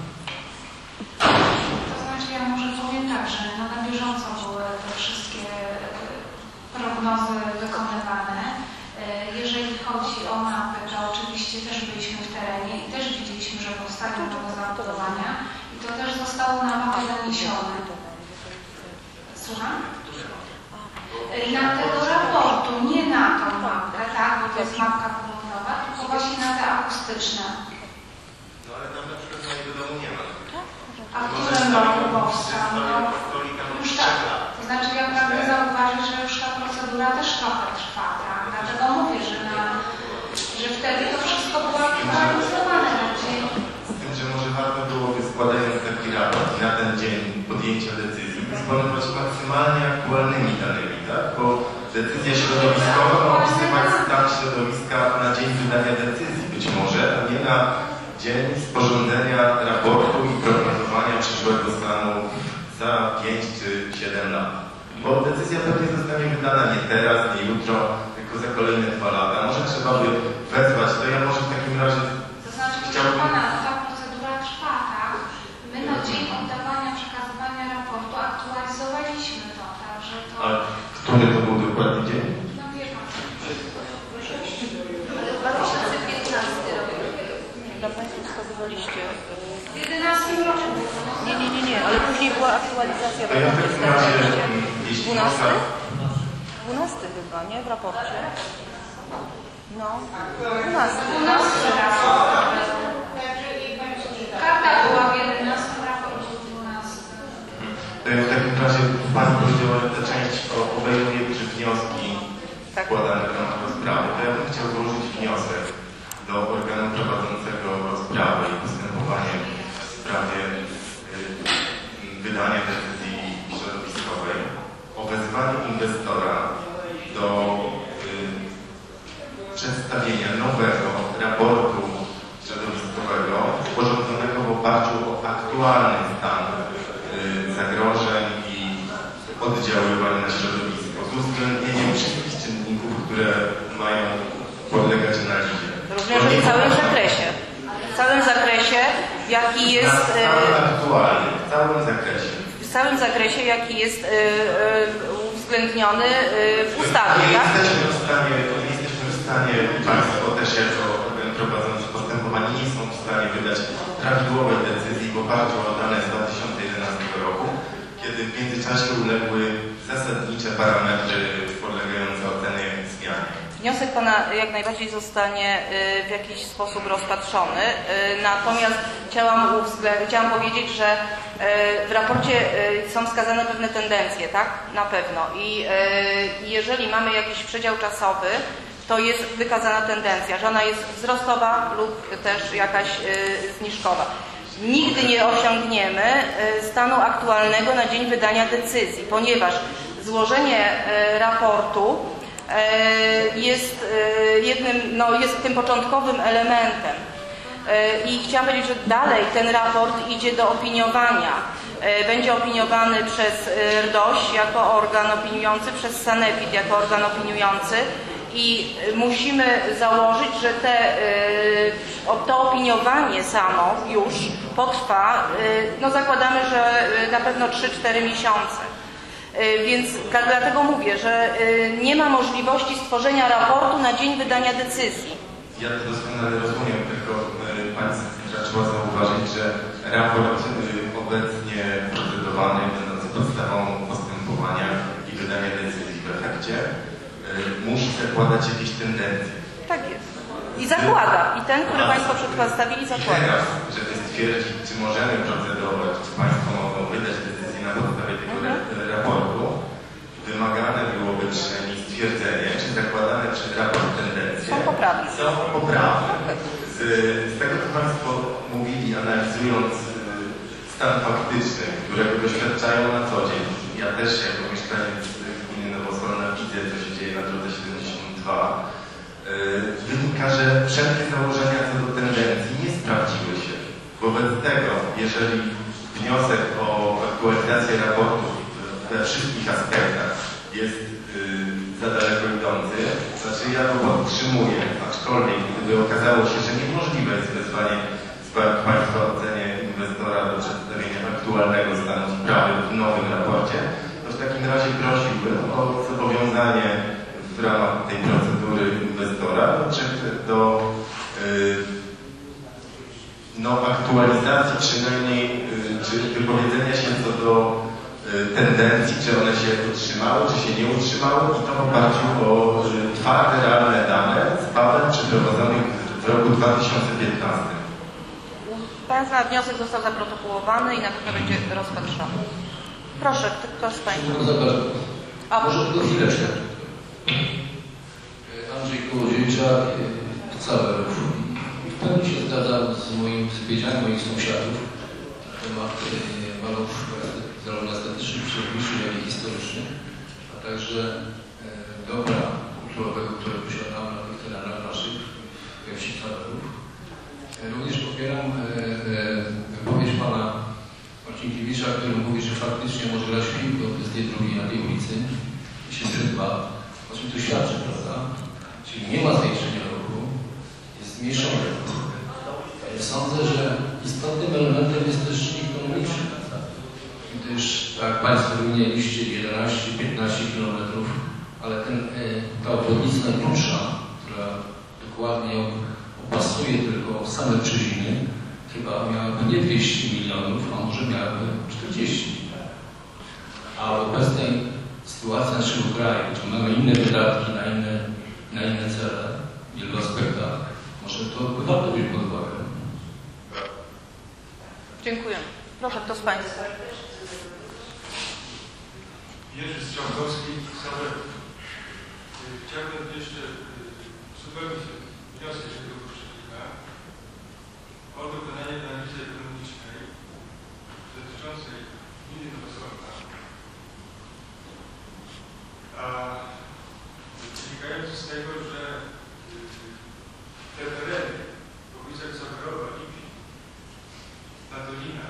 To znaczy ja może powiem tak, że no na bieżąco były te wszystkie prognozy wykonywane. Jeżeli chodzi o mapy, to oczywiście też byliśmy w terenie i też widzieliśmy, że powstają nowe zabudowania i to też zostało na mapę naniesione. Słucham? Na tego raportu, nie na tą mapkę, tak, bo to jest mapka poglądowa, tylko właśnie na te akustyczne. No ale tam na przykład mojego domu nie ma. A w którym roku powstał? No, już tak. To znaczy ja pragnę zauważyć, że już ta procedura też trochę trwa, tak? Dlatego mówię, że, na, że wtedy to wszystko było aktualizowane na dzień. Z tym, że może warto byłoby składając taki raport na ten dzień podjęcia decyzji dysponować maksymalnie aktualnymi danymi, tak? Bo Decyzja środowiskowa ma opisywać stan środowiska na dzień wydania decyzji być może, a nie na dzień sporządzenia raportu i prognozowania przyszłego stanu za pięć czy siedem lat. Bo decyzja pewnie zostanie wydana nie teraz, nie jutro, tylko za kolejne dwa lata. Może trzeba by wezwać, to ja może w takim razie To znaczy, że chciałbym... Pana, ta procedura trwa, tak? My na dzień oddawania, przekazywania raportu aktualizowaliśmy to, także to... Ale który to był dokładnie dzień? No wie Pan. Ale w dwa tysiące piętnastym roku. Dla Państwa wskazywaliście. W jedenastym roku. Nie, nie, nie, nie, ale później była aktualizacja w To ja w raporcie takim razie, strategicznym. mm, jeśli dwunasty? można... dwunasty chyba, nie? W raporcie. No, dwunasty. dwunasty raport. Karta była w jedenastym, raport był w dwunastym. To ja w takim razie Pani powiedziała, że ta część obejmuje czy wnioski Tak. składane w ramach rozprawy. To ja bym chciał złożyć wniosek do organu prowadzącego rozprawę i postępowanie w sprawie y, wydania decyzji środowiskowej o wezwaniu inwestora do y, przedstawienia nowego raportu środowiskowego sporządzonego w oparciu o aktualny stan y, zagrożeń i oddziaływań na środowisko z uwzględnieniem wszystkich czynników, które mają podlegać analizie. Również w całym zakresie. W całym zakresie, jaki jest... Na całym aktualnie, w całym zakresie. W całym zakresie, jaki jest y, y, uwzględniony y, w ustawie, nie tak? Jesteśmy w stanie, nie jesteśmy w stanie, Państwo też jako organ prowadzący postępowanie nie są w stanie wydać prawidłowej decyzji w oparciu o dane z dwa tysiące jedenastego roku, kiedy w międzyczasie uległy zasadnicze parametry podlegające ocenie zmianie. Wniosek Pana jak najbardziej zostanie y, w jakiś sposób rozpatrzony, y, natomiast chciałam, uwzglę- chciałam powiedzieć, że y, w raporcie y, są wskazane pewne tendencje, tak? Na pewno. I y, jeżeli mamy jakiś przedział czasowy, to jest wykazana tendencja, że ona jest wzrostowa lub też jakaś y, zniżkowa. Nigdy nie osiągniemy y, stanu aktualnego na dzień wydania decyzji, ponieważ złożenie y, raportu jest jednym, no jest tym początkowym elementem. I chciałam powiedzieć, że dalej ten raport idzie do opiniowania. Będzie opiniowany przez R D O Ś jako organ opiniujący, przez Sanepid jako organ opiniujący i musimy założyć, że te, to opiniowanie samo już potrwa, no zakładamy, że na pewno trzy cztery miesiące. Więc dlatego mówię, że nie ma możliwości stworzenia raportu na dzień wydania decyzji. Ja to doskonale rozumiem, tylko Pani raczyła zauważyć, że raport obecnie procedowany, będący podstawą postępowania i wydania decyzji w efekcie, musi zakładać jakieś tendencje. Tak jest. I zakłada. I ten, który Państwo przedstawili, zakłada. I teraz, żeby stwierdzić, czy możemy procedować, czy Państwo mogą wydać decyzję na podstawie tego mhm. raportu, wymagane byłoby przynajmniej stwierdzenie, czy zakładane przez raport tendencje są poprawne. Są poprawne. Z, z tego, co Państwo mówili, analizując stan faktyczny, którego doświadczają na co dzień, ja też jako mieszkaniec gminy Nowosolna widzę, co się dzieje na drodze siedemdziesiąt dwa, wynika, że wszelkie założenia co do tendencji nie sprawdziły się. Wobec tego, jeżeli wniosek o aktualizację raportu we wszystkich aspektach jest yy, za daleko idący, znaczy ja to podtrzymuję, aczkolwiek gdyby okazało się, że niemożliwe jest wezwanie Państwa ocenie inwestora do przedstawienia aktualnego stanu sprawy w nowym raporcie, to w takim razie prosiłbym o zobowiązanie w ramach tej procedury inwestora do yy, no, aktualizacji przynajmniej, yy, czy wypowiedzenia się co do yy, tendencji, czy one się utrzymały, czy się nie utrzymały i to w oparciu o yy, twarde, realne dane z badań przeprowadzonych w roku dwa tysiące piętnastym. Państwa wniosek został zaprotokołowany i na pewno będzie rozpatrzony. Proszę, kto z Państwa? A może tylko chwileczkę. Andrzej Kołodziejczak, całe w pełni się zgadzam z moim stwierdzeniem moich sąsiadów na temat walorów zarówno estetycznych, przyrodniczych, jak i historycznych, a także dobra kulturowego, które posiadamy na tych terenach naszych wsi Caberów. Również popieram wypowiedź pana Marcinkiewicza, który mówi, że faktycznie może grać w piłkę bez tej drugiej na tej ulicy i się dba. O czym to świadczy, prawda? Czyli nie ma zwiększenia ruchu, jest zmniejszenie ruchu. Sądzę, że istotnym elementem jest też czynnik ekonomiczny. Gdyż, tak Państwo wymieniliście jedenaście piętnaście kilometrów, ale ten, ta obwodnica najkrótsza, która dokładnie opasuje tylko same Brzeziny, chyba miałaby nie dwieście milionów, a może miałaby czterdzieści. A w obecnej sytuacji naszego kraju, gdzie mamy inne wydatki na inne, na inne cele, w wielu aspektach, może to warto wziąć pod uwagę. Dziękuję. Proszę, kto z Państwa? Jerzy Strzałkowski, Saberów. Chciałbym jeszcze uzupełnić wniosek tego poprzednika o dokonanie analizy ekonomicznej dotyczącej gminy Nowosądna, a wynikający z tego, że te tereny w okolicach Saberowa, Lipi, Nadolina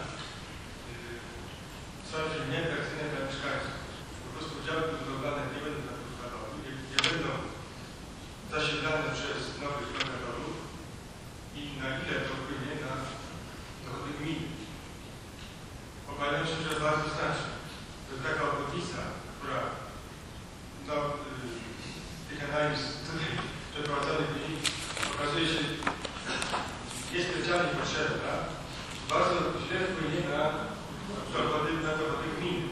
są nieatrakcyjne dla mieszkańców. Po prostu działy budowlane nie będą na podstawowe, nie, nie będą zasiedlane przez nowych lokatorów i na ile to wpłynie na dochody gminy. Obawiam się, że bardzo znacznie. To jest taka obwodnica, która no, tych analiz tutaj przeprowadzonych okazuje się niespecjalnie potrzebna. Bardzo źle wpłynie na dochody, na dochody gminy.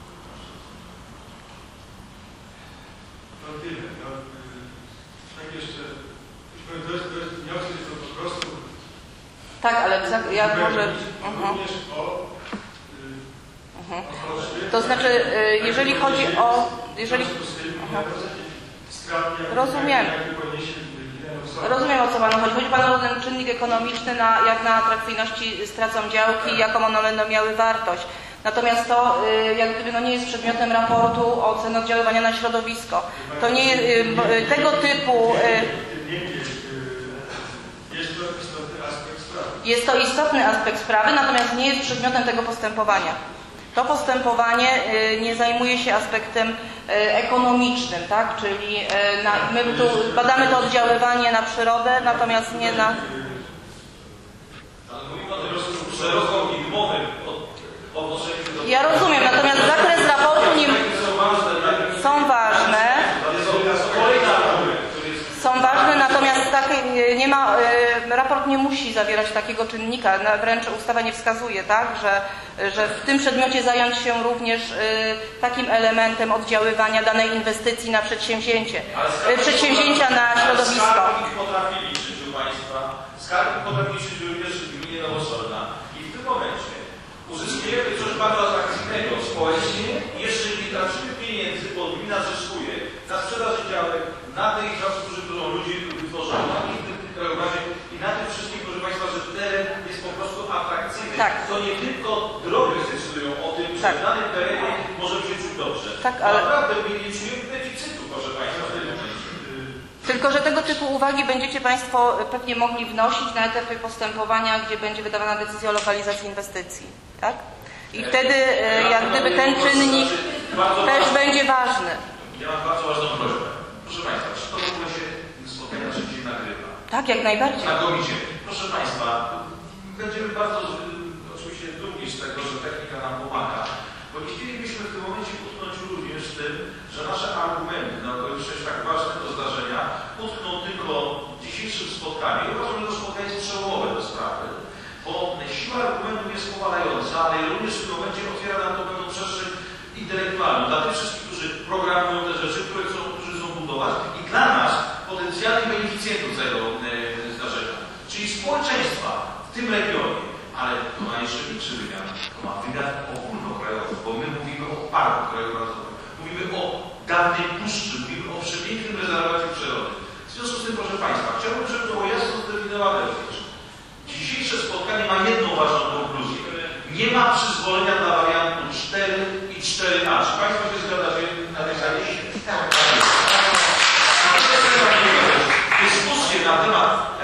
No tyle. No, tak jeszcze, to jest, to jest wniosek, to po prostu... Tak, ale ja może... Również o... Mhm. To znaczy, jeżeli chodzi o... Jeżeli... Rozumiem. Rozumiem, o co Panu chodzi. Chodzi Panu o ten czynnik ekonomiczny, na, jak na atrakcyjności stracą działki, jaką one będą miały wartość. Natomiast to jak gdyby no, nie jest przedmiotem raportu ocen oddziaływania na środowisko. To nie tego typu... Jest to istotny aspekt sprawy, natomiast nie jest przedmiotem tego postępowania. To postępowanie nie zajmuje się aspektem ekonomicznym, tak? Czyli na, my tu badamy to oddziaływanie na przyrodę, natomiast nie na... Ale mówimy o tym szeroko widmowym odnoszeniu do... Ja rozumiem, natomiast zakres raportu nie... Są ważne. Są ważne, natomiast tak, nie ma, raport nie musi zawierać takiego czynnika, wręcz ustawa nie wskazuje, tak, że, że w tym przedmiocie zająć się również takim elementem oddziaływania danej inwestycji na przedsięwzięcie, przedsięwzięcia na środowisko. Skarbnik potrafi liczyć, proszę Państwa, skarbnik potrafi liczyć również w gminie Nowosolna i w tym momencie uzyskujemy coś bardzo atrakcyjnego społecznie i jeszcze nie tracimy pieniędzy, bo gmina zyskuje na sprzedaży działek, na tej infrastrukturze, którą ludzie wytworzyli, na tym krajobrazie i na tym wszystkim, proszę Państwa, że teren jest po prostu atrakcyjny. Tak. To nie tylko drogi decydują o tym, że tak. w danym terenie możemy się czuć dobrze. Tak, ale... Naprawdę my nie czujemy deficytu, proszę Państwa, w tym momencie. Tylko, że tego typu uwagi będziecie Państwo pewnie mogli wnosić na etapie postępowania, gdzie będzie wydawana decyzja o lokalizacji inwestycji. Tak? I wtedy jak gdyby ten czynnik też będzie ważny. Ja mam bardzo ważną prośbę. Proszę Państwa, czy to w ogóle się spotkania szybciej nagrywa? Tak, jak najbardziej. Znakomicie. Proszę Państwa, będziemy bardzo oczywiście dumni z tego, że technika nam pomaga, bo nie chcielibyśmy w tym momencie utknąć również z tym, że nasze argumenty na okoliczność tak ważnego zdarzenia utkną tylko dzisiejszym spotkaniem. Uważam, że to spotkanie jest przełomowe do sprawy, bo siła argumentów jest powalająca, ale również w tym momencie otwiera nam to pewną przestrzeń intelektualną dla tych wszystkich, którzy programują te rzeczy, które chcą, którzy chcą budować i dla nas potencjalnych beneficjentów tego e, zdarzenia, czyli społeczeństwa w tym regionie, ale to ma jeszcze większy wymiar, to ma wymiar ogólnokrajowy, bo my mówimy o parku krajobrazowym, mówimy o dawnej puszczy, mówimy o przepięknym rezerwacie przyrody. W związku z tym, proszę Państwa, chciałbym, żeby to było jasno zdefiniowane również. Dzisiejsze spotkanie ma jedną ważną konkluzję. Nie ma przyzwolenia dla wariantu cztery i cztery A. Czy Państwo się zgadzacie na tej sali? Tak.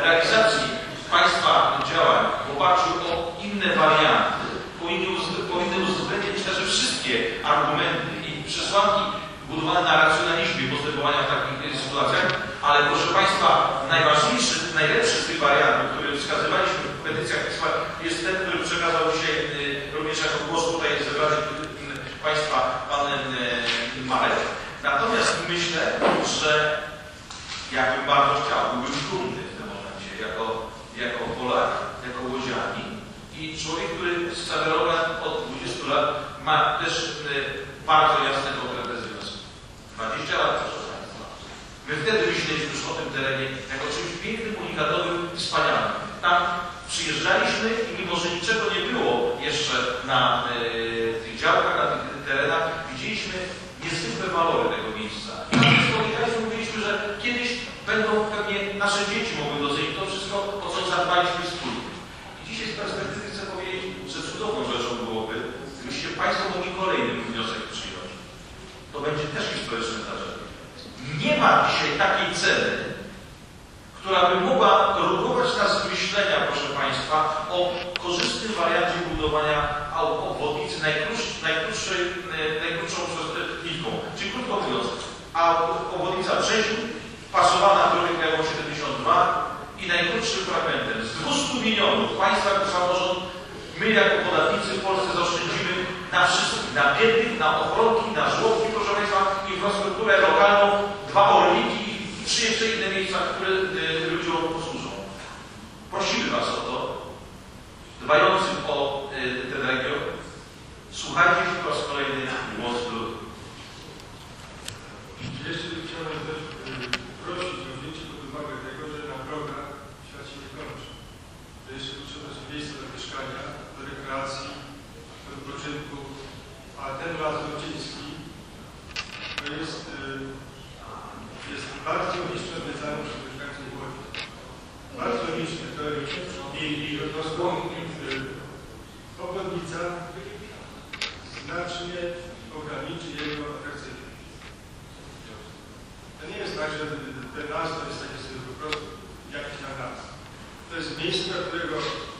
realizacji Państwa działań w oparciu o inne warianty powinny, powinny uwzględnić także wszystkie argumenty i przesłanki budowane na racjonalizmie postępowania w takich sytuacjach, ale proszę Państwa, najważniejszy, najlepszy z tych wariantów, który wskazywaliśmy w petycjach jest ten, który przekazał dzisiaj również jako głos tutaj zebrany Państwa Pan Marek. Natomiast myślę, że ja bym bardzo chciał, byłbym dumny w tym momencie, jako, jako Polak, jako łodzianin i człowiek, który z Sawerowem od dwudziestu lat ma też bardzo jasne, konkretne związki. dwadzieścia lat, proszę Państwa. My wtedy myśleliśmy już o tym terenie jako czymś pięknym, unikatowym i wspaniałym. Tam przyjeżdżaliśmy i mimo, że niczego nie było jeszcze na y, tych działkach, na tych terenach, widzieliśmy niezwykłe walory tego miejsca. I spotkaliśmy, mówiliśmy, że kiedyś będą pewnie nasze dzieci mogły docenić to wszystko, o co zadbaliśmy wspólnie. I dzisiaj z perspektywy chcę powiedzieć, że cudowną rzeczą byłoby, gdybyście Państwo mogli kolejny wniosek przyjąć. To będzie też ich społeczne zdarzenie. Nie ma dzisiaj takiej ceny, która by mogła rugować nas z myślenia, proszę Państwa, o korzystnym wariancie budowania obwodnicy najkrótszej, najkrótszej, najkrótszą nitką. Czyli krótko mówiąc, a obwodnica Brzeziu pasowana drogą krajową siedemdziesiąt dwa i najkrótszym fragmentem. Z dwustu milionów Państwa jako samorząd, my jako podatnicy w Polsce zaoszczędzimy na wszystkich, na biednych, na ochronki, na żłobki, proszę Państwa, infrastrukturę lokalną, dwa orliki i trzy jeszcze inne miejsca, które y, ludziom posłużą. Prosimy Was o to, dbających o y, ten region, słuchajcie po raz kolejny głos ludu. Jeszcze chciałem też y, prosić o wzięcie pod uwagę tego, że na program świat się nie kończy. To jeszcze potrzebne są miejsca do mieszkania, do rekreacji, do odpoczynku, a ten las rodziński to jest, y, jest bardzo niższe zwiedzane przez mieszkańców Łodzi. Bardzo niższe. To i, i rozkłon obwodnica znacznie ograniczy jego atrakcyjność. To nie jest tak, że ten las to jest taki sobie po prostu jakiś na las. To jest miejsce, do którego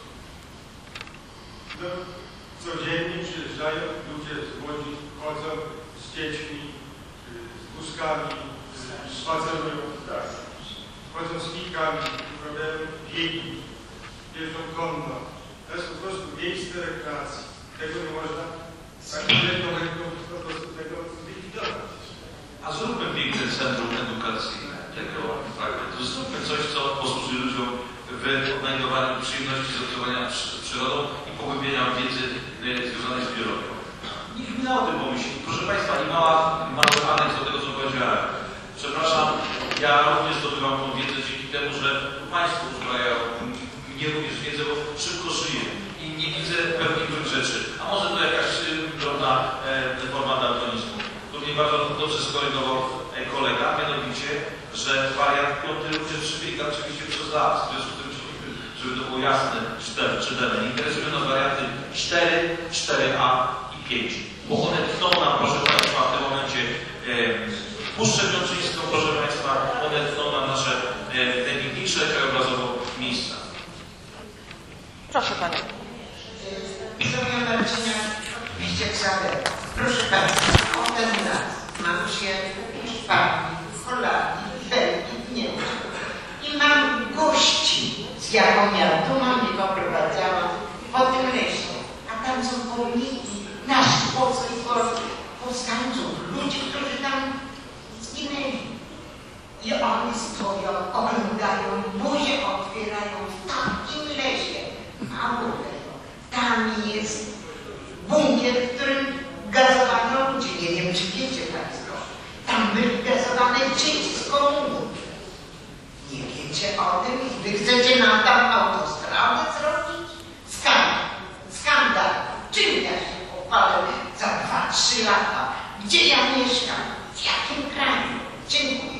no, codziennie przyjeżdżają ludzie z Łodzi, chodzą z dziećmi, z wózkami, spacerują, tak, chodzą z kijkami, uprawiają biegi, jeżdżą konno. To jest po prostu miejsce rekreacji. Tego nie można tak jedną ręką po prostu tego zlikwidować. A zróbmy piękne centrum edukacyjne tego fragmentu. Zróbmy coś, co posłuży ludziom w odnajdowaniu przyjemności z obcowania z przyrodą i pogłębienia wiedzy związanej z biologią. Niech gmina o tym pomyśli. Proszę Państwa, i mała, mały aneks do tego, co powiedziała. Przepraszam, ja również zdobywam tą wiedzę dzięki temu, że Państwo uzbrajają mnie również wiedzę, bo szybko żyję i nie widzę pewnych rzeczy. A może to jakaś drobna e, forma daltonizmu. Tu mnie bardzo dobrze skorygował e, kolega, mianowicie, że wariant piąty również przebiega oczywiście przez las. W związku z tym, żeby to było jasne, czytelne. Interesują nas warianty cztery, cztery A i pięć. Bo one tną nam, proszę Państwa, w tym momencie e, Puszczę Mioczyńską, proszę Państwa, one tną nam nasze e, najpiękniejsze krajobrazowo miejsca. Proszę Panią. Sonia Marcina, oczywiście Ksawery. Proszę Państwa, o ten las mam się w Hiszpanii, w Holandii, w Belgii, w Niemczech. I mam gości z Jakomia. Tu mam ich oprowadzałam po tym lesie. A tam są pomniki naszych powstańców, ludzi, którzy tam zginęli. I oni stoją, oglądają, buzie otwierają w takim lesie. Mało tego, tam jest bunkier, w którym gazowano ludzi. Nie wiem, czy wiecie Państwo. Tam byli gazowane dzieci z komuny. Nie wiecie o tym? Wy chcecie nam tam autostradę zrobić? Skandal. Skandal. Czym ja się pochwalę za dwa, trzy lata? Gdzie ja mieszkam? W jakim kraju? Dziękuję.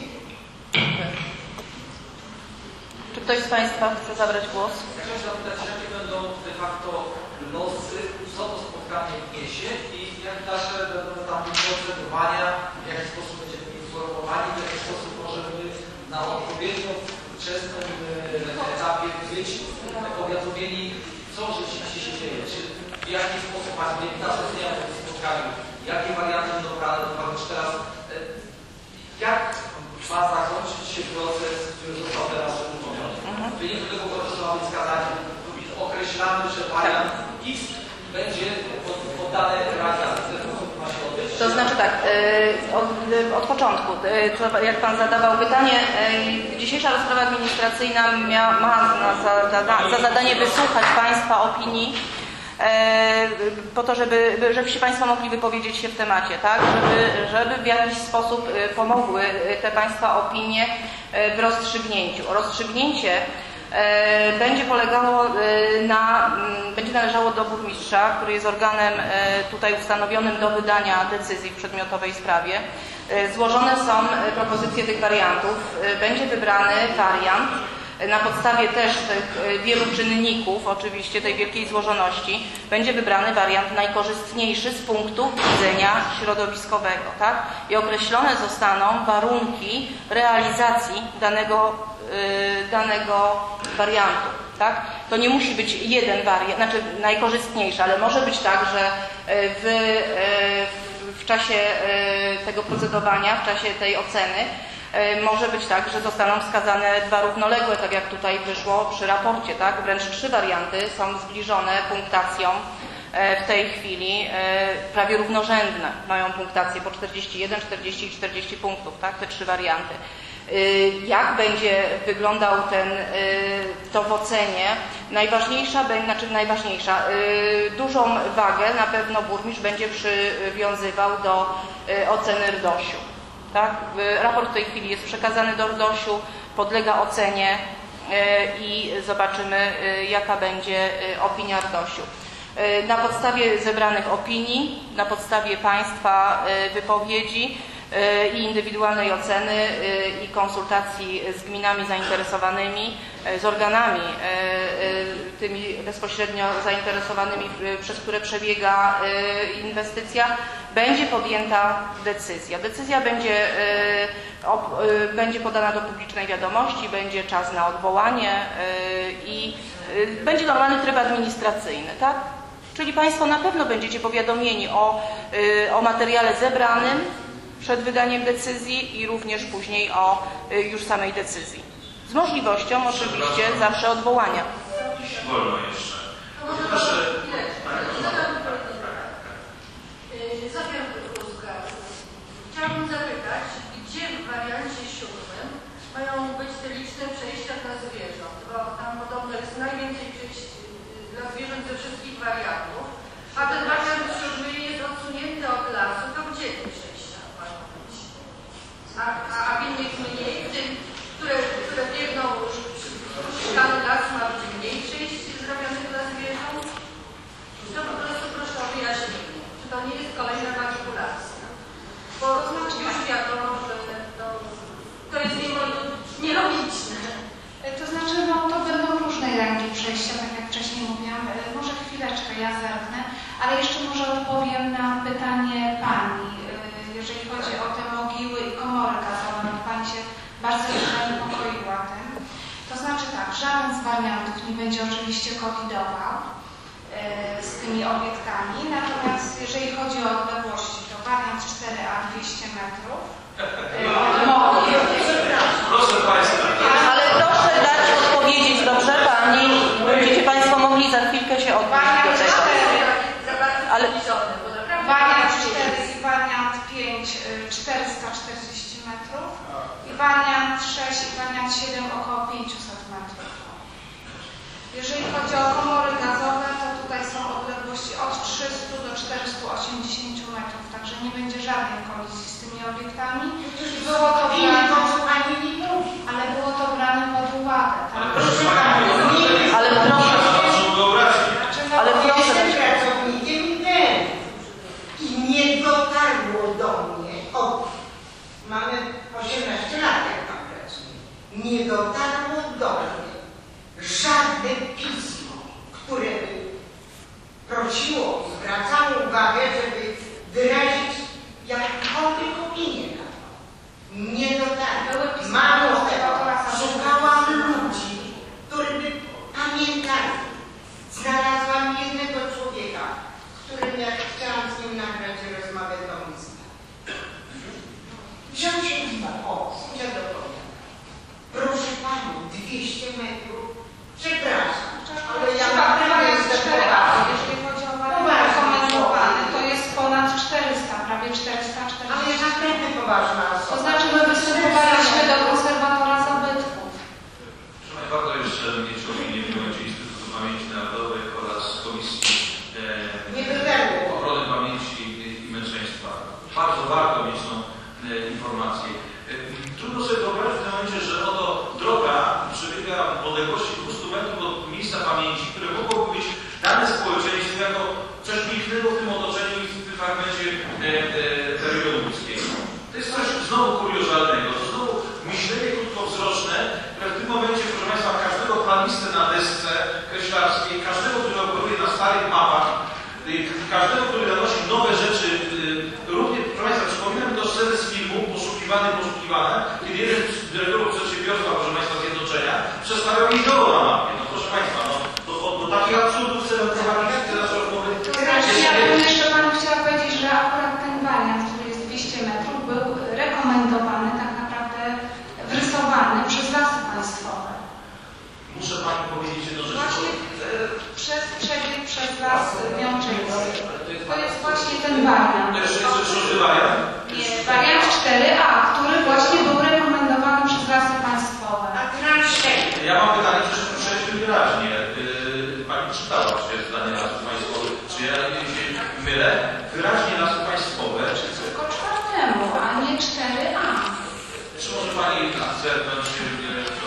Czy ktoś z Państwa chce zabrać głos? Chciałem zapytać, jakie będą de facto losy, co to spotkanie wniesie i jak dalsze będą tam procedowania, w jaki sposób będziemy informowani, w jaki sposób możemy na odpowiednio wczesnym etapie być powiadomieni, co rzeczywiście się dzieje, czy w jaki sposób Państwo uczestniczą w tym spotkaniu, jakie warianty będą brane do uwagi, czy teraz jak ma zakończyć się proces, który został teraz uruchomiony. W wyniku tego procesu mamy wskazanie, określamy, że wariant X będzie poddany realizacji. To znaczy tak, od, od początku, to jak Pan zadawał pytanie, dzisiejsza rozprawa administracyjna mia, ma za, za, za zadanie wysłuchać Państwa opinii, po to, żeby, żebyście Państwo mogli wypowiedzieć się w temacie, tak? Żeby, żeby w jakiś sposób pomogły te Państwa opinie w rozstrzygnięciu. Rozstrzygnięcie będzie polegało na, będzie należało do burmistrza, który jest organem tutaj ustanowionym do wydania decyzji w przedmiotowej sprawie. Złożone są propozycje tych wariantów. Będzie wybrany wariant na podstawie też tych wielu czynników, oczywiście tej wielkiej złożoności, będzie wybrany wariant najkorzystniejszy z punktu widzenia środowiskowego, tak? I określone zostaną warunki realizacji danego, yy, danego wariantu, tak? To nie musi być jeden wariant, znaczy najkorzystniejszy, ale może być tak, że w, yy, w czasie yy, tego procedowania, w czasie tej oceny może być tak, że zostaną wskazane dwa równoległe, tak jak tutaj wyszło przy raporcie, tak? Wręcz trzy warianty są zbliżone punktacją w tej chwili, prawie równorzędne mają punktację po czterdzieści jeden, czterdzieści i czterdzieści punktów, tak? Te trzy warianty. Jak będzie wyglądał ten, to w ocenie? Najważniejsza, znaczy najważniejsza, dużą wagę na pewno burmistrz będzie przywiązywał do oceny R D O S-u. Tak? Raport w tej chwili jest przekazany do R D O S-u, podlega ocenie i zobaczymy, jaka będzie opinia R D O S-u. Na podstawie zebranych opinii, na podstawie Państwa wypowiedzi i indywidualnej oceny i konsultacji z gminami zainteresowanymi, z organami tymi bezpośrednio zainteresowanymi, przez które przebiega inwestycja, będzie podjęta decyzja. Decyzja będzie, będzie podana do publicznej wiadomości, będzie czas na odwołanie i będzie normalny tryb administracyjny, tak? Czyli Państwo na pewno będziecie powiadomieni o, o materiale zebranym przed wydaniem decyzji i również później o już samej decyzji. Z możliwością oczywiście zawsze odwołania. Jeśli wolno jeszcze. Proszę. Zofia Ruska. Chciałabym zapytać, gdzie w wariancie siódmym mają być te liczne przejścia dla zwierząt? Bo tam podobno jest najwięcej przejść dla zwierząt ze wszystkich wariantów, a ten wariant siódmy jest odsunięty od lasu, to gdzie te przejścia mają być? A, a, a w innych mniej, w tym, które, które biegną już szukany las, ma być mniej przejść zrobionych dla zwierząt? To po prostu proszę o wyjaśnienie. Czy to nie jest kolejna manipulacja? Bo już wiadomo, że to, to jest nielogiczne. To znaczy, no to będą różnej rangi przejścia, tak jak wcześniej mówiłam. Może chwileczkę, ja zerknę, ale jeszcze może odpowiem na pytanie Pani. Jeżeli chodzi o te mogiły i komory gazowe, no Pani się bardzo zaniepokoiła tym. To znaczy tak, żaden z wariantów nie będzie oczywiście kolidował z tymi obiektami, natomiast jeżeli chodzi o odległości, to wariant cztery A dwieście metrów. Proszę Państwa. Ale proszę dać odpowiedzieć, dobrze Pani? Będziecie Państwo mogli za chwilkę się odnieść do tego. Ale wariant cztery i wariant pięć czterysta czterdzieści metrów i wariant sześć i wariant siedem około pięćset metrów. Jeżeli chodzi o komory gazowe, to tutaj są odległości od trzystu do czterystu osiemdziesięciu metrów, także nie będzie żadnej kolizji z tymi obiektami. Było to brane, ale było to brane pod uwagę. Tak? Ale proszę, ale proszę. Pracownikiem i nie dotarło do mnie. O, mamy osiemnaście lat, jak Pan pracuje. Nie dotarło do mnie żadne pismo, które by prosiło, zwracało uwagę, żeby wyrazić jakąkolwiek opinię na to. Nie dotarło. Mało tego, szukałam ludzi, którzy by dwieście metrów. Przepraszam, ale ja Chyba naprawdę wariant jestem cztery A, poważna. jeżeli chodzi o wariant rekomendowany, to jest ponad czterysta, prawie czterysta czterdzieści. Ale ja naprawdę poważna osoba. To znaczy my występowaliśmy do konserwatora zabytków. Proszę Państwa, warto jeszcze mieć opinię w momencie Instytutu Pamięci Narodowej oraz Komisji e, Ochrony Pamięci i, i Męczeństwa. Bardzo warto mieć tą e, informację. E, trudno sobie wyobrazić w tym momencie, że oto droga przebiega w odległości dwustu metrów od miejsca pamięci, które mogłoby być dane społeczeństwu jako coś pięknego w tym otoczeniu i w tym fragmencie e, e, periodu ludzkiego. To jest coś znowu kuriozalnego, to znowu myślenie krótkowzroczne, które w tym momencie, proszę Państwa, każdego planistę na desce kreślarskiej, każdego, który operuje na starych mapach, każdego, który nanosi nowe rzeczy, równie, proszę Państwa, przypominam to scenę z filmu Poszukiwany, Poszukiwane, kiedy jeden z dyrektorów przedsiębiorstwa, proszę Państwa, Zjednoczenia, przedstawiał jezioro na mapie. No proszę Państwa, no, do, do, do takich absurdów chcemy prowadzić, chcę nasze rozmowy. Ja bym jeszcze Panu chciała powiedzieć, że akurat ten wariant, który jest dwieście metrów, był rekomendowany, tak naprawdę wrysowany przez Lasy Państwowe. Muszę Pani powiedzieć jedno rzecz. Właśnie przez przebieg przez Las Wiączyński. To jest właśnie ten wariant. To jeszcze jest szósty wariant? Nie, wariant cztery A, który właśnie był rekomendowany przez Lasy Państwowe. A transfery. Ja mam pytanie, czy przeczytaliśmy wyraźnie. Yy, Pani czytała przecież zdanie Lasów Państwowych. Czy ja się mylę? Wyraźnie Lasy Państwowe. Tylko czwartemu, a nie cztery A. Czy może Pani zerknąć to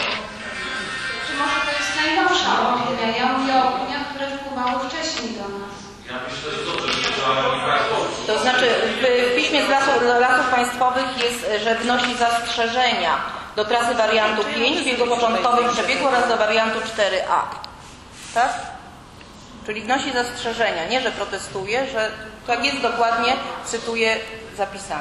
Czy może to jest najnowsza opinia? Ja mówię o opiniach, które wpływały wcześniej do nas. Ja myślę, że dobrze, że Szanowni Państwo... To znaczy w piśmie z lasów, lasów Państwowych jest, że wnosi zastrzeżenia do trasy wariantu pięć w jego początkowym przebiegu oraz do wariantu cztery A. Tak? Czyli wnosi zastrzeżenia, nie że protestuje, że tak jest dokładnie, cytuję, zapisane.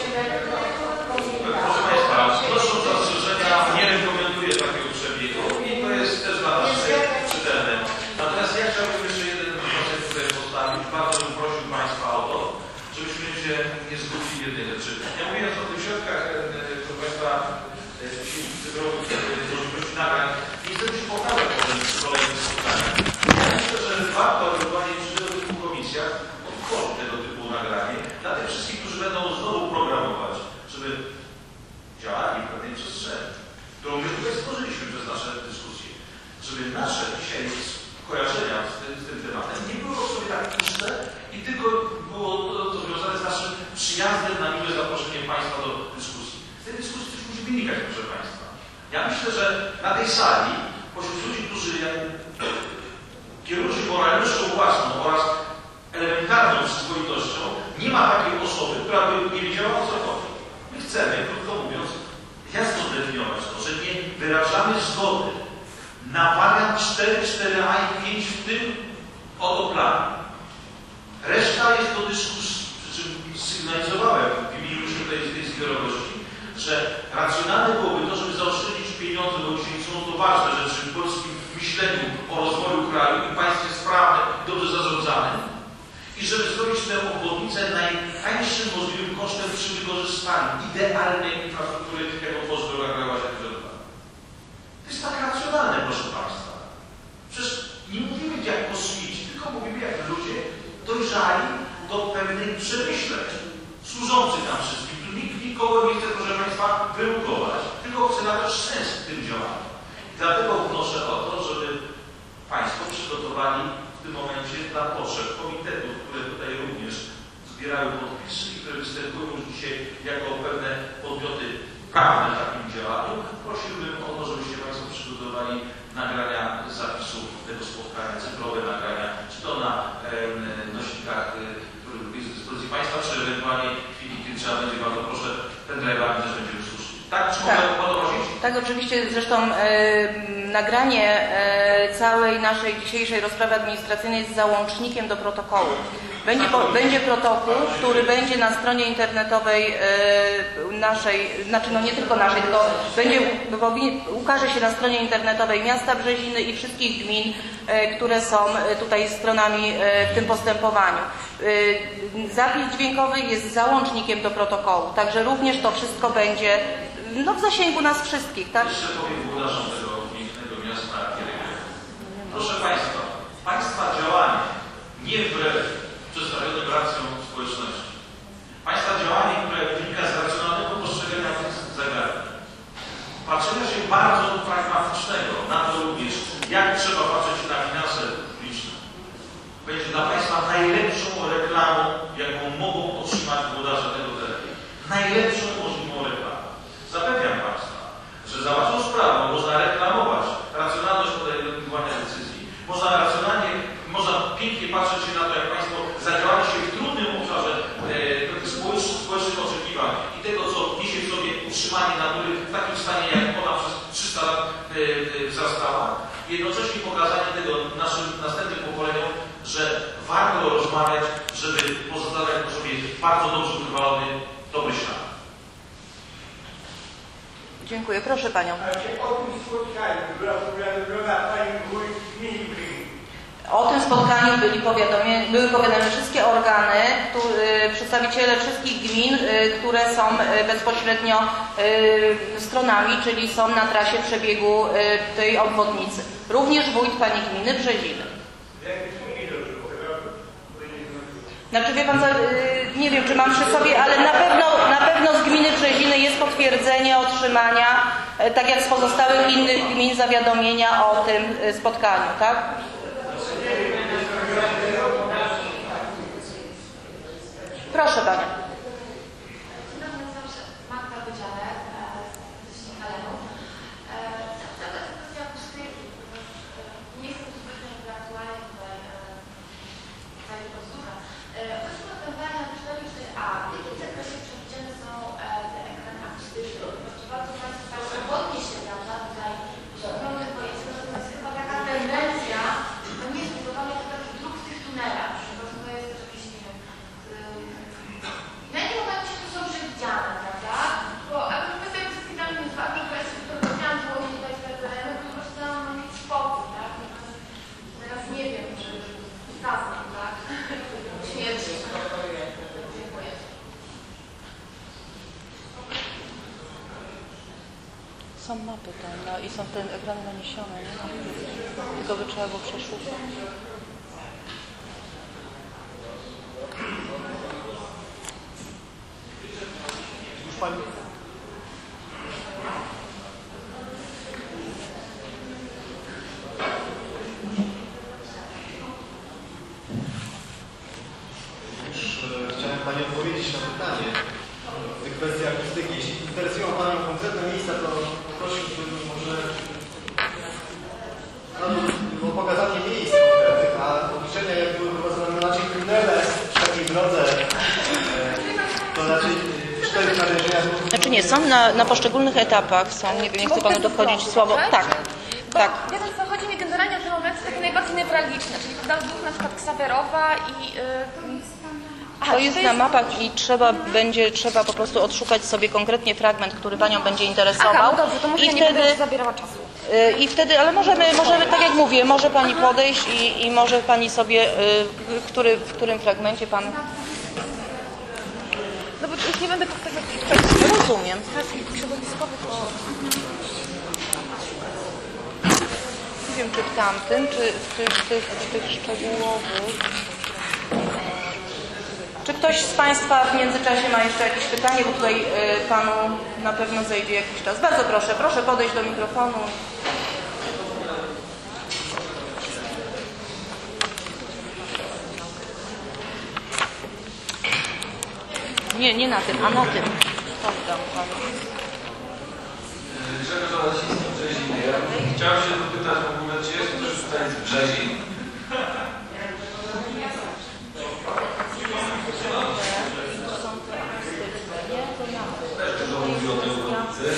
Proszę Państwa, proszę o zastrzeżenia, nie rekomenduję takiego przebiegu i to jest też dla nas czytelne. Natomiast ja chciałbym jeszcze jeden wniosek tutaj postawić. Bardzo bym prosił Państwa o to, żebyśmy się nie zgudzili jednej rzeczy. Ja mówiąc o tych środkach, proszę Państwa, sił cyfrowych, możliwości nagrań, nie chcę się pokazać w kolejnych spotkaniach. Ja myślę, że warto ewentualnie przy tego typu komisjach otworzyć tego typu nagranie dla tych wszystkich, którzy będą znowu programować, żeby działali w pewnej przestrzeni, którą my tutaj stworzyliśmy przez nasze dyskusje, żeby nasze dzisiaj kojarzenia z tym, z tym tematem nie było sobie tak puste i tylko było to, to związane z naszym przyjazdem na miłe zaproszenie Państwa do dyskusji. Z tej dyskusji coś musi wynikać, proszę Państwa. Ja myślę, że na tej sali, pośród ludzi, którzy kierują się moralnością własną oraz elementarną przyzwoitością, nie ma takiej osoby, która by nie wiedziała, o co chodzi. My chcemy, krótko mówiąc, jasno zdefiniować to, że nie wyrażamy zgody na wariant cztery, cztery A i pięć w tym oto planie. Reszta jest do dyskusji, przy czym sygnalizowałem w imieniu już tutaj tej zbiorowości, że racjonalne byłoby to, żeby zaoszczędzić pieniądze, bo dzisiaj są to ważne rzeczy w polskim myśleniu o rozwoju kraju i państwie sprawnym, dobrze zarządzanym, i żeby zrobić tę obwodnicę najtańszym możliwym kosztem przy wykorzystaniu idealnej infrastruktury, jaką tworzy droga krajowa siedemdziesiąt dwa. To jest tak racjonalne, proszę Państwa. Przecież nie mówimy jak kosmici, tylko mówimy jak ludzie dojrzali do pewnych przemyśleń, służących nam wszystkim. Tu nikt nikogo nie chce, proszę Państwa, wyrugować, tylko chce nadać sens w tym działaniu. Dlatego wnoszę o to, żeby Państwo przygotowali w tym momencie dla potrzeb komitetów, które tutaj również zbierają podpisy i które występują już dzisiaj jako pewne podmioty prawne w takim działaniu. Prosiłbym o to, żebyście Państwo przygotowali nagrania z zapisu tego spotkania, cyfrowe nagrania, czy to na e, nośnikach, e, które jest w dyspozycji Państwa, czy ewentualnie w chwili, kiedy trzeba będzie bardzo proszę, ten driverami też będzie już słuszny. Tak, czy mogę tak. Panu prosić? Tak, oczywiście. Zresztą e, nagranie e, całej naszej dzisiejszej rozprawy administracyjnej jest załącznikiem do protokołu. Będzie, po, będzie protokół, który będzie na stronie internetowej e, naszej, znaczy no nie tylko naszej, tylko będzie, ukaże się na stronie internetowej miasta Brzeziny i wszystkich gmin, e, które są tutaj stronami e, w tym postępowaniu. E, zapis dźwiękowy jest załącznikiem do protokołu, także również to wszystko będzie no, w zasięgu nas wszystkich, tak? Jeszcze powiem włodarzom tego pięknego miasta Kieryka. Proszę Państwa, Państwa działanie nie wbrew przedstawionym racjom społeczności. Państwa działanie, które wynika z racjonalnego postrzegania tych zagadnień. Patrzenia się bardzo pragmatycznego na to również, jak trzeba patrzeć na finanse publiczne. Będzie dla Państwa najlepszą reklamą, jaką mogą otrzymać włodarze tego terenu. Najlepszą możliwą reklamą. Zapewniam Państwa, że za Waszą sprawą można reklamować racjonalność podejmowania decyzji. Można racjonalnie, można pięknie patrzeć się na to, jak Państwo zadziałali się w trudnym obszarze e, społecznych, społecznych oczekiwań i tego, co niesie w sobie utrzymanie natury w takim stanie, jak ona przez trzysta lat e, e, wzrastała. Jednocześnie pokazanie tego naszym następnym pokoleniom, że warto rozmawiać, żeby pozostawiać po sobie bardzo dobrze utrwalony dobry ślad. Dziękuję. Proszę Panią. O tym spotkaniu byli powiadomione, były powiadomione wszystkie organy, tu, y, przedstawiciele wszystkich gmin, y, które są y, bezpośrednio y, stronami, czyli są na trasie przebiegu y, tej obwodnicy. Również wójt Pani gminy Brzeziny. Znaczy wie Pan, y, nie wiem, czy mam przy sobie, ale na pewno, na pewno z gminy Brzeziny jest potwierdzenie otrzymania, y, tak jak z pozostałych innych gmin, zawiadomienia o tym y, spotkaniu, tak? Proszę Panią. Magda Wydziale z Sinikalenu. Taka kwestia akustyki. Nie chcę tu zbytnio aktualnie tutaj tutaj powtórzę. Chodzi o rozwiązania na cztery A. W jakim zakresie przewidziane są te ekrany akustyczne? Bardzo Państwo odwodnie się, prawda, tutaj osiągnione powiedzmy, natomiast chyba taka tendencja, to nie jest budowanie takich dróg w tych tunelach. To jest też jakiś, nie wiem, na jakim momencie to są przewidziane, prawda? Bo aby kwestia kwestii dla mnie jest ważna, kwestia, którą chciałam złożyć tutaj z tego terenu, to po prostu mam mieć spokój, tak? Teraz nie wiem, czy zgadzam, tak? Śmierci. Dziękuję. Są mapy tam no, i są te ekrany naniesione, nie? Tylko by trzeba było przeszukać. Już Pani... Już e, chciałem Pani odpowiedzieć na pytanie w kwestii akustyki. Jeśli interesują Panią konkretne miejsca, to prosiłbym może no, o pokazanie miejsc konkretnych, a obliczenia jak były prowadzone raczej tunele w takiej drodze, e, to raczej cztery narzędzia. Znaczy nie, są na, na poszczególnych etapach, są, nie wiem, nie chcę Panu dochodzić słowo. Tak, Bo, tak. Wie Państwo, chodzi mi generalnie o te momenty takie najbardziej newralgiczne, czyli prawda, duch na przykład Ksawerowa i... Yy, Aha, To jest na mapach i trzeba będzie trzeba po prostu odszukać sobie konkretnie fragment, który Panią będzie interesował. Aha, no dobrze, to może I ja nie wtedy, będę zabierała czasu. y, I wtedy, ale możemy, możemy, tak jak mówię, może Pani podejść i, i może Pani sobie, y, który, w którym fragmencie Pan... No bo już nie będę powtarzać Rozumiem. kwestii środowiskowych, bo... Nie wiem, czy w tamtym, czy w tych, w tych, w tych szczegółowych... Czy ktoś z Państwa w międzyczasie ma jeszcze jakieś pytanie, bo tutaj y, Panu na pewno zejdzie jakiś czas. Bardzo proszę, proszę podejść do mikrofonu. Nie, nie na tym, a na tym. Oddam Panu. Grzegorz Olesiński, Brzeziny. Ja chciałem się dopytać w ogóle, czy jest ktoś tutaj z Brzezin? Też dużo mówi o tej obwodnicy.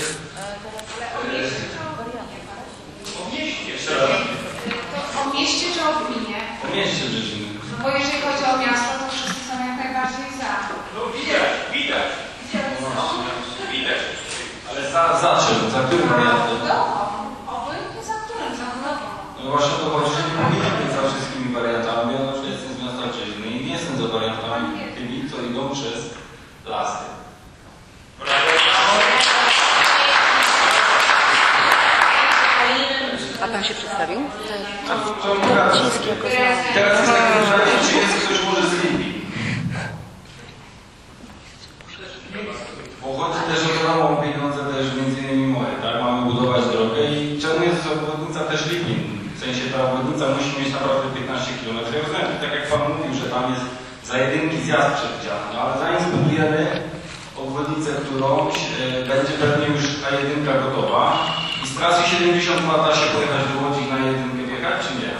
O mieście. O mieście czy o gminie? O mieście Brzeziny. Bo jeżeli chodzi o miasto, to wszyscy są jak najbardziej za. No widać, widać. No, widać. Ale za, za czym? Za którym wariantem? Obojętnie za którym? Za drogą. No właśnie to chodzi, że nie powinien być za wszystkimi wariantami. Ja na przykład jestem z miasta Brzeziny i nie jestem za wariantami tymi, co idą przez lasy. Brawo! A pan się przedstawił? Teraz jest takie pytanie, czy jest ktoś może z Libii? Bo chodzi też o to, mamy pieniądze też między innymi moje, tak? Mamy budować drogę i czemu jest obwodnica też Libii? W sensie ta obwodnica musi mieć naprawdę piętnaście kilometrów. Ja rozumiem, tak jak pan mówił, że tam jest za jedynki zjazd przewidziany, no ale zanim zbudujemy obwodnicę którąś, e, będzie pewnie już ta jedynka gotowa i z trasy siedemdziesiąt dwa da się pojechać do Łodzi na jedynkę wjechać, czy nie?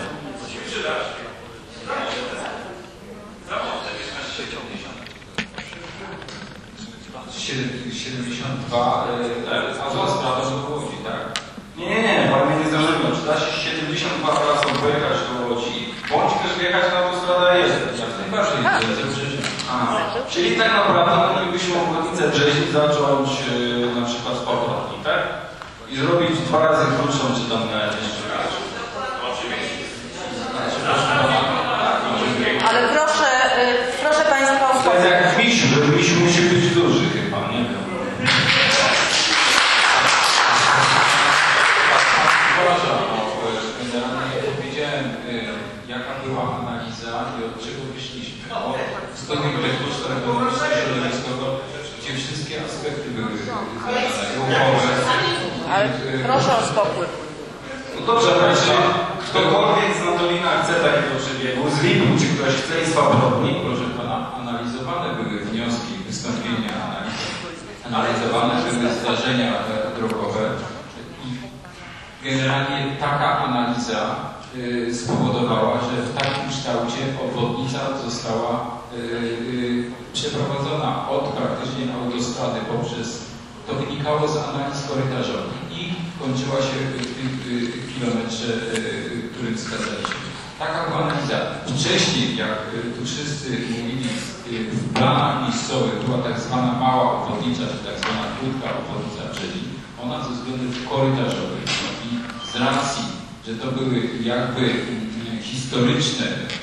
siedemdziesiąt dwa, a to sprawa do Łodzi, tak? Nie, nie, nie, pan mnie nie zrozumiał. Czy da się siedemdziesiąt dwa trasą pojechać do Łodzi, bądź też wjechać na autostradę jeden? Jak najbardziej. A, czyli tak naprawdę moglibyśmy obwodnicę Brzeźni zacząć yy, na przykład z Paprotki, tak? I zrobić dwa razy krótszą, czy tam na jeszcze raz. Ale proszę, y, proszę Państwa o To jest jak w misiu, że w misiu musi być duży chyba, nie wiem. Przepraszam, generalnie ja powiedziałem, jaka była analiza i od czego wyszliśmy. Od studium technicznego środowiskowego, gdzie wszystkie aspekty były ruchowe. Ale proszę o spokój. No dobrze, proszę, ktokolwiek z Natolina chce takiego przebiegu, z Libii, czy ktoś chce i z Paprotki, proszę pana, analizowane były wnioski, wystąpienia, analizowane były zdarzenia drogowe i generalnie taka analiza y, spowodowała, że w takim kształcie obwodnica została y, y, przeprowadzona od praktycznie autostrady poprzez, to wynikało z analiz korytarzowych i kończyła się w tym y, kilometrze, y, który wskazaliśmy. Taka była analiza. Wcześniej, jak y, tu wszyscy mówili, y, w planach miejscowych była tak zwana mała obwodnica, czy tak zwana krótka obwodnica Brzeźni. Ona ze względów korytarzowych i z racji, że to były jakby y, historyczne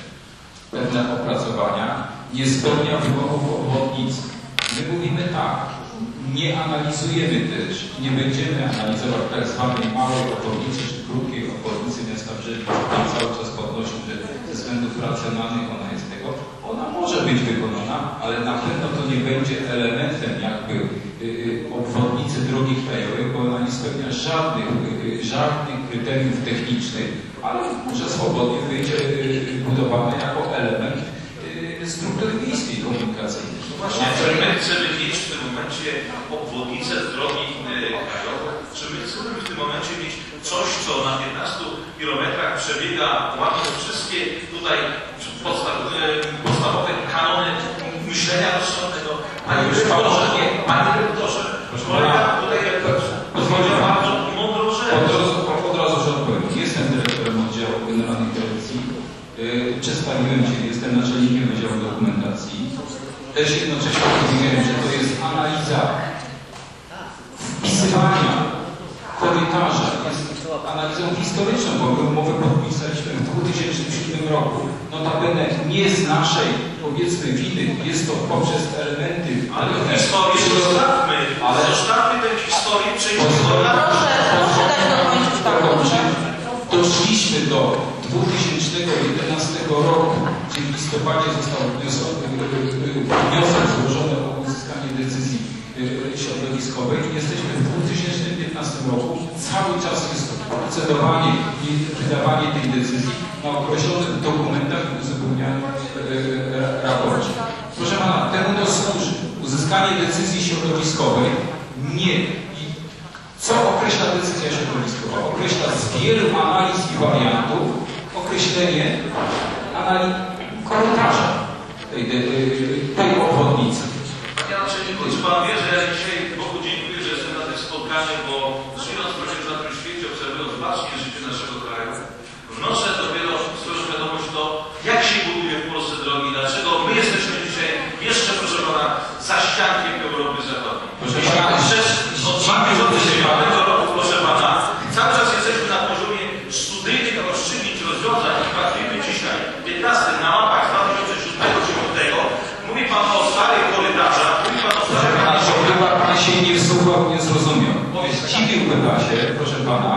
pewne opracowania, nie spełnia wymogów obwodnicy. My mówimy tak, nie analizujemy też i nie będziemy analizować tak zwanej małej obwodnicy czy krótkiej obwodnicy miasta Brzeźni. Pan cały czas podnosił, że ze względów racjonalnych ona jest tego. Ona może być wykonana, ale na pewno to nie będzie elementem jakby y, obwodnicy drogi krajowej, bo ona nie spełnia żadnych, y, żadnych kryteriów technicznych, ale może swobodnie będzie y, budowana jako element y, struktury miejskiej komunikacyjnej. Właśnie, czy my chcemy mieć w tym momencie obwodnicę drogi krajowej? Czy my chcemy w tym momencie mieć coś, co na piętnastu kilometrach przebiega, łamiąc wszystkie tutaj podstaw, podstawowe kanony myślenia rozsądnego? Panie dyrektorze, panie dyrektorze, kolega tutaj powiedział bardzo mądrą rzecz. Od razu się odpowiem. Jestem dyrektorem oddziału Generalnej Dyrekcji. Yy, przedstawiłem się, jestem naczelnikiem Wydziału Dokumentacji. Też jednocześnie powiedziałem, że to jest analiza wpisywania korytarza, jest analizą historyczną, bo my umowę podpisaliśmy w dwa tysiące siódmym roku. Notabene nie z naszej, powiedzmy, winy, jest to poprzez elementy... Ale historię zostawmy, ale zostawmy tę historię, przejdźmy do... Proszę, proszę dać dokończyć Pan. Doszliśmy do dwa tysiące jedenastego roku, gdzie w listopadzie został wniosek, wniosek złożony o uzyskanie decyzji środowiskowej i jesteśmy w dwa tysiące piętnastym roku. Cały czas jest procedowanie i wydawanie tej decyzji na określonych dokumentach i uzupełnianiu raporcie. Proszę pana, temu to służy. Uzyskanie decyzji środowiskowej nie. Co określa decyzja środowiskowa? Określa z wielu analiz i wariantów określenie analiz korytarza tej, tej, tej obwodnicy. Panie naczelniku, czy pan wie, że ja dzisiaj Bogu dziękuję, że jestem na tym spotkaniu, bo żyjąc przecież na tym świecie, obserwując bacznie życie naszego kraju, wnoszę dopiero swoją świadomość to, jak się buduje w Polsce drogi, dlaczego my jesteśmy dzisiaj jeszcze, proszę pana, za ściankiem Europy Zachodniej. Proszę Jeśli pana, przez od dwa tysiące dziewiątego roku, proszę pana, cały czas jesteśmy na poziomie studyjnych rozstrzygnięć, rozwiązań i pracujemy dzisiaj, piętnastym na mapach z dwa tysiące siódmego do dwa tysiące dziewiątego. Mówi pan o starych korytarzach, mówi pan o starych... Proszę pana, chyba pan się nie wsłuchał, nie zrozumiał. Zdziwiłby pan się, proszę pana,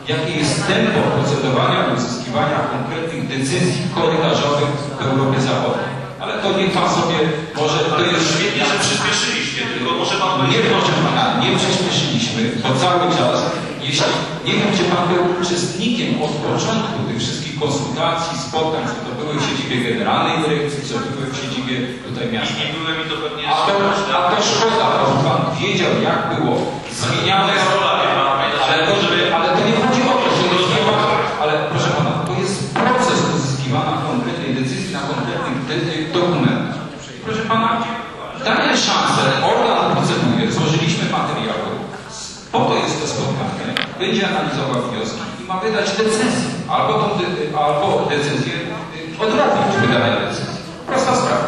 jakie jest tempo procedowania i uzyskiwania konkretnych decyzji korytarzowych w Europie Zachodniej. Ale to niech Pan sobie może... To jest świetnie, że przyspieszyliście, tylko może Pan... Nie, proszę Pana, nie przyspieszyliśmy, bo cały czas, jeśli nie wiem, czy Pan był uczestnikiem od początku tych wszystkich konsultacji, spotkań, co to były w siedzibie Generalnej Dyrekcji, co były w siedzibie tutaj miasta. Nie byłem i to pewnie... A to, a to szkoda, bo Pan wiedział, jak było zmieniane... Ale to, żeby, ale to nie chodzi o to, że to nie ma... Ale proszę Pana, to jest proces uzyskiwania konkretnej decyzji na konkretnych dokumentach. Proszę Pana, dajmy szansę, organ proceduje, złożyliśmy materiały, po to jest to spotkanie, będzie analizował wnioski i ma wydać decyzję, albo, tą de, albo decyzję odrobić wydanie decyzji. Prosta sprawa.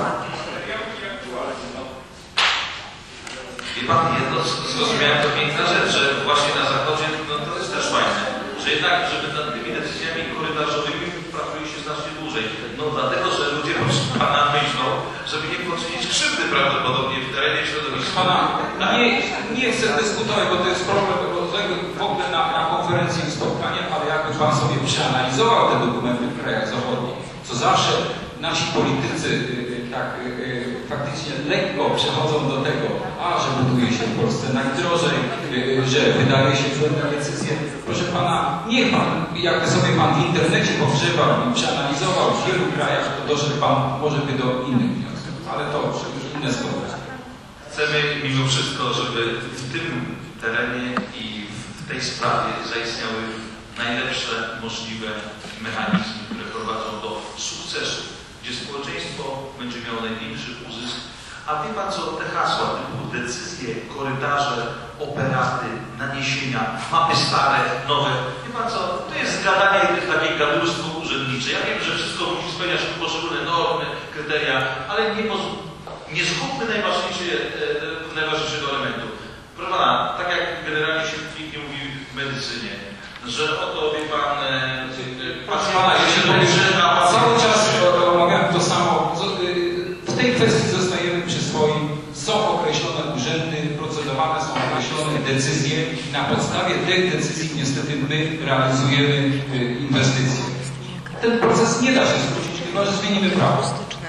Wie Pan, jedno zrozumiałem, to piękna rzecz, że właśnie na Zachodzie, no to jest też fajne, że jednak, żeby nad tymi decyzjami korytarzowymi pracuje się znacznie dłużej. No dlatego, że ludzie Pana myślą, żeby nie poczynić krzywdy prawdopodobnie w terenie środowiska. Pana, nie, nie chcę dyskutować, bo to jest problem w ogóle na, na konferencji i spotkaniach, ale jakby Pan sobie przeanalizował te dokumenty w krajach zachodnich, co zawsze nasi politycy tak faktycznie lekko przechodzą do tego, a że buduje się w Polsce najdrożej, że wydaje się trudne decyzje. Proszę Pana, niech Pan, jakby sobie Pan w internecie pogrzebał i przeanalizował w wielu krajach, to doszedł Pan może by do innych wniosków, ale to już inne spotkania. Chcemy mimo wszystko, żeby w tym terenie i w tej sprawie zaistniały najlepsze możliwe mechanizmy, które prowadzą do sukcesu, gdzie społeczeństwo będzie miało największy uzysk. A wie Pan co, te hasła typu decyzje, korytarze, operaty, naniesienia, mapy stare, nowe, wie Pan co, to jest zgadanie tych takich gadulstwo urzędnicze. Ja wiem, że wszystko musi spełniać poszczególne normy, kryteria, ale nie, nie zgubmy najważniejszego elementu. Proszę Pana, tak jak generalnie się pięknie mówi w medycynie, że oto, wie Pan, Proszę Pana, jeśli cały czas omawiam to samo. W tej kwestii zostajemy przy swoim. Są określone urzędy, procedowane są określone decyzje i na podstawie tych decyzji niestety my realizujemy inwestycje. Ten proces nie da się skrócić, chyba że zmienimy prawo.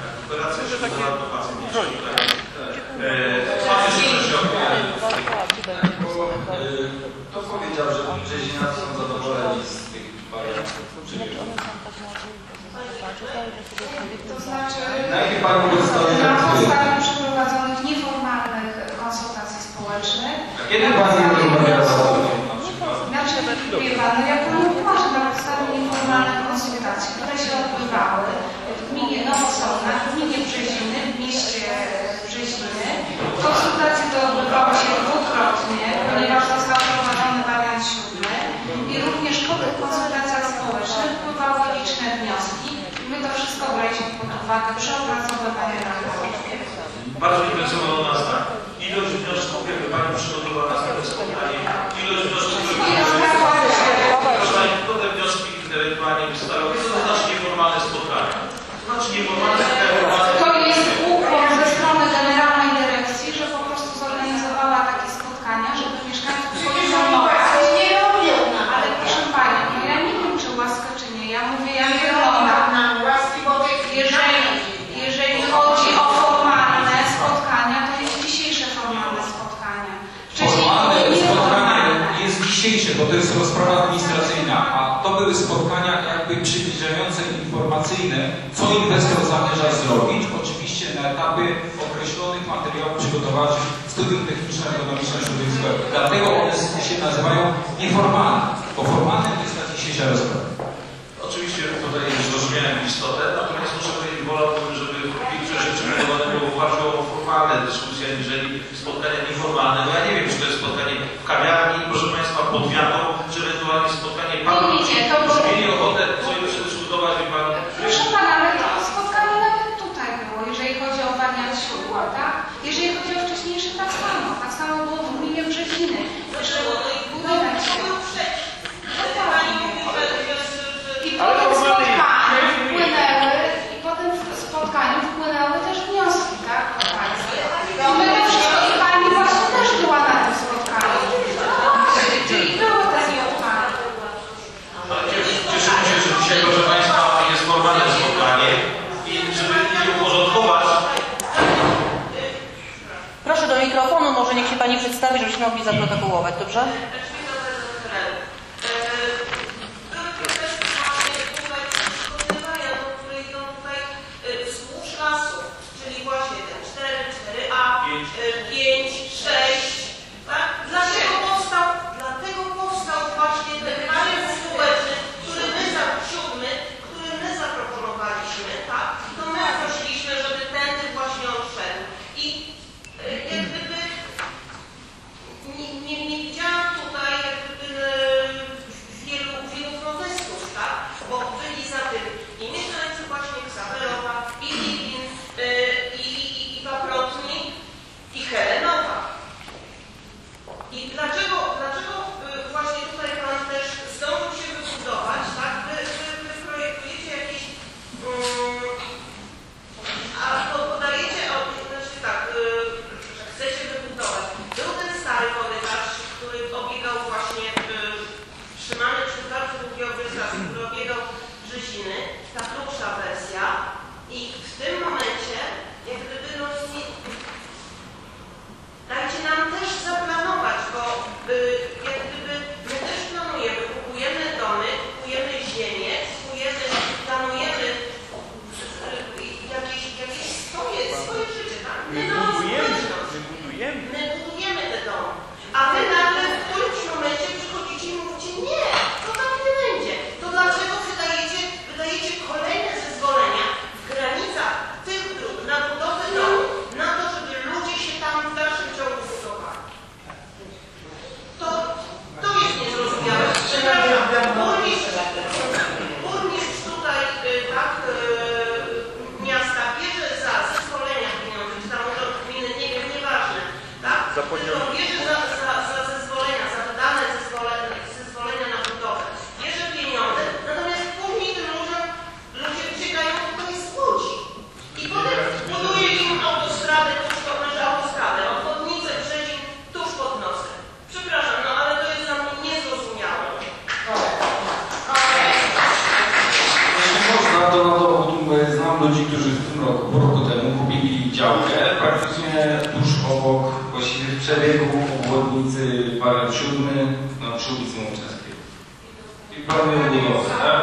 To powiedział, że Brzezieniacy są zadowoleni z tych wariantów. To znaczy, Najpierw Pani przedstawi na podstawie przeprowadzonych nieformalnych konsultacji społecznych. Kiedy Pani rozmawiała o tym na przykład? Znaczy, wie Pan, no ja Panu tłumaczę na podstawie nieformalnych konsultacji, które się odbywały w gminie Nowosolna, w gminie Brzeziny, w mieście Brzeziny. Konsultacje te odbywały się dwukrotnie, ponieważ został wprowadzony wariant siódmy i również po tych konsultacjach społecznych wpływały liczne wnioski. My to wszystko braliśmy pod uwagę przy opracowywaniu raportu. Bardzo interesowało nas tak. Ilość wniosków, jakby Pani przygotowała nas na to spotkanie, ilość wniosków, które te wnioski ewentualnie wystawią. Co to znaczy nieformalne spotkania? To znaczy nieformalne spotkania. To jest ukłon ze strony Generalnej Dyrekcji, że po prostu zorganizowała takie spotkania, żeby mieszkańców poinformować. Ale proszę Pani, no ja nie wiem, czy łaskę, czy nie. Ja mówię, jak wygląda. Jeżeli, jeżeli chodzi o formalne spotkania, to jest dzisiejsze formalne spotkanie. Formalne spotkanie jest dzisiejsze, bo to jest rozprawa administracyjna, a to były spotkania jakby przybliżające informacyjne, co inwestor zamierza zrobić, oczywiście na etapie określonych materiałów przygotowawczych studium techniczno-ekonomiczno-środowiskowego. Dlatego one się nazywają nieformalne, bo formalne jest ta dzisiejsza rozprawa. Oczywiście tutaj zrozumiałem istotę, natomiast muszę powiedzieć, wolałbym, żeby większość rzeczy budowane było w oparciu o formalne dyskusje, aniżeli spotkania nieformalne. No ja nie wiem, czy to jest spotkanie w kawiarni, proszę Państwa, pod wiatą, czy ewentualnie spotkanie Pana. Nie, nie, to było... Mieli ochotę coś przedyskutować i Pan... Proszę Pana, ale to spotkanie nawet tutaj było, jeżeli chodzi o wariant siódmy, tak? Jeżeli chodzi o wcześniejsze, tak samo. Tak samo było w gminie Brzeziny. Że budynek się... I po tym spotkaniu wpłynęły, i po tym spotkaniu wpłynęły też wnioski, tak? I my to wszystko, i Pani właśnie też była na tym spotkaniu. Czyli były te spotkania. zaprotokołować, dobrze? pięć, sześć, tak? Dlatego powstał, dlatego powstał właśnie ten pakiet społeczny, który my za siódmy, który my zaproponowaliśmy, tak? To my prosiliśmy, żeby tędy właśnie on szedł. I y, jak gdyby nie, nie, nie widziałam tutaj jak gdyby wielu, wielu protestów, tak? Bo byli za tym i mieszkańcy właśnie Ksawerowa, i Lipin, y, i, i, i Paprotni, i Helenowa. I dlaczego, dlaczego właśnie tutaj Pan też zdążył się wybudować, tak? Wy, wy, wy projektujecie jakieś, um, a podajecie, o, znaczy tak, że chcecie wybudować. Był ten stary korytarz, który obiegał właśnie, trzymany przez bardzo długi okres, który obiegał Brzeziny, ta krótsza wersja. I w tym momencie, jak gdyby, no, nie, dajcie nam też zaplanować, bo y, jak gdyby my też planujemy, kupujemy domy, kupujemy ziemię, kupujemy, planujemy y, jakieś, jakieś swoje, swoje życie, tak? My, my budujemy, my budujemy. My budujemy te domy. A wy nagle w którymś momencie przychodzicie i mówicie, nie, to tak nie będzie. To dlaczego wydajecie, wydajecie kolejne zezwolenia w granicach tych dróg na budowę domu, na to, żeby ludzie się tam w dalszym ciągu budowali? To, to jest niezrozumiałe. Przepraszam, burmistrz, burmistrz tutaj, tak, miasta bierze za zezwolenia pieniądze, czy tam może gminy, nie wiem, nieważne, tak? Tylko bierze za, za, za zezwolenia, za wydane zezwolenia, zezwolenia na budowę, bierze pieniądze, natomiast później tym ludziom, ludzie uciekają tutaj z Łodzi. I potem buduje im autostradę, tuż pod, znaczy autostradę, obwodnicę Brzezin tuż pod nosem. Przepraszam, no ale to jest dla mnie niezrozumiałe. Jeśli można, to na dowód, bo znam ludzi, którzy w tym roku, po roku temu kupili działkę praktycznie tuż obok, właściwie w przebiegu obwodnicy Parę Siódmy, no przy ulicy Łączewskiej. I planują budowę, tak?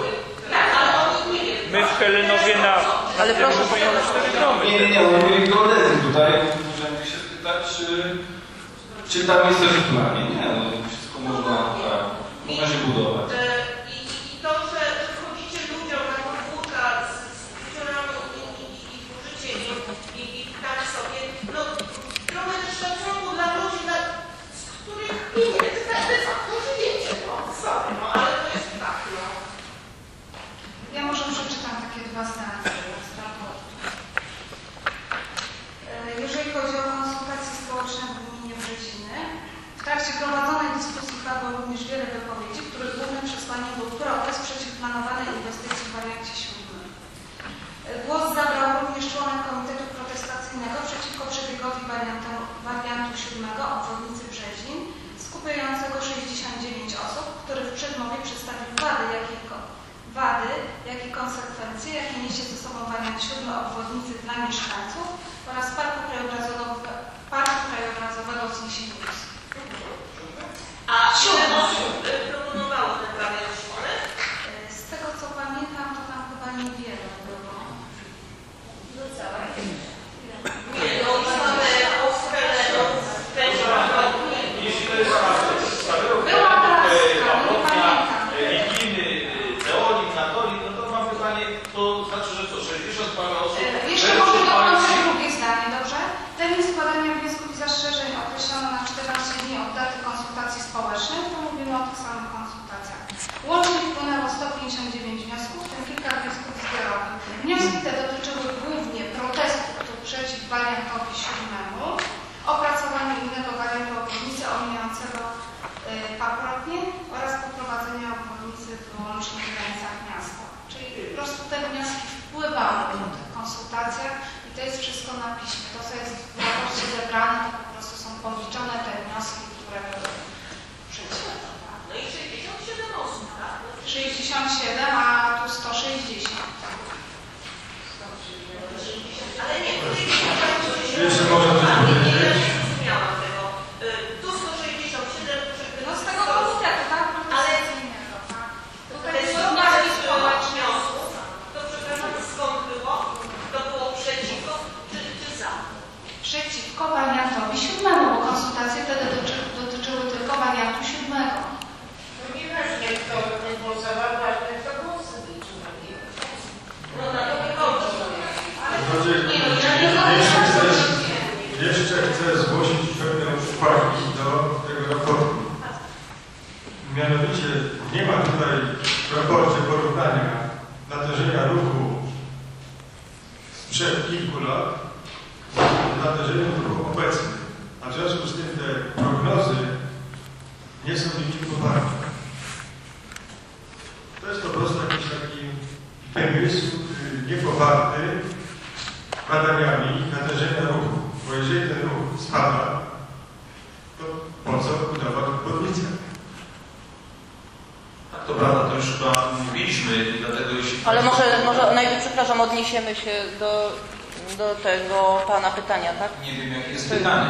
My w Helenowie na... Ale proszę Nie, nie, nie, mówię geodezy tutaj. Możemy się spytać, czy, czy tam jest coś w planie. Nie, no wszystko można, tak, można się budować. I, i to, że wchodzicie ludziom na podwórka z, z piórami i, i, i tworzycie im i, i tak sobie, no trochę też szacunku dla ludzi, dla, z których pieniędzy tak de facto żyjecie, no sorry, no ale to jest tak, no. Ja może przeczytam takie dwa zdania z raportu. Jeżeli chodzi o konsultacje społeczne w gminie Brzeziny, w trakcie prowadzonej dyskusji padło również wiele wypowiedzi, których głównym przesłaniem był protest przeciw planowanej inwestycji w wariancie siódmym. Głos zabrał również członek Komitetu Protestacyjnego przeciwko przebiegowi wariantu, wariantu siódmego obwodnicy Brzezin, skupiającego sześćdziesiąt dziewięć osób, który w przedmowie przedstawił wady, jakie wady, jak i konsekwencje, jakie niesie ze sobą wariant siódmy obwodnicy dla mieszkańców oraz Parku Krajobrazowego, Parku Krajobrazowego w Zniesieniówskim. A siódmy osób proponowało ten wariant siódmy? Z tego co pamiętam, to tam chyba niewiele było. No cała. Nie, no mamy Helenów, Jeśli to jest Była praska, nie pamiętam. Liginy, Zeolit, Natolit, no to mam pytanie, to znaczy, że co, sześćdziesiąt parę osób... Jeszcze może dokończę drugie zdanie, dobrze? Termin składania wniosków i zastrzeżeń określono na czternaście dni od daty konsultacji społecznej, to mówimy o tych samych Oczywiście nie ma tutaj w raporcie porównania natężenia ruchu sprzed kilku lat z natężeniem ruchu obecnym. A w związku z tym te prognozy nie są niczym poparte. To jest po prostu jakiś taki wymysł niepoparty badaniami natężenia ruchu. Bo jeżeli ten ruch spada, to po co budować obwodnicę? Tak, to prawda, to już chyba mówiliśmy i dlatego jeśli... Ale może, może najpierw, przepraszam, odniesiemy się do, do tego Pana pytania, tak? Nie wiem, jakie jest pytanie.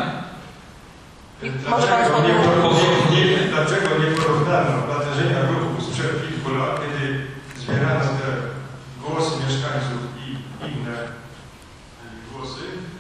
Może Pan Dlaczego nie, spod... poró- nie, nie, dlaczego nie porównano natężenia ruchu sprzed kilku lat, kiedy zbierano te głosy mieszkańców i inne głosy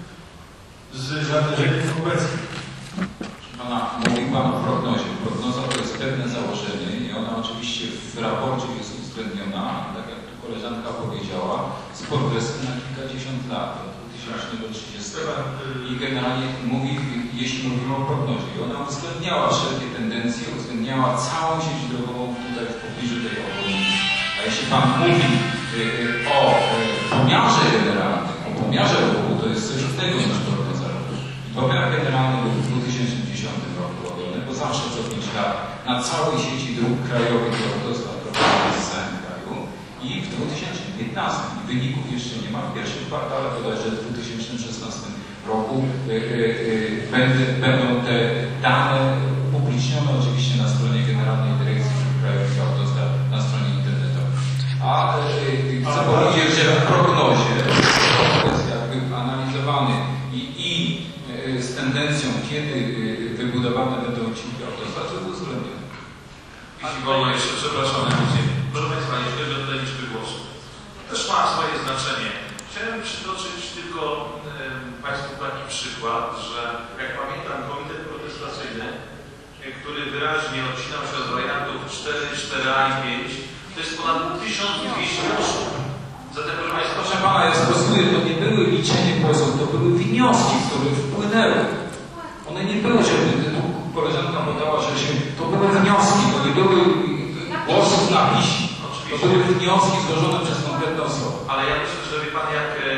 z natężeniem obecnym? Pana, mówił Pan o prognozie. Prognoza to jest pewne założenie i ona oczywiście w raporcie jest uwzględniona, tak jak tu koleżanka powiedziała, z progresem na kilkadziesiąt lat, do dwa tysiące trzydziestego. I generalnie mówi, jeśli mówimy o prognozie, i ona uwzględniała wszelkie tendencje, uwzględniała całą sieć drogową tutaj w pobliżu tej obwodnicy. A jeśli Pan mówi y, y, o y, pomiarze generalnym, o pomiarze ruchu, to jest coś innego niż prognoza ruchu. Pomiar generalny był w dwa tysiące dziesiątym roku robiony, bo zawsze co pięć lat na całej sieci dróg krajowych i autostrad prowadzonych z całym kraju i w dwa tysiące piętnastym wyników jeszcze nie ma. W pierwszym kwartale bodajże w dwa tysiące szesnastym roku y, y, y, będę, będą te dane upublicznione oczywiście na stronie Generalnej Dyrekcji Dróg Krajowych i Autostrad, na stronie internetowej. A y, chcę powiedzieć, że w prognozie jest jakby analizowany i, i z tendencją, kiedy wybudowane będą odcinki autostrad, to uwzględnione. Jeśli wolno jeszcze, przepraszam, proszę Państwa, jeśli chodzi o te liczby głosów, też ma swoje znaczenie. Chciałem przytoczyć tylko e, Państwu taki przykład, że jak pamiętam komitet protestacyjny, e, który wyraźnie odcinał się od wariantów cztery, cztery A i pięć, to jest ponad tysiąc dwieście osób. Zatem, proszę Państwa, proszę Pana, ja sprostuję, to nie były liczenie głosów, to były wnioski, które wpłynęły. One nie były, żeby koleżanka podała, że się, to były wnioski, to nie były głosów na piśmie. To były wnioski złożone przez konkretne osoby. Ale ja myślę, że wie Pan, jak e, e,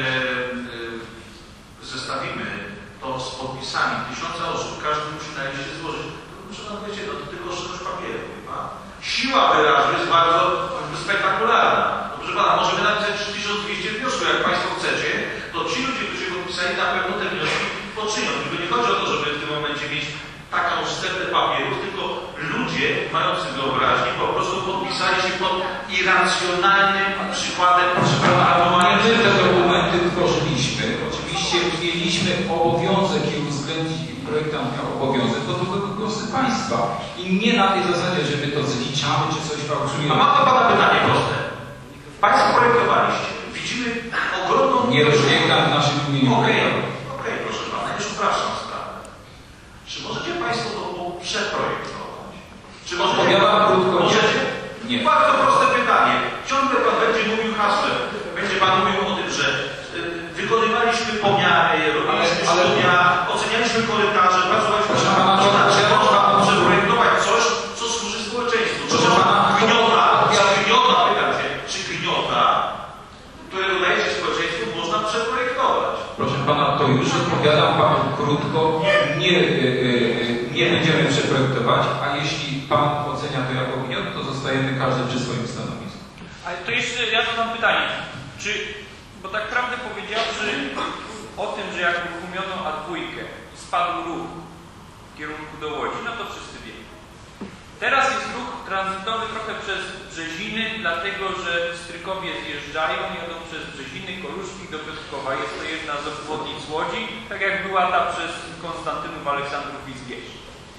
zestawimy to z podpisami tysiąca osób, każdy musi na liście złożyć. Proszę Pan, wiecie, no, to tylko sześć papierów, wie Pan? Siła wyrazu jest bardzo spektakularna. No, proszę Pana, możemy napisać tysiąc dwieście wniosków, jak Państwo chcecie, to ci ludzie, którzy się podpisali, na pewno te wnioski poczynią. Tylko nie chodzi o to, żeby w tym momencie mieć taką stertę papierów, tylko ludzie mający wyobraźnię po prostu podpisali się pod irracjonalnym przykładem przeprogramowania. My te dokumenty tworzyliśmy. Oczywiście mieliśmy obowiązek i uwzględnić, projektant miał obowiązek, bo to były głosy państwa. I nie na tej zasadzie, że my to zliczamy, czy coś fałszujemy. A mam do Pana pytanie proste. Państwo projektowaliście. Widzimy ogromną... Nie projektant w naszym imieniu. Okej, okay. okay, proszę Pana, już upraszczam sprawę. Czy możecie Państwo to przeprojektować? Czy możecie... Powiadam krótko. Możecie? Nie. Bardzo proste pytanie. Ciągle Pan będzie mówił hasłem. Będzie Pan mówił o tym, że y, wykonywaliśmy pomiary, robiliśmy ale, studia, ocenialiśmy korytarze, pracowaliśmy... Proszę Pana, to czy można przeprojektować coś, co służy społeczeństwu? Czy można gniota, czy gniota, pytam się, czy gniota, które dodaje się społeczeństwu, można przeprojektować? Proszę Pana, to już odpowiadam Panu krótko. Nie, yy, nie będziemy przeprojektować, a jeśli Pan ocenia to jako gniot, to zostajemy każdy przy swoim stanowisku. Ale to jeszcze ja zadam pytanie. Czy, bo tak prawdę powiedziawszy o tym, że jak uruchomiono A dwa, spadł ruch w kierunku do Łodzi, no to wszyscy wiemy. Teraz jest ruch tranzytowy trochę przez Brzeziny, dlatego że Strykowie zjeżdżają, jadą przez Brzeziny, Koluszki do Piotrkowa. Jest to jedna z obwodnic Łodzi, tak jak była ta przez Konstantynów, Aleksandrów i Zgierz.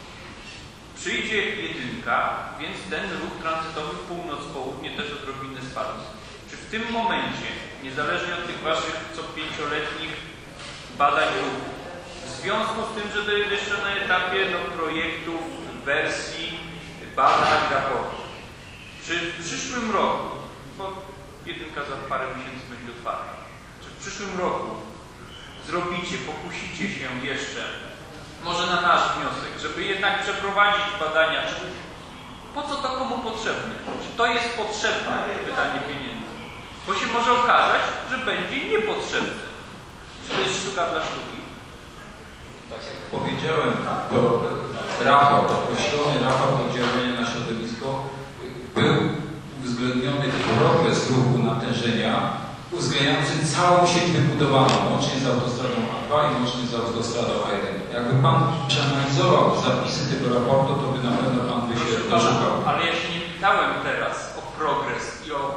Przyjdzie jedynka, więc ten ruch tranzytowy północ-południe też odrobinę spadł. Czy w tym momencie, niezależnie od tych Waszych co pięcioletnich badań ruchu, w związku z tym, że to jest jeszcze na etapie no, projektów, wersji, badań, raportów, czy w przyszłym roku, bo jedynka za parę miesięcy będzie otwarta, czy w przyszłym roku zrobicie, pokusicie się jeszcze, może na nasz wniosek, żeby jednak przeprowadzić badania, czy Po co to komu potrzebne? Czy to jest potrzebne wydanie pieniędzy? Bo się może okazać, że będzie niepotrzebne. Czy to jest sztuka dla sztuki? Tak jak powiedziałem, to raport, określony raport oddziaływania na środowisko był uwzględniony progres ruchu natężenia, uwzględniający całą sieć wybudowaną, łącznie z autostradą A dwa i łącznie z autostradą A jeden. Jakby Pan przeanalizował zapisy tego raportu, to by na pewno Pan by się doszukał. Ale ja się nie pytałem teraz o progres i o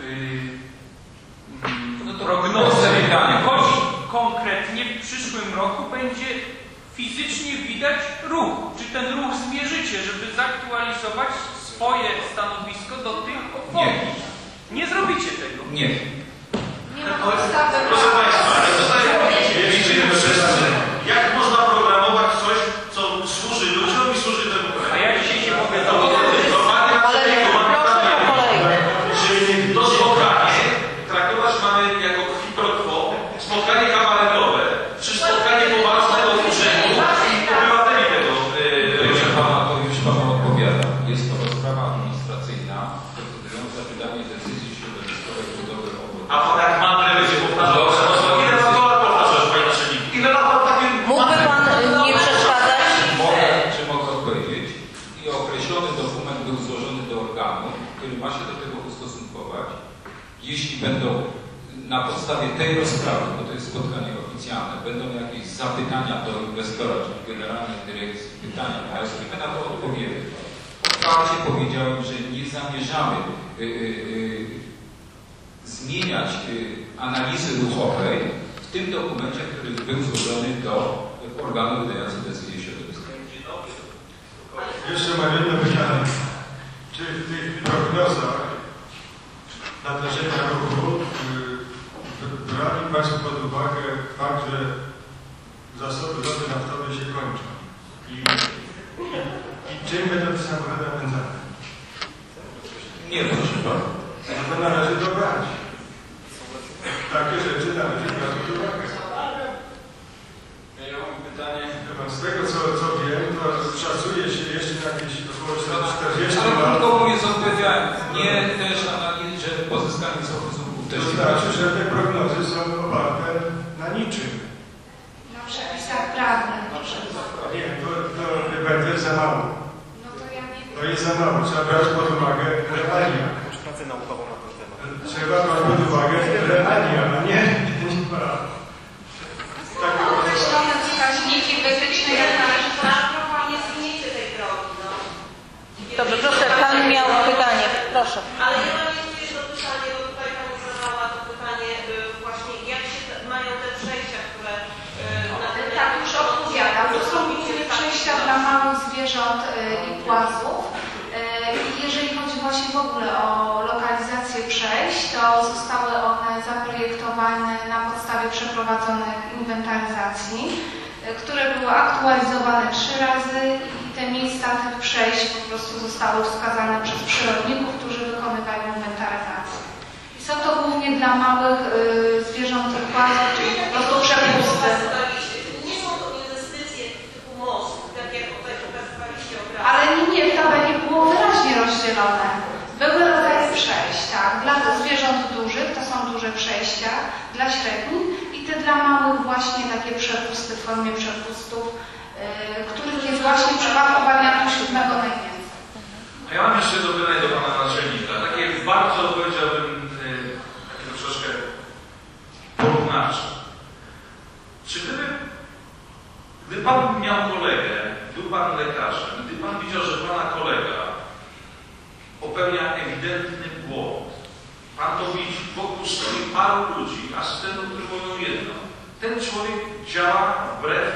yy, no prognozę. Chodzi konkretnie, w przyszłym roku będzie fizycznie widać ruch. Czy ten ruch zmierzycie, żeby zaktualizować swoje stanowisko do tych obwodnic? Nie. Nie zrobicie tego. Nie. Nie ma podstawy. Proszę Państwa, ale tutaj widzicie wszyscy, jak można programować coś, co służy ludziom i służy temu kraju. A ja dzisiaj się mogę to Czy to spotkanie traktować mamy jako quid pro quo, spotkanie kabaretowe, czy spotkanie poważne o urzędu obywateli tego? Proszę Pana, to już Panu odpowiadam. Jest to rozprawa administracyjna procedująca wydanie decyzji środowiskowej budowy obwodnicy. A Pan jak mam telewizję powtarzał, ile na to lat powtarzasz, Panie Naczelniku? Ile lat Pan takim... Mógłby Pan nie przeszkadzać? Mogę, czy mogę odpowiedzieć? I określony dokument był złożony do organu, który ma się do tego ustosunkować. Jeśli będą na podstawie tej rozprawy, bo to jest spotkanie oficjalne, będą jakieś zapytania do inwestora, czyli Generalnej Dyrekcji, pytania, a jeśli my na to odpowiemy, otwarcie powiedziałem, że nie zamierzamy yy, yy, zmieniać yy, analizy ruchowej w tym dokumencie, który był złożony do organu wydającego decyzję środowiskową. Jeszcze mam jedno pytanie. Czy w tych prognozach natężenia ruchu brali Państwo pod uwagę fakt, że zasoby ropy naftowej się kończą? I, i czym będą te samochody napędzane? Nie, proszę Pana. No to należy dobrać. Takie rzeczy należy brać pod uwagę. Ja mam pytanie. Z tego co, co wiem, to szacuje się jeszcze jakieś około czterdzieści Ale lat. krótko mówiąc odpowiedziałem, nie też analizy, że pozyskanie stosunków też To znaczy, że te prognozy są oparte na niczym. Na przepisach prawnych. Nie, to, to chyba to jest za mało. No to ja nie To jest za mało. Trzeba brać pod uwagę realia. Pracę naukową na ten temat. Trzeba brać pod uwagę realia, a nie określone wskaźniki wytyczne, jak należy to. Nie zmienicie tej drogi, no. Dobrze, proszę, Pan miał pytanie, proszę. Ale ja mam jeszcze jedno pytanie, bo tutaj Pani zadała to pytanie właśnie, jak się te, mają te przejścia, które na ten Tak, już odpowiadam. To są głównie przejścia dla małych zwierząt i płazów. I jeżeli chodzi właśnie w ogóle o lokalizację przejść, to zostały one zaprojektowane na podstawie przeprowadzonych inwentaryzacji, które były aktualizowane trzy razy i te miejsca tych przejść po prostu zostały wskazane przez przyrodników, którzy wykonywają inwentaryzację. I są to głównie dla małych y, zwierząt i płazów, czyli po prostu przepusty. Nie są to inwestycje typu most, tak jak tutaj pokazywaliście obraz. Ale nie, nie, w tabeli było wyraźnie rozdzielone. Były rodzaje przejść, tak. Dla zwierząt dużych to są duże przejścia, dla średnich i te dla małych właśnie takie przepusty w formie przepustów, yy, których jest właśnie w przypadku wariantu siódmego najwięcej. A ja mam jeszcze do pytania do Pana Naczelnika. Takie bardzo, powiedziałbym, yy, takie troszeczkę porównawcze. Czy gdyby, gdyby Pan miał kolegę, był Pan lekarzem, gdy Pan widział, że Pana kolega popełnia ewidentny błąd, Pan to widzi, wokół stoi paru ludzi, asystentów, którzy mówią jedno. Ten człowiek działa wbrew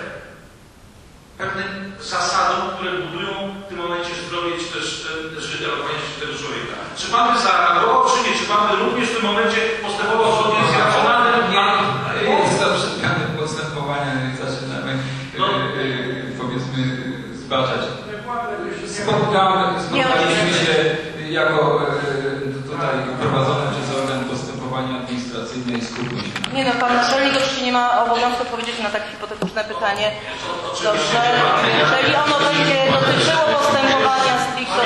pewnym zasadom, które budują w tym momencie zdrowie, czy też życie tego człowieka. Czy Pan by zareagował, czy nie? Czy Pan by również w tym momencie postępował zgodnie z racjonalnym... Jest to przedmiotem postępowania, zaczynamy no. yy, powiedzmy zbaczać. Spotkamy, spotkaliśmy się jako yy, tutaj prowadzone przez organ postępowania administracyjne i skupiliśmy. Nie no, pan naczelnik oczywiście nie ma obowiązku odpowiedzieć na tak hipotetyczne pytanie. Dobrze, jeżeli ono będzie dotyczyło postępowania stricto,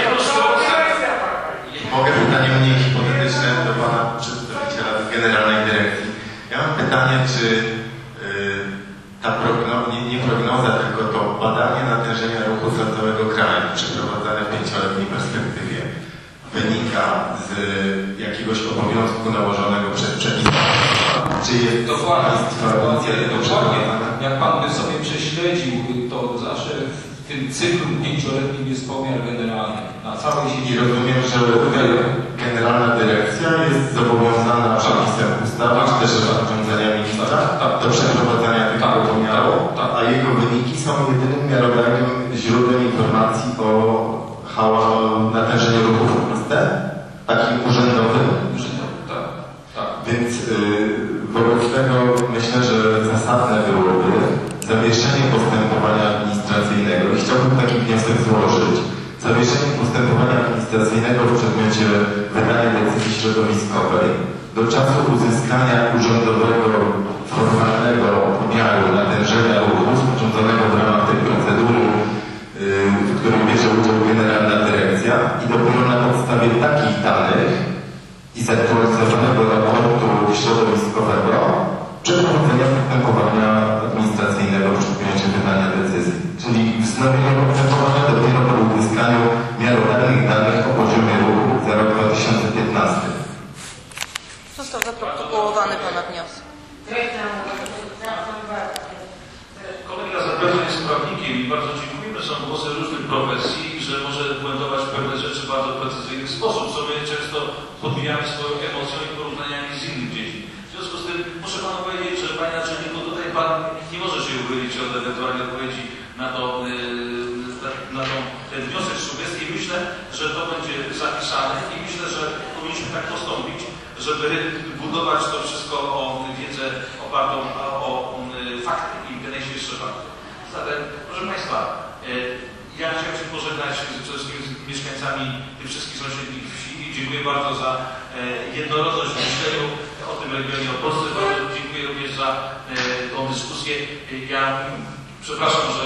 mogę pytanie mniej hipotetyczne do pana przedstawiciela Generalnej Dyrekcji. Ja mam pytanie, czy yy, ta prognoza, nie, nie prognoza, tylko to badanie natężenia ruchu dla całego kraju przeprowadzane w pięcioletniej perspektywie wynika z jakiegoś obowiązku nałożonego przez przepisy? Czy jest dokładnie, inicjatywa przeprowadzana? Jak pan by sobie prześledził, to zawsze w tym cyklu pięcioletnim jest pomiar generalny na całej sieci. I rozumiem, że Generalna Dyrekcja jest zobowiązana przepisem ustawy, czy też rozporządzenia ministra do przeprowadzania tego pomiaru, a jego wyniki są jedynym miarodajnym źródłem informacji o natężeniu ruchu w Polsce, takim urzędowym. Tak, tak. Więc yy, wobec tego myślę, że zasadne byłoby zawieszenie postępowania administracyjnego i chciałbym taki wniosek złożyć. Zawieszenie postępowania administracyjnego w przedmiocie wydania decyzji środowiskowej do czasu uzyskania urzędowego, formalnego pomiaru natężenia ruchu sporządzonego w ramach tej procedury, w którym bierze udział Generalna Dyrekcja, i dopiero na podstawie takich danych i zaktualizowanego raportu środowiskowego przeprowadzenia postępowania administracyjnego w przedmiocie wydania decyzji. Czyli wznowienie postępowania dopiero po uzyskaniu miarodajnych danych o poziomie ruchu za rok dwa tysiące piętnasty. Został zaprotokołowany pana wniosek. Kolega zapewne jest prawnikiem i bardzo dziękujemy. Są głosy różnych profesji, że może błędować pewne rzeczy w bardzo precyzyjny sposób. Sobie często podbijamy swoją emocją i porównaniami z innych dziedzin. W związku z tym muszę panu powiedzieć, że panie naczelniku, tutaj pan nie może się uchylić od ewentualnej odpowiedzi na to, na tą, ten wniosek, sugestię. Myślę, że to będzie zapisane i myślę, że powinniśmy tak postąpić, żeby budować to wszystko o wiedzę opartą o, o fakty i te najświeższe fakty. Zatem, proszę Państwa, ja chciałem się pożegnać przede wszystkim z mieszkańcami tych wszystkich sąsiednich wsi i dziękuję bardzo za jednorodność w myśleniu o tym regionie opolskim. Bardzo dziękuję również za tą dyskusję. Ja przepraszam, że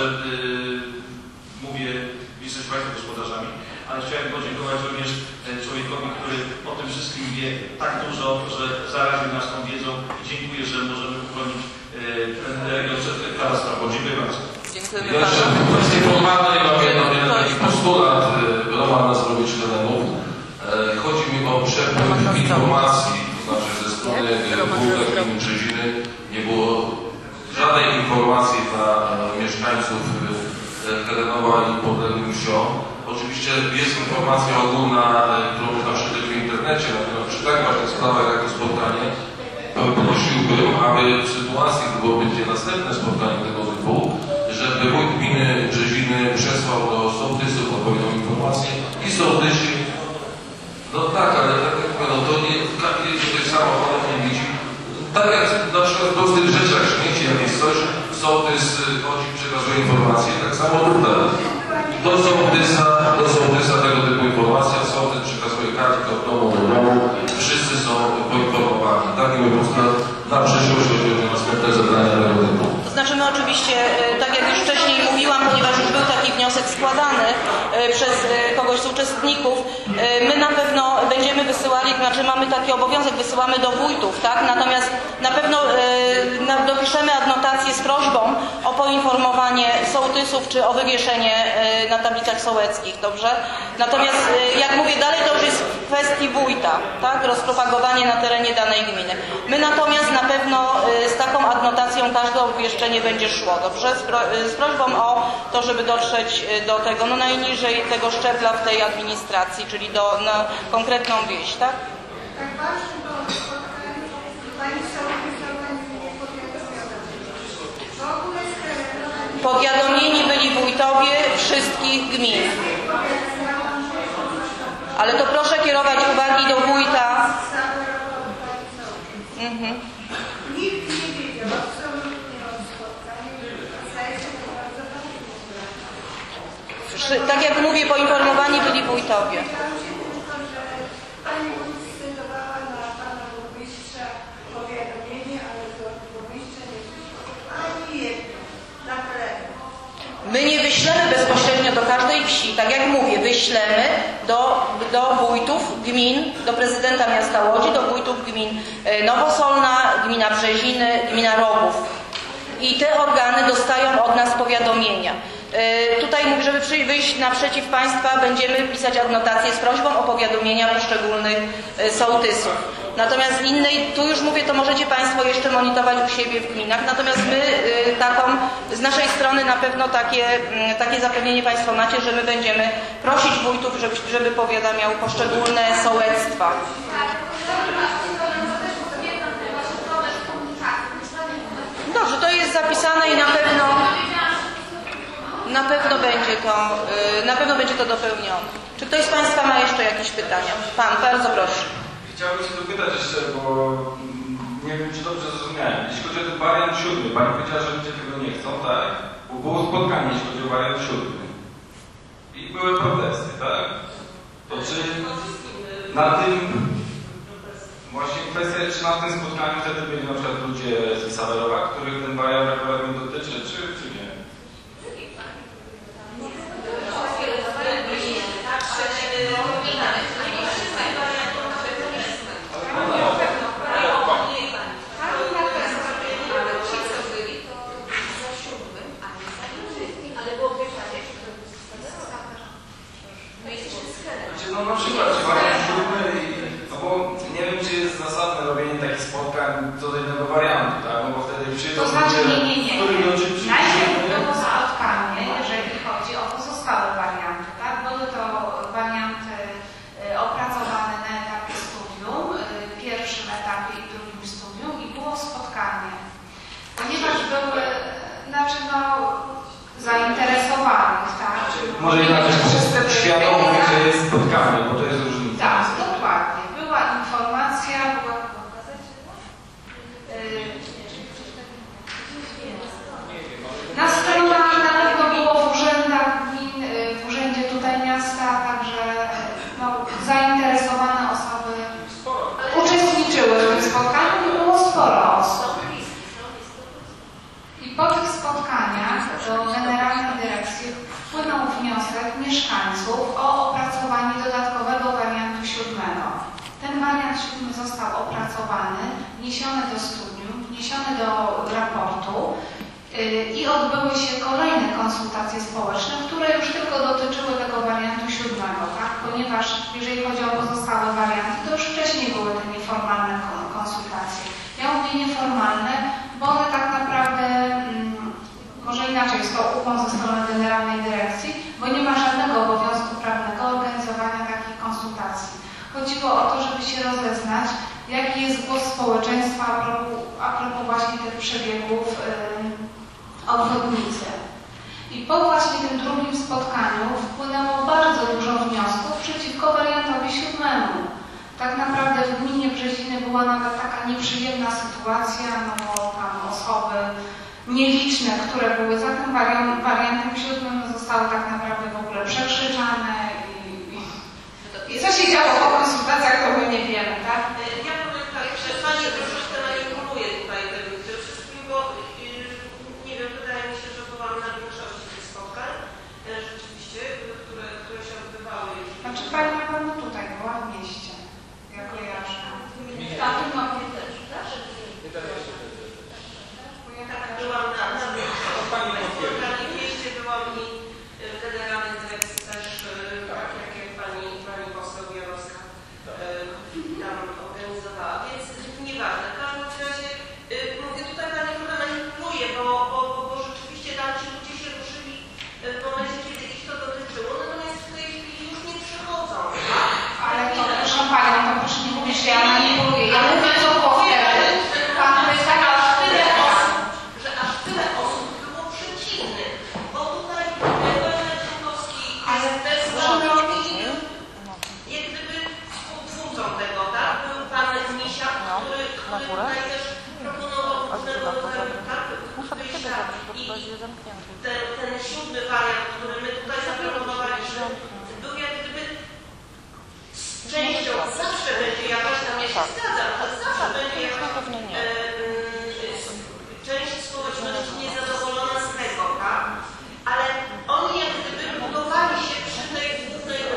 mówię, jesteśmy Państwo gospodarzami, ale chciałem podziękować również człowiekowi, który o tym wszystkim wie tak dużo, że zaraził nas tą wiedzą i dziękuję, że możemy uchronić ten region przed katastrofą. Dziękuję bardzo. Dziękujemy ja jeszcze w kwestii formalnej mam jeden taki postulat Roman Nazarowicz terenów. Chodzi mi o przepływ informacji, to znaczy ze strony wójta gminy Brzeziny nie było żadnej informacji dla mieszkańców Terenowa i podległych wsią. Oczywiście jest informacja ogólna, którą można przeczytać w internecie, natomiast przy tak ważnych sprawach jak to spotkanie, prosiłbym, aby w sytuacji, gdy będzie następne spotkanie tego typu, żeby wójt gminy Brzeziny przesłał do sołtysów odpowiednią informację i sołtysi, no tak, ale tak jak mówię, no to nie, każdy tutaj samo panów nie widzi. Tak jak na przykład w prostych rzeczach śmieci, jak jest coś, sołtys chodzi, przekazuje informacje, tak samo tutaj. Do sołtysa, do sołtysa tego typu informacja, sołtys przekazuje kartkę od domu do domu, wszyscy są poinformowani. Taki mój postulat na przyszłość, jeżeli chodzi o następne zadania tego typu. Znaczy my oczywiście, tak jak już wcześniej mówiłam, ponieważ już był taki wniosek składany przez kogoś z uczestników, my na pewno będziemy wysyłali, znaczy mamy taki obowiązek, wysyłamy do wójtów, tak? Natomiast na pewno dopiszemy adnotację z prośbą o poinformowanie sołtysów, czy o wywieszenie na tablicach sołeckich, dobrze? Natomiast jak mówię, dalej to już jest w kwestii wójta, tak? Rozpropagowanie na terenie danej gminy. My natomiast na pewno z taką adnotacją każde obwieszczenie będzie szło, dobrze? Z, pro, z prośbą o to, żeby dotrzeć do tego, no najniżej tego szczebla w tej administracji, czyli do, na konkretną wieś, tak? Tak ważne było spotkanie, pani sołtys organizuje powiadomienie. W ogóle z Powiadomieni byli wójtowie wszystkich gmin. Ale to proszę kierować uwagi do wójta. Mhm. Nikt nie wiedział absolutnie o spotkaniu. Zdaje się, to bardzo ważne. Tak jak mówię, poinformowani byli wójtowie. Pani wójt zdecydowała na pana burmistrza powiadomienie, ale to wyślemy do, do wójtów gmin, do prezydenta miasta Łodzi, do wójtów gmin Nowosolna, gmina Brzeziny, gmina Rogów. I te organy dostają od nas powiadomienia. Tutaj mówię, żeby wyjść naprzeciw Państwa, będziemy pisać adnotację z prośbą o powiadomienia poszczególnych sołtysów. Natomiast innej, tu już mówię, to możecie Państwo jeszcze monitorować u siebie w gminach. Natomiast my taką, z naszej strony na pewno takie, takie zapewnienie Państwo macie, że my będziemy prosić wójtów, żeby, żeby powiadamiał poszczególne sołectwa. Dobrze, to jest zapisane i na pewno na pewno będzie to na pewno będzie to dopełnione. Czy ktoś z Państwa ma jeszcze jakieś pytania? Pan, bardzo proszę. Chciałbym się dopytać jeszcze, bo nie wiem, czy dobrze zrozumiałem. Jeśli chodzi o ten wariant siódmy, Pani powiedziała, że ludzie tego nie chcą, tak? Bo było spotkanie, jeśli chodzi o wariant siódmy. I były protesty, tak? To czy na tym właśnie kwestia, czy na tym spotkaniu wtedy byli na przykład ludzie z Sawerowa, których ten wariant regularnie dotyczy, czy, czy nie? No na przykład, czy wariant siódmy, no bo nie wiem, czy jest zasadne robienie takich spotkań co do jednego wariantu, tak? No bo wtedy przyjdą to znaczy, ludzie, nie, nie, nie. których dotyczy. Najpierw było spotkanie, jeżeli chodzi o pozostałe warianty, tak? Były to warianty opracowane na etapie studium, pierwszym etapie i drugim studium i było spotkanie. Ponieważ były, znaczy no, zainteresowanych, tak? Może inaczej, świadomość, że jest spotkanie, bo to jest różnica. Tak, dokładnie. Była informacja, była na stronach, na pewno było w urzędach gmin, w urzędzie tutaj miasta, także no, zainteresowane osoby uczestniczyły w tym spotkaniu i było sporo osób. I po tych spotkaniach do Generalnej Dyrekcji wpłynął wniosek mieszkańców o opracowanie dodatkowego wariantu siódmego. Ten wariant siódmy został opracowany, wniesiony do studium, wniesiony do raportu i odbyły się kolejne konsultacje społeczne, które już tylko dotyczyły tego wariantu siódmego, tak? Ponieważ jeżeli chodzi o pozostałe warianty, to już wcześniej były te nieformalne konsultacje. Ja mówię nieformalne, bo one tak naprawdę, może inaczej, jest to ukłon ze strony Generalnej Dyrekcji, bo nie ma żadnego obowiązku prawnego organizowania takich konsultacji. Chodziło o to, żeby się rozeznać, jaki jest głos społeczeństwa a propos, a propos właśnie tych przebiegów yy, obwodnicy. I po właśnie tym drugim spotkaniu wpłynęło bardzo dużo wniosków przeciwko wariantowi siódmemu. Tak naprawdę w gminie Brzeziny była nawet taka nieprzyjemna sytuacja, no bo tam osoby nieliczne, które były za tym wariant, wariantem siódmym, zostały tak naprawdę w ogóle przekrzyczane i, i, i co się działo po konsultacjach, to my nie wiemy, tak? Ja powiem tak, że Pani troszeczkę manipuluje tutaj tym wszystkim, bo nie wiem, wydaje mi się, że byłam na większości tych spotkań, rzeczywiście, które, które się odbywały. Znaczy Pani na pewno tutaj była w mieście, ja kojarzę. W tamtym roku też, tak? Tak, byłam na, na spotkaniu w mieście, byłam i w Generalnej Dyrekcji też, tak jak, jak pani, pani poseł Jarowska tam organizowała, więc nieważne. W każdym razie mówię, tutaj Pani trochę manipuluje, bo, bo, bo, bo rzeczywiście tam ci ludzie się ruszyli w momencie, kiedy ich to dotyczyło, natomiast w tej chwili już nie przychodzą. Ale to, proszę Panią, to proszę nie mówić, że ja manipuluję. Ja mówię, co było wtedy. Pan pyta, tyle osób, że aż tyle osób było przeciwnych, bo tutaj Wojciech Członkowski jest bezwzględny i jak gdyby współtwórcą tego, tak? Był pan Misiak, który, który tutaj też proponował różnego rodzaju tak, wyjścia i ten, ten siódmy wariant, który my tutaj zaproponowaliśmy, był jak gdyby częścią, zawsze będzie jakaś, tam ja się zgadzam, ale zawsze będzie jakaś e, część społeczności niezadowolona z tego, tak? Ale oni jak gdyby budowali się przy tej głównej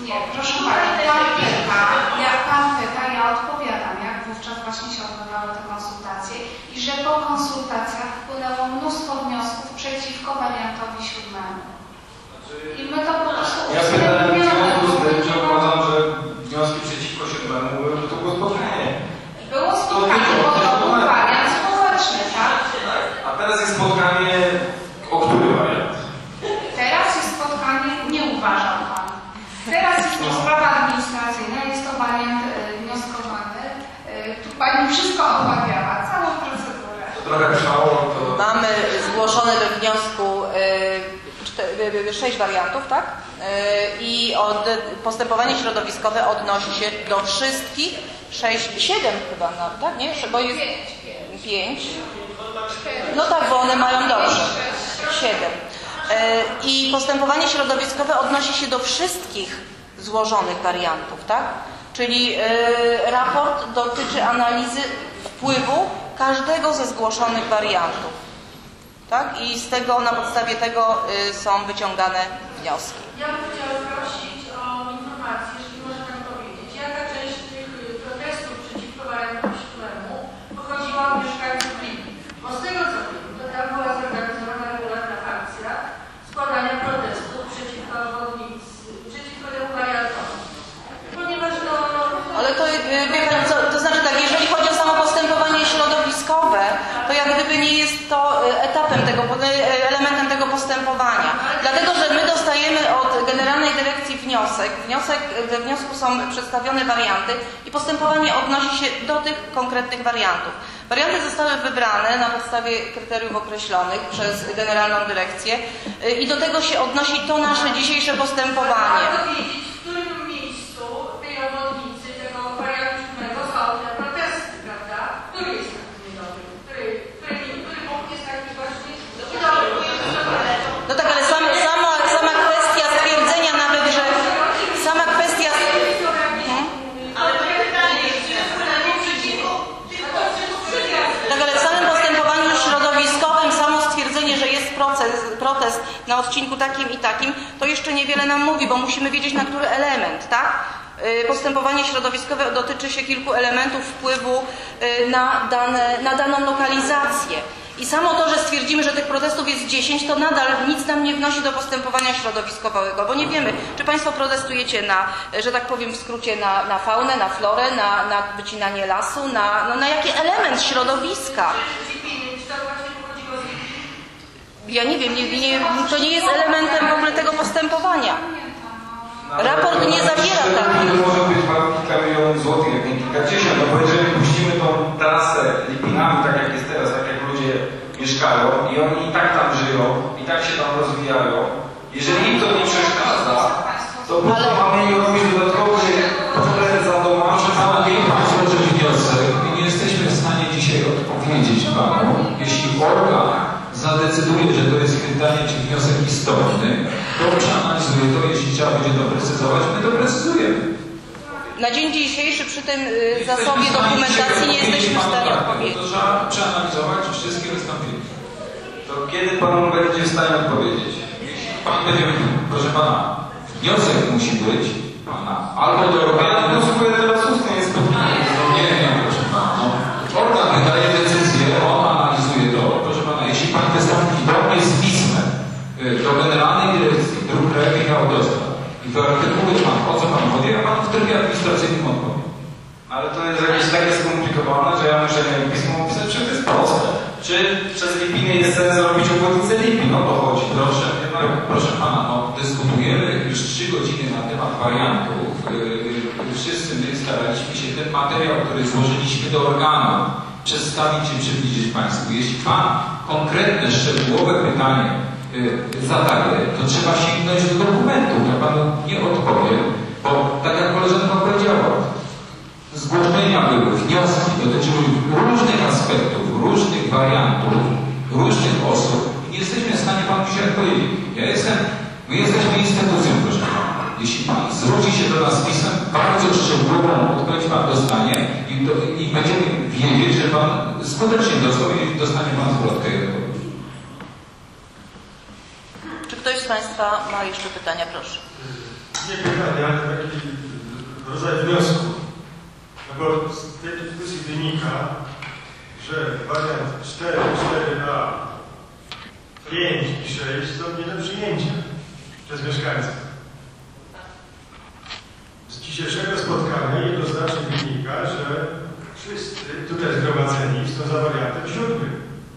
Nie, proszę Pani, Pan pyta, jak Pan pyta, ja odpowiadam, jak wówczas właśnie się odbywały te konsultacje i że po konsultacjach wpłynęło mnóstwo wniosków przeciwko wariantowi siódmemu. I my to po prostu Ja pytałem w związku z tym, że uważam, że wnioski przeciwko siódmemu były, że to było spotkanie. Było spotkanie, bo to był wariant społeczny, tak? A teraz jest spotkanie, o który wariant? Teraz jest spotkanie, nie uważał Pan. Teraz jest to sprawa administracyjna, jest to wariant y, wnioskowany. Y, tu Pani wszystko omawiała, całą procedurę. To trochę trwało, to... Mamy zgłoszone we wniosku y, cztery, sześć wariantów, tak? Y, I od, postępowanie środowiskowe odnosi się do wszystkich, sześć, siedem chyba, no, tak? Nie? Bo jest pięć. No tak, bo one mają dobrze. Siedem. I postępowanie środowiskowe odnosi się do wszystkich złożonych wariantów, tak? Czyli raport dotyczy analizy wpływu każdego ze zgłoszonych wariantów, tak? I z tego, na podstawie tego są wyciągane wnioski. Ja bym chciała prosić o informację, jeśli może Pani powiedzieć, jaka część tych protestów przeciwko wariantowi siódmemu pochodziła od mieszkańców Libii. Bo z tego co wiem, to tam była zorganizowana regularna akcja składania protestów przeciwko obwodnicy, przeciwko temu wariantowi. Ponieważ to... Ale to, wie Pani co, to znaczy tak, jeżeli chodzi o samo postępowanie środowiskowe, to jak gdyby nie jest to etapem tego, elementem tego postępowania. Dlatego, że my dostajemy od Generalnej Dyrekcji wniosek, wniosek, we wniosku są przedstawione warianty i postępowanie odnosi się do tych konkretnych wariantów. Warianty zostały wybrane na podstawie kryteriów określonych przez Generalną Dyrekcję i do tego się odnosi to nasze dzisiejsze postępowanie. Warto wiedzieć, w którym miejscu tej obwodnicy, tego wariantu siódmego są te protesty, prawda? Który jest taki niedobry? Który, który, który punkt jest taki właśnie niedobry? No tak, ale sama, sama, sama kwestia stwierdzenia nawet, że sama kwestia... Hmm? Tak, ale w samym postępowaniu środowiskowym samo stwierdzenie, że jest proces, protest na odcinku takim i takim, to jeszcze niewiele nam mówi, bo musimy wiedzieć, na który element, tak? Postępowanie środowiskowe dotyczy się kilku elementów wpływu na, dane, na daną lokalizację. I samo to, że stwierdzimy, że tych protestów jest dziesięć, to nadal nic nam nie wnosi do postępowania środowiskowego, bo nie wiemy, czy Państwo protestujecie na, że tak powiem w skrócie, na, na faunę, na florę, na, na wycinanie lasu, na, no, na jaki element środowiska. Ja nie wiem, nie, nie, to nie jest elementem w ogóle tego postępowania. Raport nie zawiera takich. To może być kilka milionów złotych, jak nie kilkadziesiąt, no bo jeżeli puścimy tą trasę Lipinami, tak jak jest teraz, tak jak ludzie mieszkają i oni i tak tam żyją, i tak się tam rozwijają, jeżeli im to nie przeszkadza, to po co mamy im robić dodatkowy problem za domami? Ale niech Pan złoży wniosek i nie jesteśmy w stanie dzisiaj odpowiedzieć Panu, jeśli organ zadecyduje, że to jest pytanie, czy wniosek istotny, to przeanalizuje to, jeśli trzeba będzie doprecyzować, my doprecyzujemy. Na dzień dzisiejszy przy tym y, zasobie dokumentacji nie jesteśmy w stanie odpowiedzieć. To trzeba przeanalizować wszystkie wystąpienia. To kiedy Pan będzie w stanie odpowiedzieć? Jeśli Pan będzie, proszę Pana, wniosek musi być Pana, albo do organu... Ja wnioskuję teraz ustnie, jest spotkanie. No nie, nie, proszę Pana. No, organ wydaje decyzję, on analizuje to. Proszę Pana, jeśli Pan wystąpi do mnie z pismem, do Generalnej Dyrekcji Dróg Krajowych i Autostrad i wyartykułuje Pan, o co Pan chodzi, a Pan w trybie administracyjnym odpowie. Ale to jest jakieś takie skomplikowane, że ja muszę mieć pismo opisać, że to jest proste. Czy przez Lipiny jest sens zrobić obwodnicę Lipin? No to chodzi. Proszę, proszę Pana, no dyskutujemy już trzy godziny na temat wariantów. Yy, wszyscy my staraliśmy się ten materiał, który złożyliśmy do organu, przedstawić i przybliżyć Państwu. Jeśli Pan konkretne, szczegółowe pytanie yy, zadaje, to trzeba sięgnąć do dokumentów. Ja Panu nie odpowiem, bo tak jak koleżanka powiedziała, zgłoszenia były, wnioski dotyczyły różnych aspektów, różnych wariantów, różnych osób. Nie jesteśmy w stanie Panu dzisiaj odpowiedzieć. Ja jestem, my jesteśmy instytucją, proszę Pana. Jeśli Pan zwróci się do nas z pisem, bardzo szczegółową odpowiedź Pan dostanie i, do, i będziemy wiedzieć, że Pan skutecznie dostał i dostanie Pan zwrotkę i odpowiedź. Czy ktoś z Państwa ma jeszcze pytania? Proszę. Nie pytanie, ale taki rodzaj wniosku. No bo z tej dyskusji wynika, że wariant cztery, cztery A, pięć i sześć są nie do przyjęcia przez mieszkańców. Z dzisiejszego spotkania jednoznacznie wynika, że wszyscy tutaj zgromadzeni są za wariantem siódmym.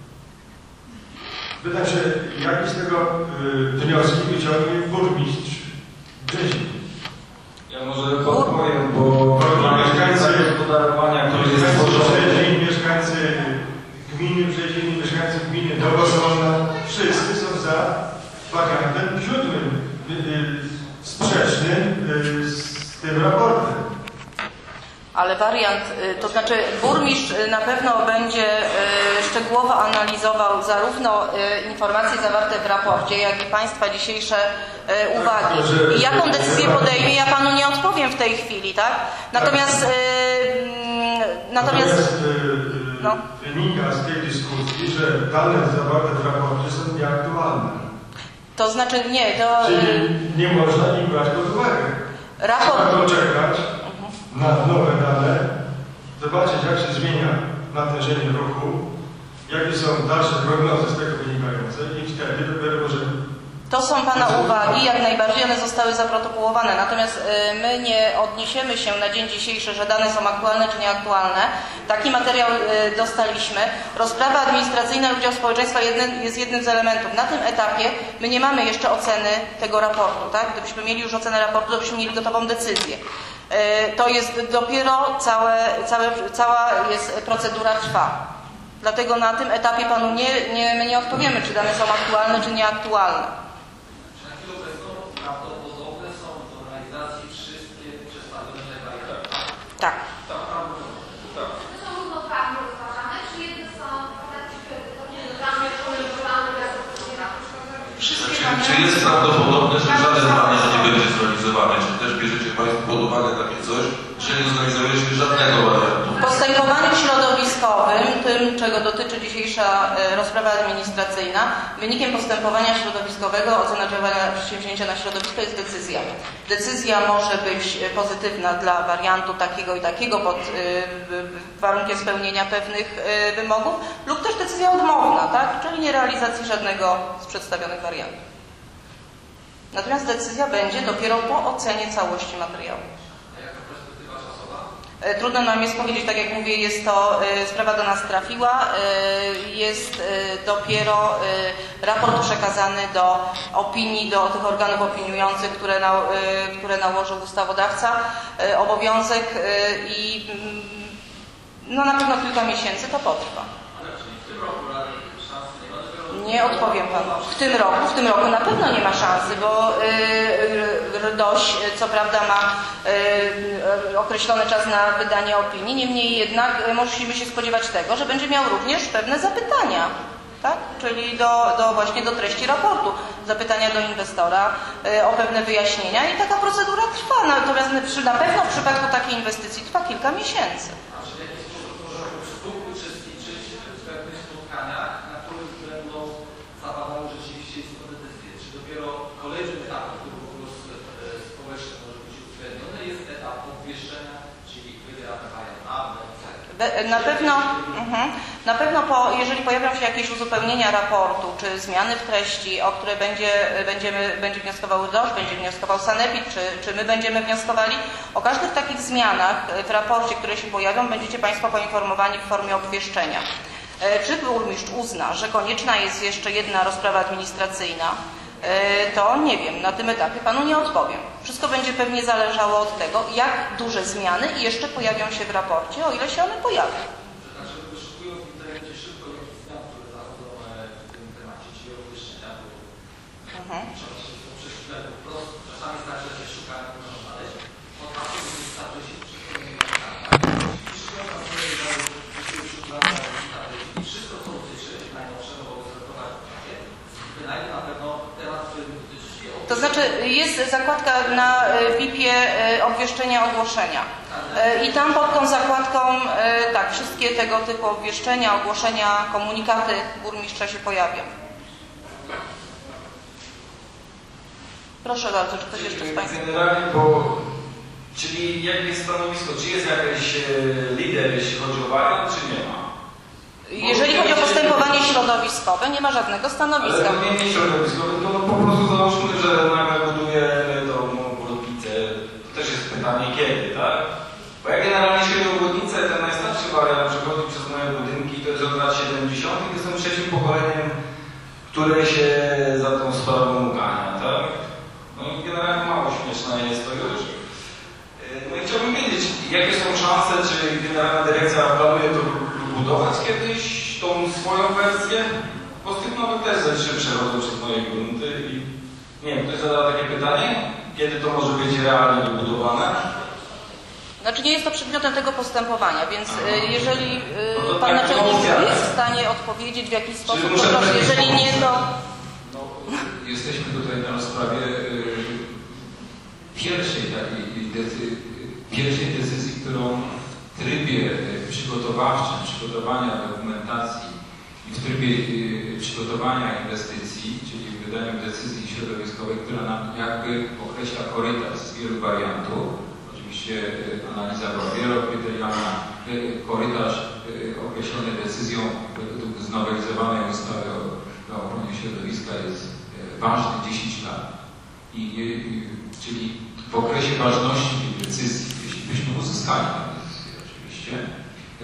Pytam się, jaki z tego y, wnioski wyciągnie burmistrz Brzezin? Ja może podpowiem, bo mieszkańcy gospodarowania, który jest mieszkańcy tworzony. Brzezin, mieszkańcy gminy Brzezin, mieszkańcy gminy Nowosolna, wszyscy są za wariantem siódmym, y, y, sprzecznym y, z tym raportem. Ale wariant, to znaczy burmistrz na pewno będzie szczegółowo analizował zarówno informacje zawarte w raporcie, jak i Państwa dzisiejsze uwagi. I jaką decyzję podejmie, ja Panu nie odpowiem w tej chwili, tak? Natomiast... Natomiast... No. Wynika z tej dyskusji, że dane zawarte w raporcie są nieaktualne. To znaczy nie, to... Czyli nie można ich brać pod uwagę. Raport... Trzeba poczekać na nowe dane, zobaczyć, jak się zmienia natężenie ruchu, jakie są dalsze prognozy z tego wynikające i wtedy dopiero możemy... To są Pana uwagi, jak najbardziej one zostały zaprotokołowane, natomiast my nie odniesiemy się na dzień dzisiejszy, że dane są aktualne czy nieaktualne. Taki materiał dostaliśmy. Rozprawa administracyjna lub udział społeczeństwa jest jednym z elementów. Na tym etapie my nie mamy jeszcze oceny tego raportu, tak? Gdybyśmy mieli już ocenę raportu, to byśmy mieli gotową decyzję. To jest dopiero całe, całe, cała jest procedura trwa. Dlatego na tym etapie Panu nie, nie, my nie odpowiemy, czy dane są aktualne, czy nieaktualne. Na chwilę obecną prawdopodobne są do realizacji wszystkie przedstawione warianty. Tak. Tak, tak. To są równoprawnie rozważane, czy jedne są równoprawnie Czy, czy jest prawdopodobne, że żaden wariant nie będzie zrealizowany? Czy też bierzecie Państwo pod uwagę takie coś, że nie zrealizujecie żadnego wariantu? W postępowaniu środowiskowym, tym czego dotyczy dzisiejsza rozprawa administracyjna, wynikiem postępowania środowiskowego ocena oddziaływania przedsięwzięcia na środowisko jest decyzja. Decyzja może być pozytywna dla wariantu takiego i takiego pod warunkiem spełnienia pewnych wymogów lub też decyzja odmowna, tak? Czyli nierealizacji żadnego z przedstawionych wariantów. Natomiast decyzja będzie dopiero po ocenie całości materiału. Trudno nam jest powiedzieć, tak jak mówię, jest to, sprawa do nas trafiła, jest dopiero raport przekazany do opinii, do tych organów opiniujących, które, na, które nałożył ustawodawca, obowiązek i no na pewno kilka miesięcy to potrwa. Nie odpowiem Panu. W tym roku, w tym roku na pewno nie ma szansy, bo yy, RDOŚ co prawda ma yy, określony czas na wydanie opinii, niemniej jednak yy, musimy się spodziewać tego, że będzie miał również pewne zapytania, tak? Czyli do, do właśnie do treści raportu. Zapytania do inwestora yy, o pewne wyjaśnienia i taka procedura trwa. Natomiast na pewno w przypadku takiej inwestycji trwa kilka miesięcy. Na pewno, uh-huh. na pewno po, jeżeli pojawią się jakieś uzupełnienia raportu, czy zmiany w treści, o które będzie, będziemy, będzie wnioskował RDOŚ, będzie wnioskował Sanepid, czy, czy my będziemy wnioskowali, o każdych takich zmianach w raporcie, które się pojawią, będziecie Państwo poinformowani w formie obwieszczenia. Czy burmistrz uzna, że konieczna jest jeszcze jedna rozprawa administracyjna, to nie wiem, na tym etapie Panu nie odpowiem. Wszystko będzie pewnie zależało od tego, jak duże zmiany jeszcze pojawią się w raporcie, o ile się one pojawią. Znaczy, wyszukując w internecie szybko jakieś zmian, które zachodzą w tym temacie, czyli obwieszczenia, bo mhm. trzeba się to prześledzić po prostu. Czasami znaczy, że się szuka, jak można znaleźć. Od razu wystarczy się i wszystko, co dotyczy najnowszego obowiązkowania, wynajmniej na pewno temat, który dotyczy. To znaczy jest zakładka na V I P-ie obwieszczenia ogłoszenia i tam pod tą zakładką tak, wszystkie tego typu obwieszczenia, ogłoszenia, komunikaty burmistrza się pojawią. Proszę bardzo, czy ktoś jeszcze z Państwa? Generalnie, bo, czyli jakie jest stanowisko, czy jest jakiś e, lider, jeśli chodzi o wariant, czy nie ma? Jeżeli chodzi o postępowanie środowiskowe, nie ma żadnego stanowiska. Ale to nie jest środowiskowe, to no po prostu załóżmy, że nagle buduje tą obwodnicę. To też jest pytanie kiedy, tak? Bo ja generalnie jeśli chodzi o obwodnicę, ten najstarszy wariant przechodzi przez moje budynki, to jest od lat siedemdziesiątych, jestem trzecim pokoleniem, które się za tą sprawą ugania, tak? No i generalnie mało śmieszna jest to już. No i chciałbym wiedzieć, jakie są szanse, czy Generalna Dyrekcja planuje to budować kiedyś, tą swoją wersję? Bo z tych nowych też ze trzy przechodzą przez moje grunty i nie wiem, ktoś zadał takie pytanie, kiedy to może być realnie wybudowane? Znaczy nie jest to przedmiotem tego postępowania, więc Aha. jeżeli no Pan tak Naczelnik opcja, jest tak? w stanie odpowiedzieć w jakiś sposób, Czy to proszę, możemy- jeżeli nie, to... No, jesteśmy tutaj na rozprawie y, pierwszej takiej decy- pierwszej decyzji, którą w trybie y, przygotowawczym, przygotowania dokumentacji i w trybie y, przygotowania inwestycji, czyli wydania decyzji środowiskowej, która nam jakby określa korytarz z wielu wariantów. Oczywiście y, analiza była wielokryterialna, y, korytarz y, określony decyzją według znowelizowanej ustawy o, o ochronie środowiska jest y, ważny dziesięć lat. I, y, czyli w okresie ważności tej decyzji, jeśli byśmy uzyskali tę decyzję oczywiście, y,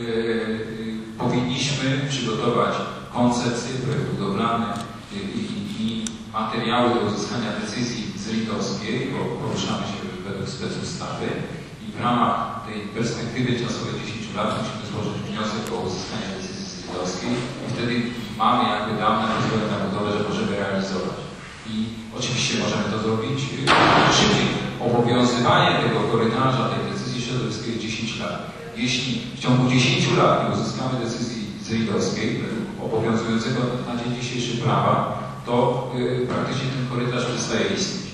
y, powinniśmy przygotować koncepcję, projekt budowlany y, i, i materiały do uzyskania decyzji zrydowskiej, bo poruszamy się według specustawy i w ramach tej perspektywy czasowej dziesięciu lat musimy złożyć wniosek o uzyskanie decyzji zrydowskiej i wtedy mamy jakby dane pozwolenie na budowę, że możemy realizować. I oczywiście możemy to zrobić szybciej. Obowiązywanie tego korytarza, tej decyzji środowiskiej jest dziesięć lat. Jeśli w ciągu dziesięciu lat nie uzyskamy decyzji zrydowskiej, obowiązującego na dzień dzisiejszy prawa, to yy, praktycznie ten korytarz przestaje istnieć.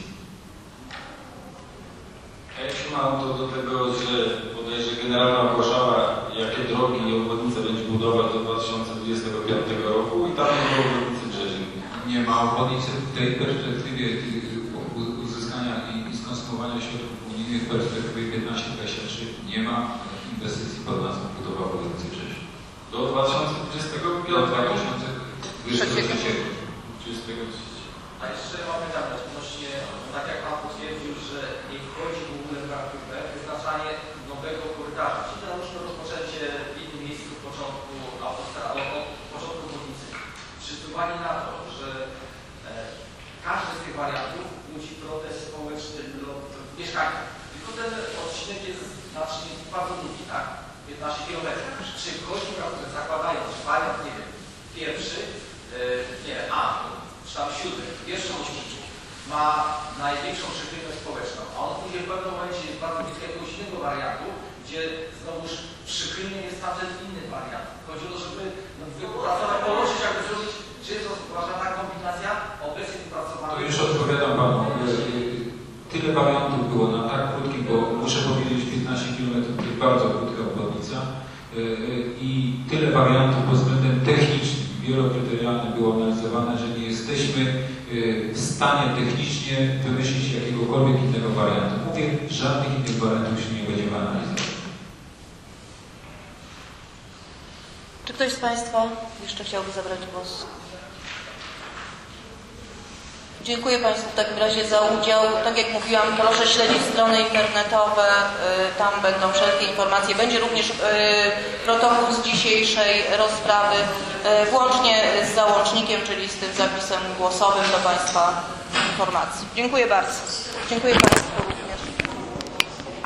A jak się mam to do tego, że bodajże Generalna ogłaszała, jakie drogi i obwodnice będzie budować do dwa tysiące dwudziestego piątego roku i tam nie ma obwodnicy Brzezin. Nie ma obwodnicy w tej perspektywie uzyskania i skonsumowania środków unijnych w perspektywie piętnaście dwadzieścia trzy nie ma inwestycji pod nazwą budowa obwodnicy Brzezin. Do dwa tysiące dwudziestego piątego? A jeszcze mam pytanie odnośnie, tak jak Pan potwierdził, że nie wchodzi w ogóle w praktykę wyznaczanie nowego korytarza, czyli załóżmy rozpoczęcie w innym miejscu od początku autostrady, od początku obwodnicy. Czy z uwagi na to, że e, każdy z tych wariantów budzi protest społeczny mieszkańców, tylko ten odcinek jest znacznie bardzo długi, tak? piętnaście kilometrów. Czy wchodzi w praktykę, zakładając, że wariant, nie wiem, pierwszy, e, nie wiem, a czy tam siódmy, pierwszy odcinek ma największą przychylność społeczną, a on później w pewnym momencie jest bardzo blisko jakiegoś innego wariantu, gdzie znowuż przychylny jest tamten inny wariant. Chodzi o to, żeby no, wypracować, położyć, jakby zrobić, czy jest to uważana ta kombinacja obecnie wypracowana. To już odpowiadam Panu. Tyle wariantów było na tak krótkim, bo muszę powiedzieć piętnaście kilometrów to jest bardzo krótka obwodnica i tyle wariantów pod względem technicznym, wielokryterialnym było analizowane, że nie jesteśmy w stanie technicznie wymyślić jakiegokolwiek innego wariantu. Mówię, żadnych innych wariantów się nie będziemy analizować. Czy ktoś z Państwa jeszcze chciałby zabrać głos? Dziękuję Państwu w takim razie za udział. Tak jak mówiłam, proszę śledzić strony internetowe, tam będą wszelkie informacje. Będzie również protokół z dzisiejszej rozprawy, włącznie z załącznikiem, czyli z tym zapisem głosowym do Państwa informacji. Dziękuję bardzo. Dziękuję Państwu.